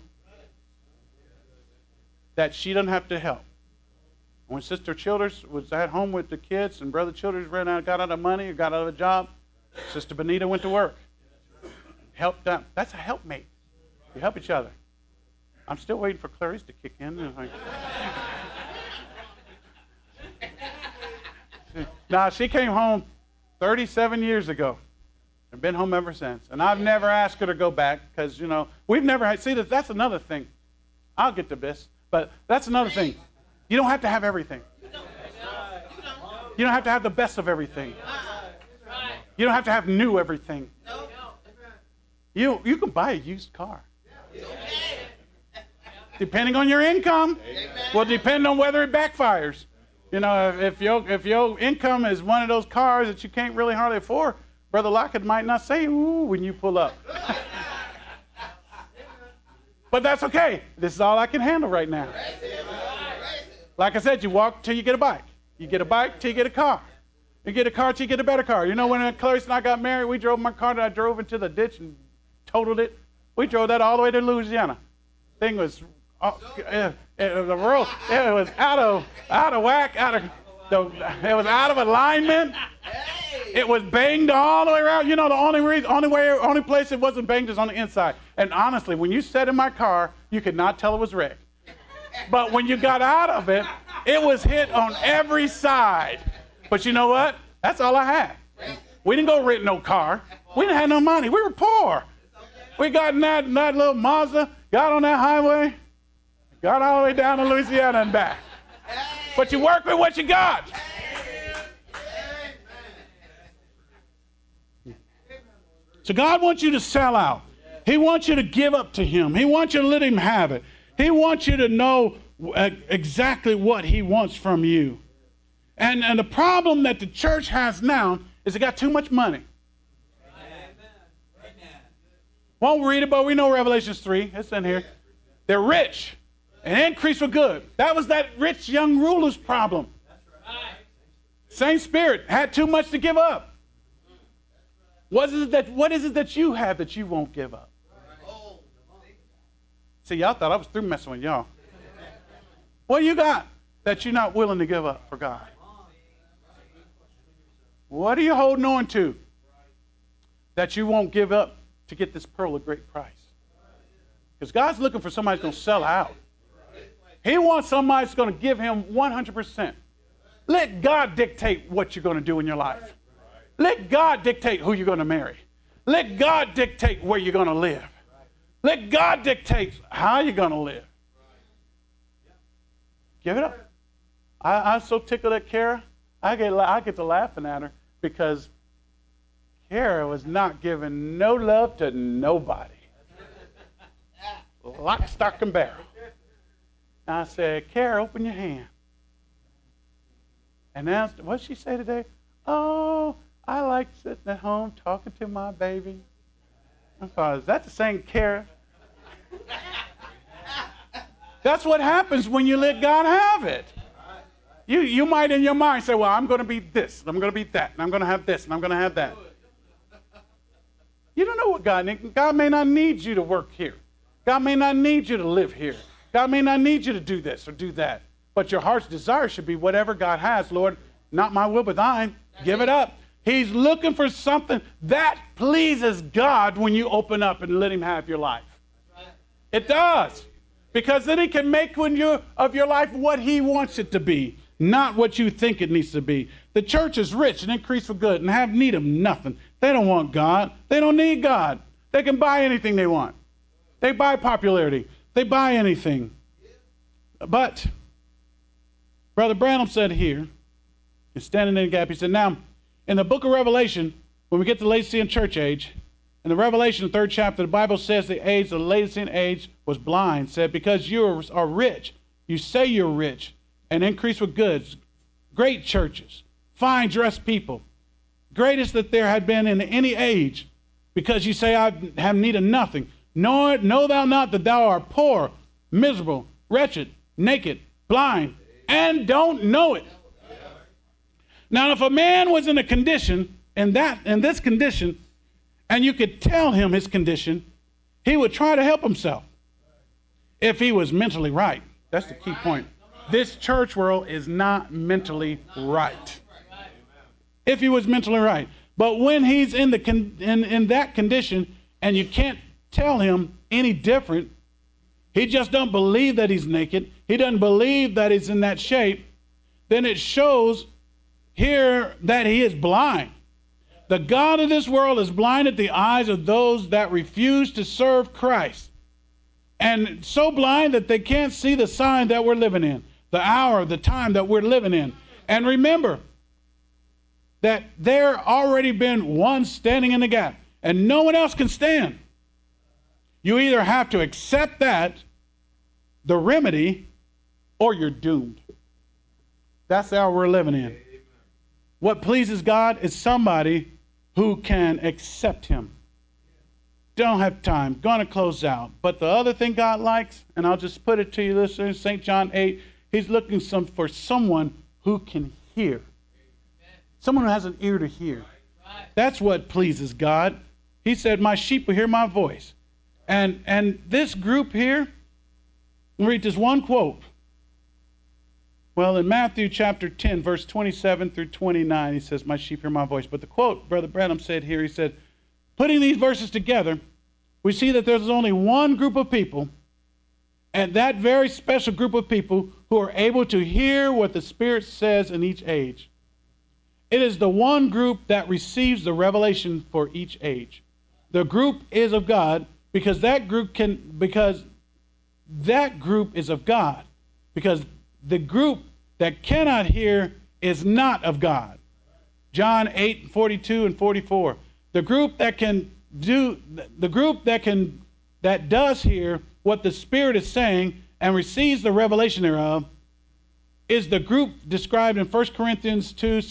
that she doesn't have to help. When Sister Childers was at home with the kids and Brother Childers got out of money or got out of a job, Sister Benita went to work. Helped them. That's a helpmate. You help each other. I'm still waiting for Clarice to kick in. Now, she came home 37 years ago and been home ever since. And I've never asked her to go back because, you know, we've never had, see, that's another thing. I'll get to this, but that's another thing. You don't have to have everything. You don't have to have the best of everything. You don't have to have new everything. You can buy a used car. Depending on your income, will depend on whether it backfires. You know, if your income is one of those cars that you can't really hardly afford, Brother Lockett might not say "ooh" when you pull up. But that's okay. This is all I can handle right now. Like I said, you walk till you get a bike. You get a bike till you get a car. You get a car till you get a better car. You know, when Clarice and I got married, we drove my car that I drove into the ditch and totaled it. We drove that all the way to Louisiana. Thing was, the world, it was out of whack, it was out of alignment. It was banged all the way around. You know, the only place it wasn't banged is on the inside. And honestly, when you sat in my car, you could not tell it was wrecked. But when you got out of it, it was hit on every side. But you know what? That's all I had. We didn't go rent no car. We didn't have no money. We were poor. We got in that little Mazda, got on that highway, got all the way down to Louisiana and back. But you work with what you got. So God wants you to sell out. He wants you to give up to him. He wants you to let him have it. He wants you to know exactly what he wants from you. And the problem that the church has now is it got too much money. Won't read it, but we know Revelations 3. It's in here. They're rich and increase for good. That was that rich young ruler's problem. Same spirit. Had too much to give up. What is it that you have that you won't give up? See, y'all thought I was through messing with y'all. What you got that you're not willing to give up for God? What are you holding on to that you won't give up to get this pearl of great price? Because God's looking for somebody who's going to sell out. He wants somebody who's going to give him 100%. Let God dictate what you're going to do in your life. Let God dictate who you're going to marry. Let God dictate where you're going to live. Let God dictate how you're going to live. Give it up. I'm so tickled at Kara. I get to laughing at her because Kara was not giving no love to nobody. Lock, stock, and barrel. And I said, Kara, open your hand. And now, what did she say today? Oh, I like sitting at home talking to my baby. I thought, is that the same Kara? That's what happens when you let God have it. You might in your mind say, well, I'm going to be this, and I'm going to be that, and I'm going to have this, and I'm going to have that. You don't know what God needs. God may not need you to work here. God may not need you to live here. God may not need you to do this or do that. But your heart's desire should be whatever God has, Lord, not my will but thine. Give it up. He's looking for something that pleases God when you open up and let him have your life. It does. Because then he can make of your life what he wants it to be, not what you think it needs to be. The church is rich and increase for good and have need of nothing. They don't want God. They don't need God. They can buy anything they want. They buy popularity. They buy anything. But Brother Branham said here, he's standing in the gap, he said, now, in the book of Revelation, when we get to the Laodicean church age, in the Revelation 3rd chapter, the Bible says the age, the Laodicean age, was blind. Said, because you are rich, you say you're rich, and increase with goods, great churches, fine dressed people, greatest that there had been in any age, because you say, I have need of nothing. Know thou not that thou art poor, miserable, wretched, naked, blind, and don't know it. Now, if a man was in a condition, in this condition, and you could tell him his condition, he would try to help himself if he was mentally right. That's the key point. This church world is not mentally right. If he was mentally right. But when he's in that condition and you can't tell him any different, he just don't believe that he's naked, he doesn't believe that he's in that shape, then it shows here that he is blind. The God of this world has blinded the eyes of those that refuse to serve Christ. And so blind that they can't see the sign that we're living in, the hour, the time that we're living in. And remember that there already been one standing in the gap, and no one else can stand. You either have to accept that, the remedy, or you're doomed. That's the hour we're living in. What pleases God is somebody who can accept him. Don't have time. Going to close out. But the other thing God likes, and I'll just put it to you, listen, St. John 8, he's looking for someone who can hear. Someone who has an ear to hear. That's what pleases God. He said, my sheep will hear my voice. And this group here, we'll read this one quote. Well, in Matthew chapter 10, verse 27 through 29, he says, my sheep hear my voice. But the quote Brother Branham said here, he said, putting these verses together, we see that there's only one group of people, and that very special group of people who are able to hear what the Spirit says in each age. It is the one group that receives the revelation for each age. The group is of God because that group is of God. Because the group that cannot hear is not of God. John 8, 42 and 44. The group that can the group that does hear what the Spirit is saying and receives the revelation thereof is the group described in 1 Corinthians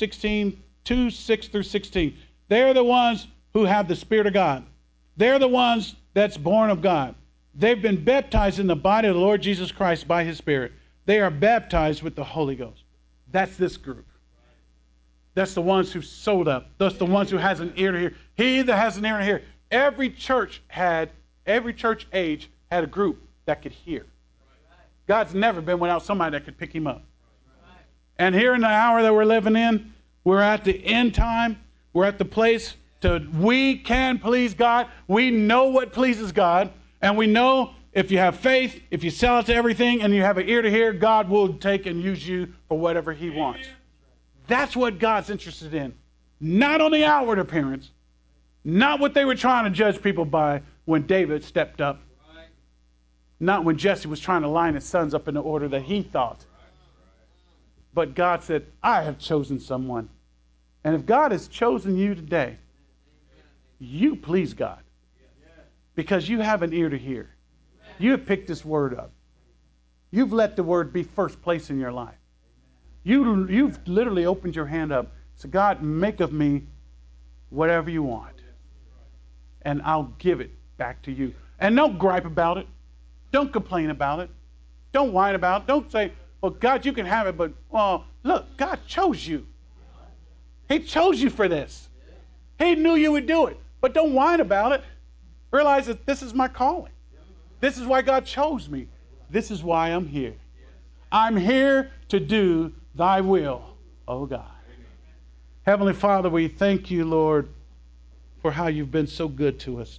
2:6 through 16. They're the ones who have the Spirit of God. They're the ones that's born of God. They've been baptized in the body of the Lord Jesus Christ by His Spirit. They are baptized with the Holy Ghost. That's this group. That's the ones who sold up. That's the ones who has an ear to hear. He that has an ear to hear. Every church age had a group that could hear. God's never been without somebody that could pick him up. And here in the hour that we're living in, we're at the end time. We're at the place we can please God. We know what pleases God. And we know if you have faith, if you sell it to everything, and you have an ear to hear, God will take and use you for whatever He wants. That's what God's interested in. Not on the outward appearance. Not what they were trying to judge people by when David stepped up. Not when Jesse was trying to line his sons up in the order that he thought. But God said, I have chosen someone. And if God has chosen you today, you please God. Because you have an ear to hear. You have picked this word up. You've let the word be first place in your life. You've literally opened your hand up. So God, make of me whatever you want. And I'll give it back to you. And don't gripe about it. Don't complain about it. Don't whine about it. Don't say, well, God, you can have it, but, well, look, God chose you. He chose you for this. He knew you would do it. But don't whine about it. Realize that this is my calling. This is why God chose me. This is why I'm here. I'm here to do thy will, oh God. Heavenly Father, we thank you, Lord, for how you've been so good to us.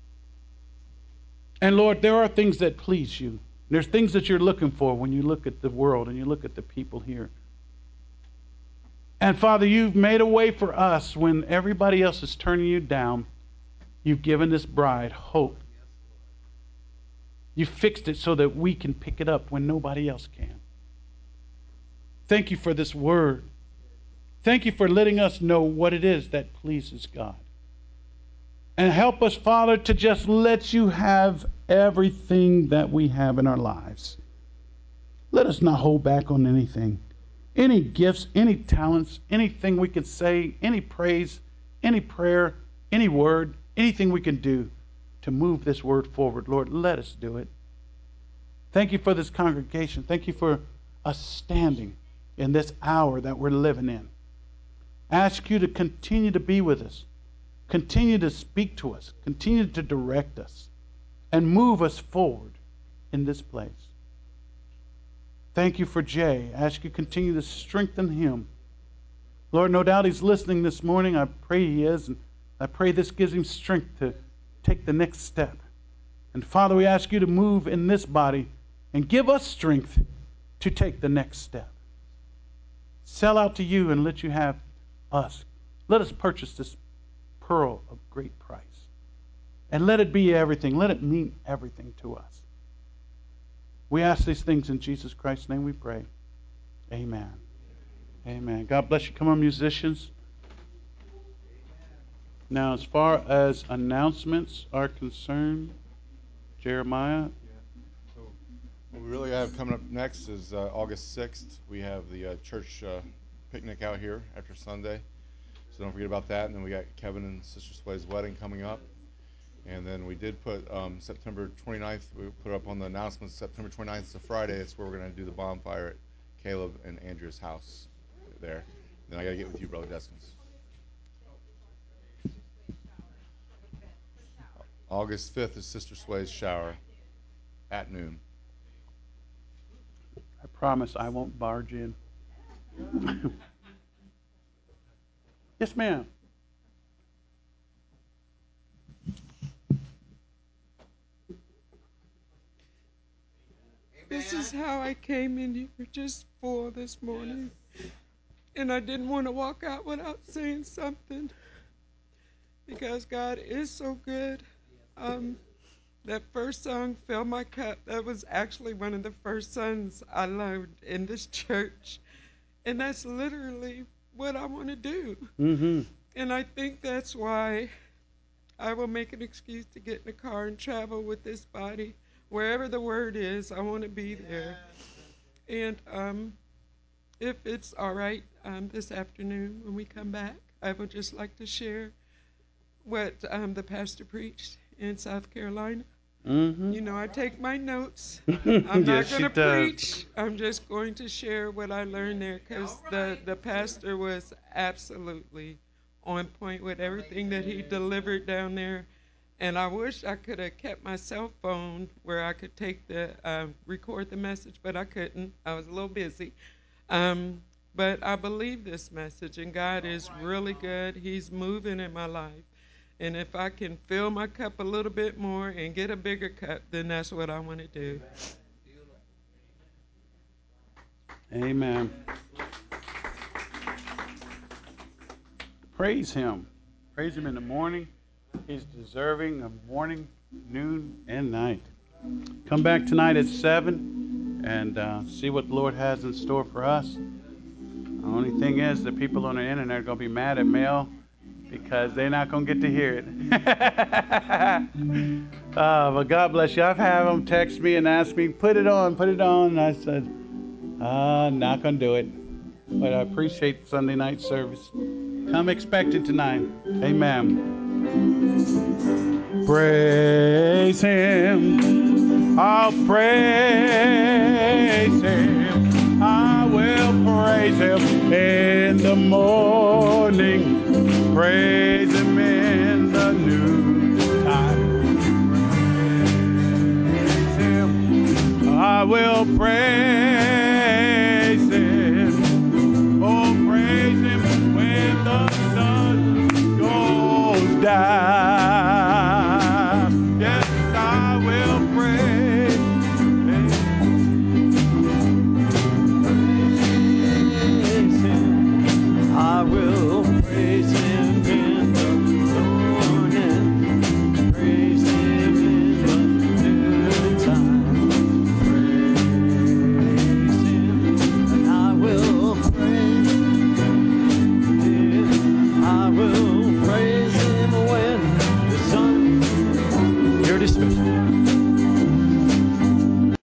And Lord, there are things that please you. There's things that you're looking for when you look at the world and you look at the people here. And Father, you've made a way for us when everybody else is turning you down. You've given this bride hope. You fixed it so that we can pick it up when nobody else can. Thank you for this word. Thank you for letting us know what it is that pleases God. And help us, Father, to just let you have everything that we have in our lives. Let us not hold back on anything. Any gifts, any talents, anything we can say, any praise, any prayer, any word, anything we can do to move this word forward. Lord, let us do it. Thank you for this congregation. Thank you for us standing in this hour that we're living in. I ask you to continue to be with us. Continue to speak to us. Continue to direct us. And move us forward in this place. Thank you for Jay. I ask you to continue to strengthen him. Lord, no doubt he's listening this morning. I pray he is. And I pray this gives him strength to take the next step. And Father, we ask you to move in this body and give us strength to take the next step. Sell out to you and let you have us. Let us purchase this pearl of great price. And let it be everything. Let it mean everything to us. We ask these things in Jesus Christ's name we pray. Amen. Amen. God bless you. Come on, musicians. Now, as far as announcements are concerned, Jeremiah. What we really have coming up next is August 6th. We have the church picnic out here after Sunday. So don't forget about that. And then we got Kevin and Sister Slay's wedding coming up. And then we did put September 29th, we put up on the announcements, September 29th is a Friday. It's where we're going to do the bonfire at Caleb and Andrea's house there. Then I got to get with you, Brother Deskins. August 5th is Sister Sway's shower at noon. I promise I won't barge in. Yes, ma'am. This is how I came in here, just full this morning. And I didn't want to walk out without saying something. Because God is so good. That first song, Fill My Cup, that was actually one of the first songs I learned in this church. And that's literally what I want to do. Mm-hmm. And I think that's why I will make an excuse to get in the car and travel with this body. Wherever the word is, I want to be there. And if it's all right, this afternoon when we come back, I would just like to share what the pastor preached in South Carolina. Mm-hmm. You know, I take my notes. I'm Yes, not going to she does. preach. I'm just going to share what I learned there, because the pastor was absolutely on point with everything that he delivered down there. And I wish I could have kept my cell phone where I could take record the message, but I couldn't. I was a little busy. But I believe this message, and God is really good. He's moving in my life. And if I can fill my cup a little bit more and get a bigger cup, then that's what I want to do. Amen. Praise him. Praise him in the morning. He's deserving of morning, noon, and night. Come back tonight at 7 and see what the Lord has in store for us. The only thing is the people on the internet are going to be mad at Mel because they're not going to get to hear it. But God bless you. I've had them text me and ask me, put it on. And I said, not going to do it. But I appreciate Sunday night service. Come expecting tonight. Amen. Praise him. I'll praise him. I will praise him in the morning. Praise him in the noontime. Praise him. I will praise him. Oh, praise him when the sun goes down.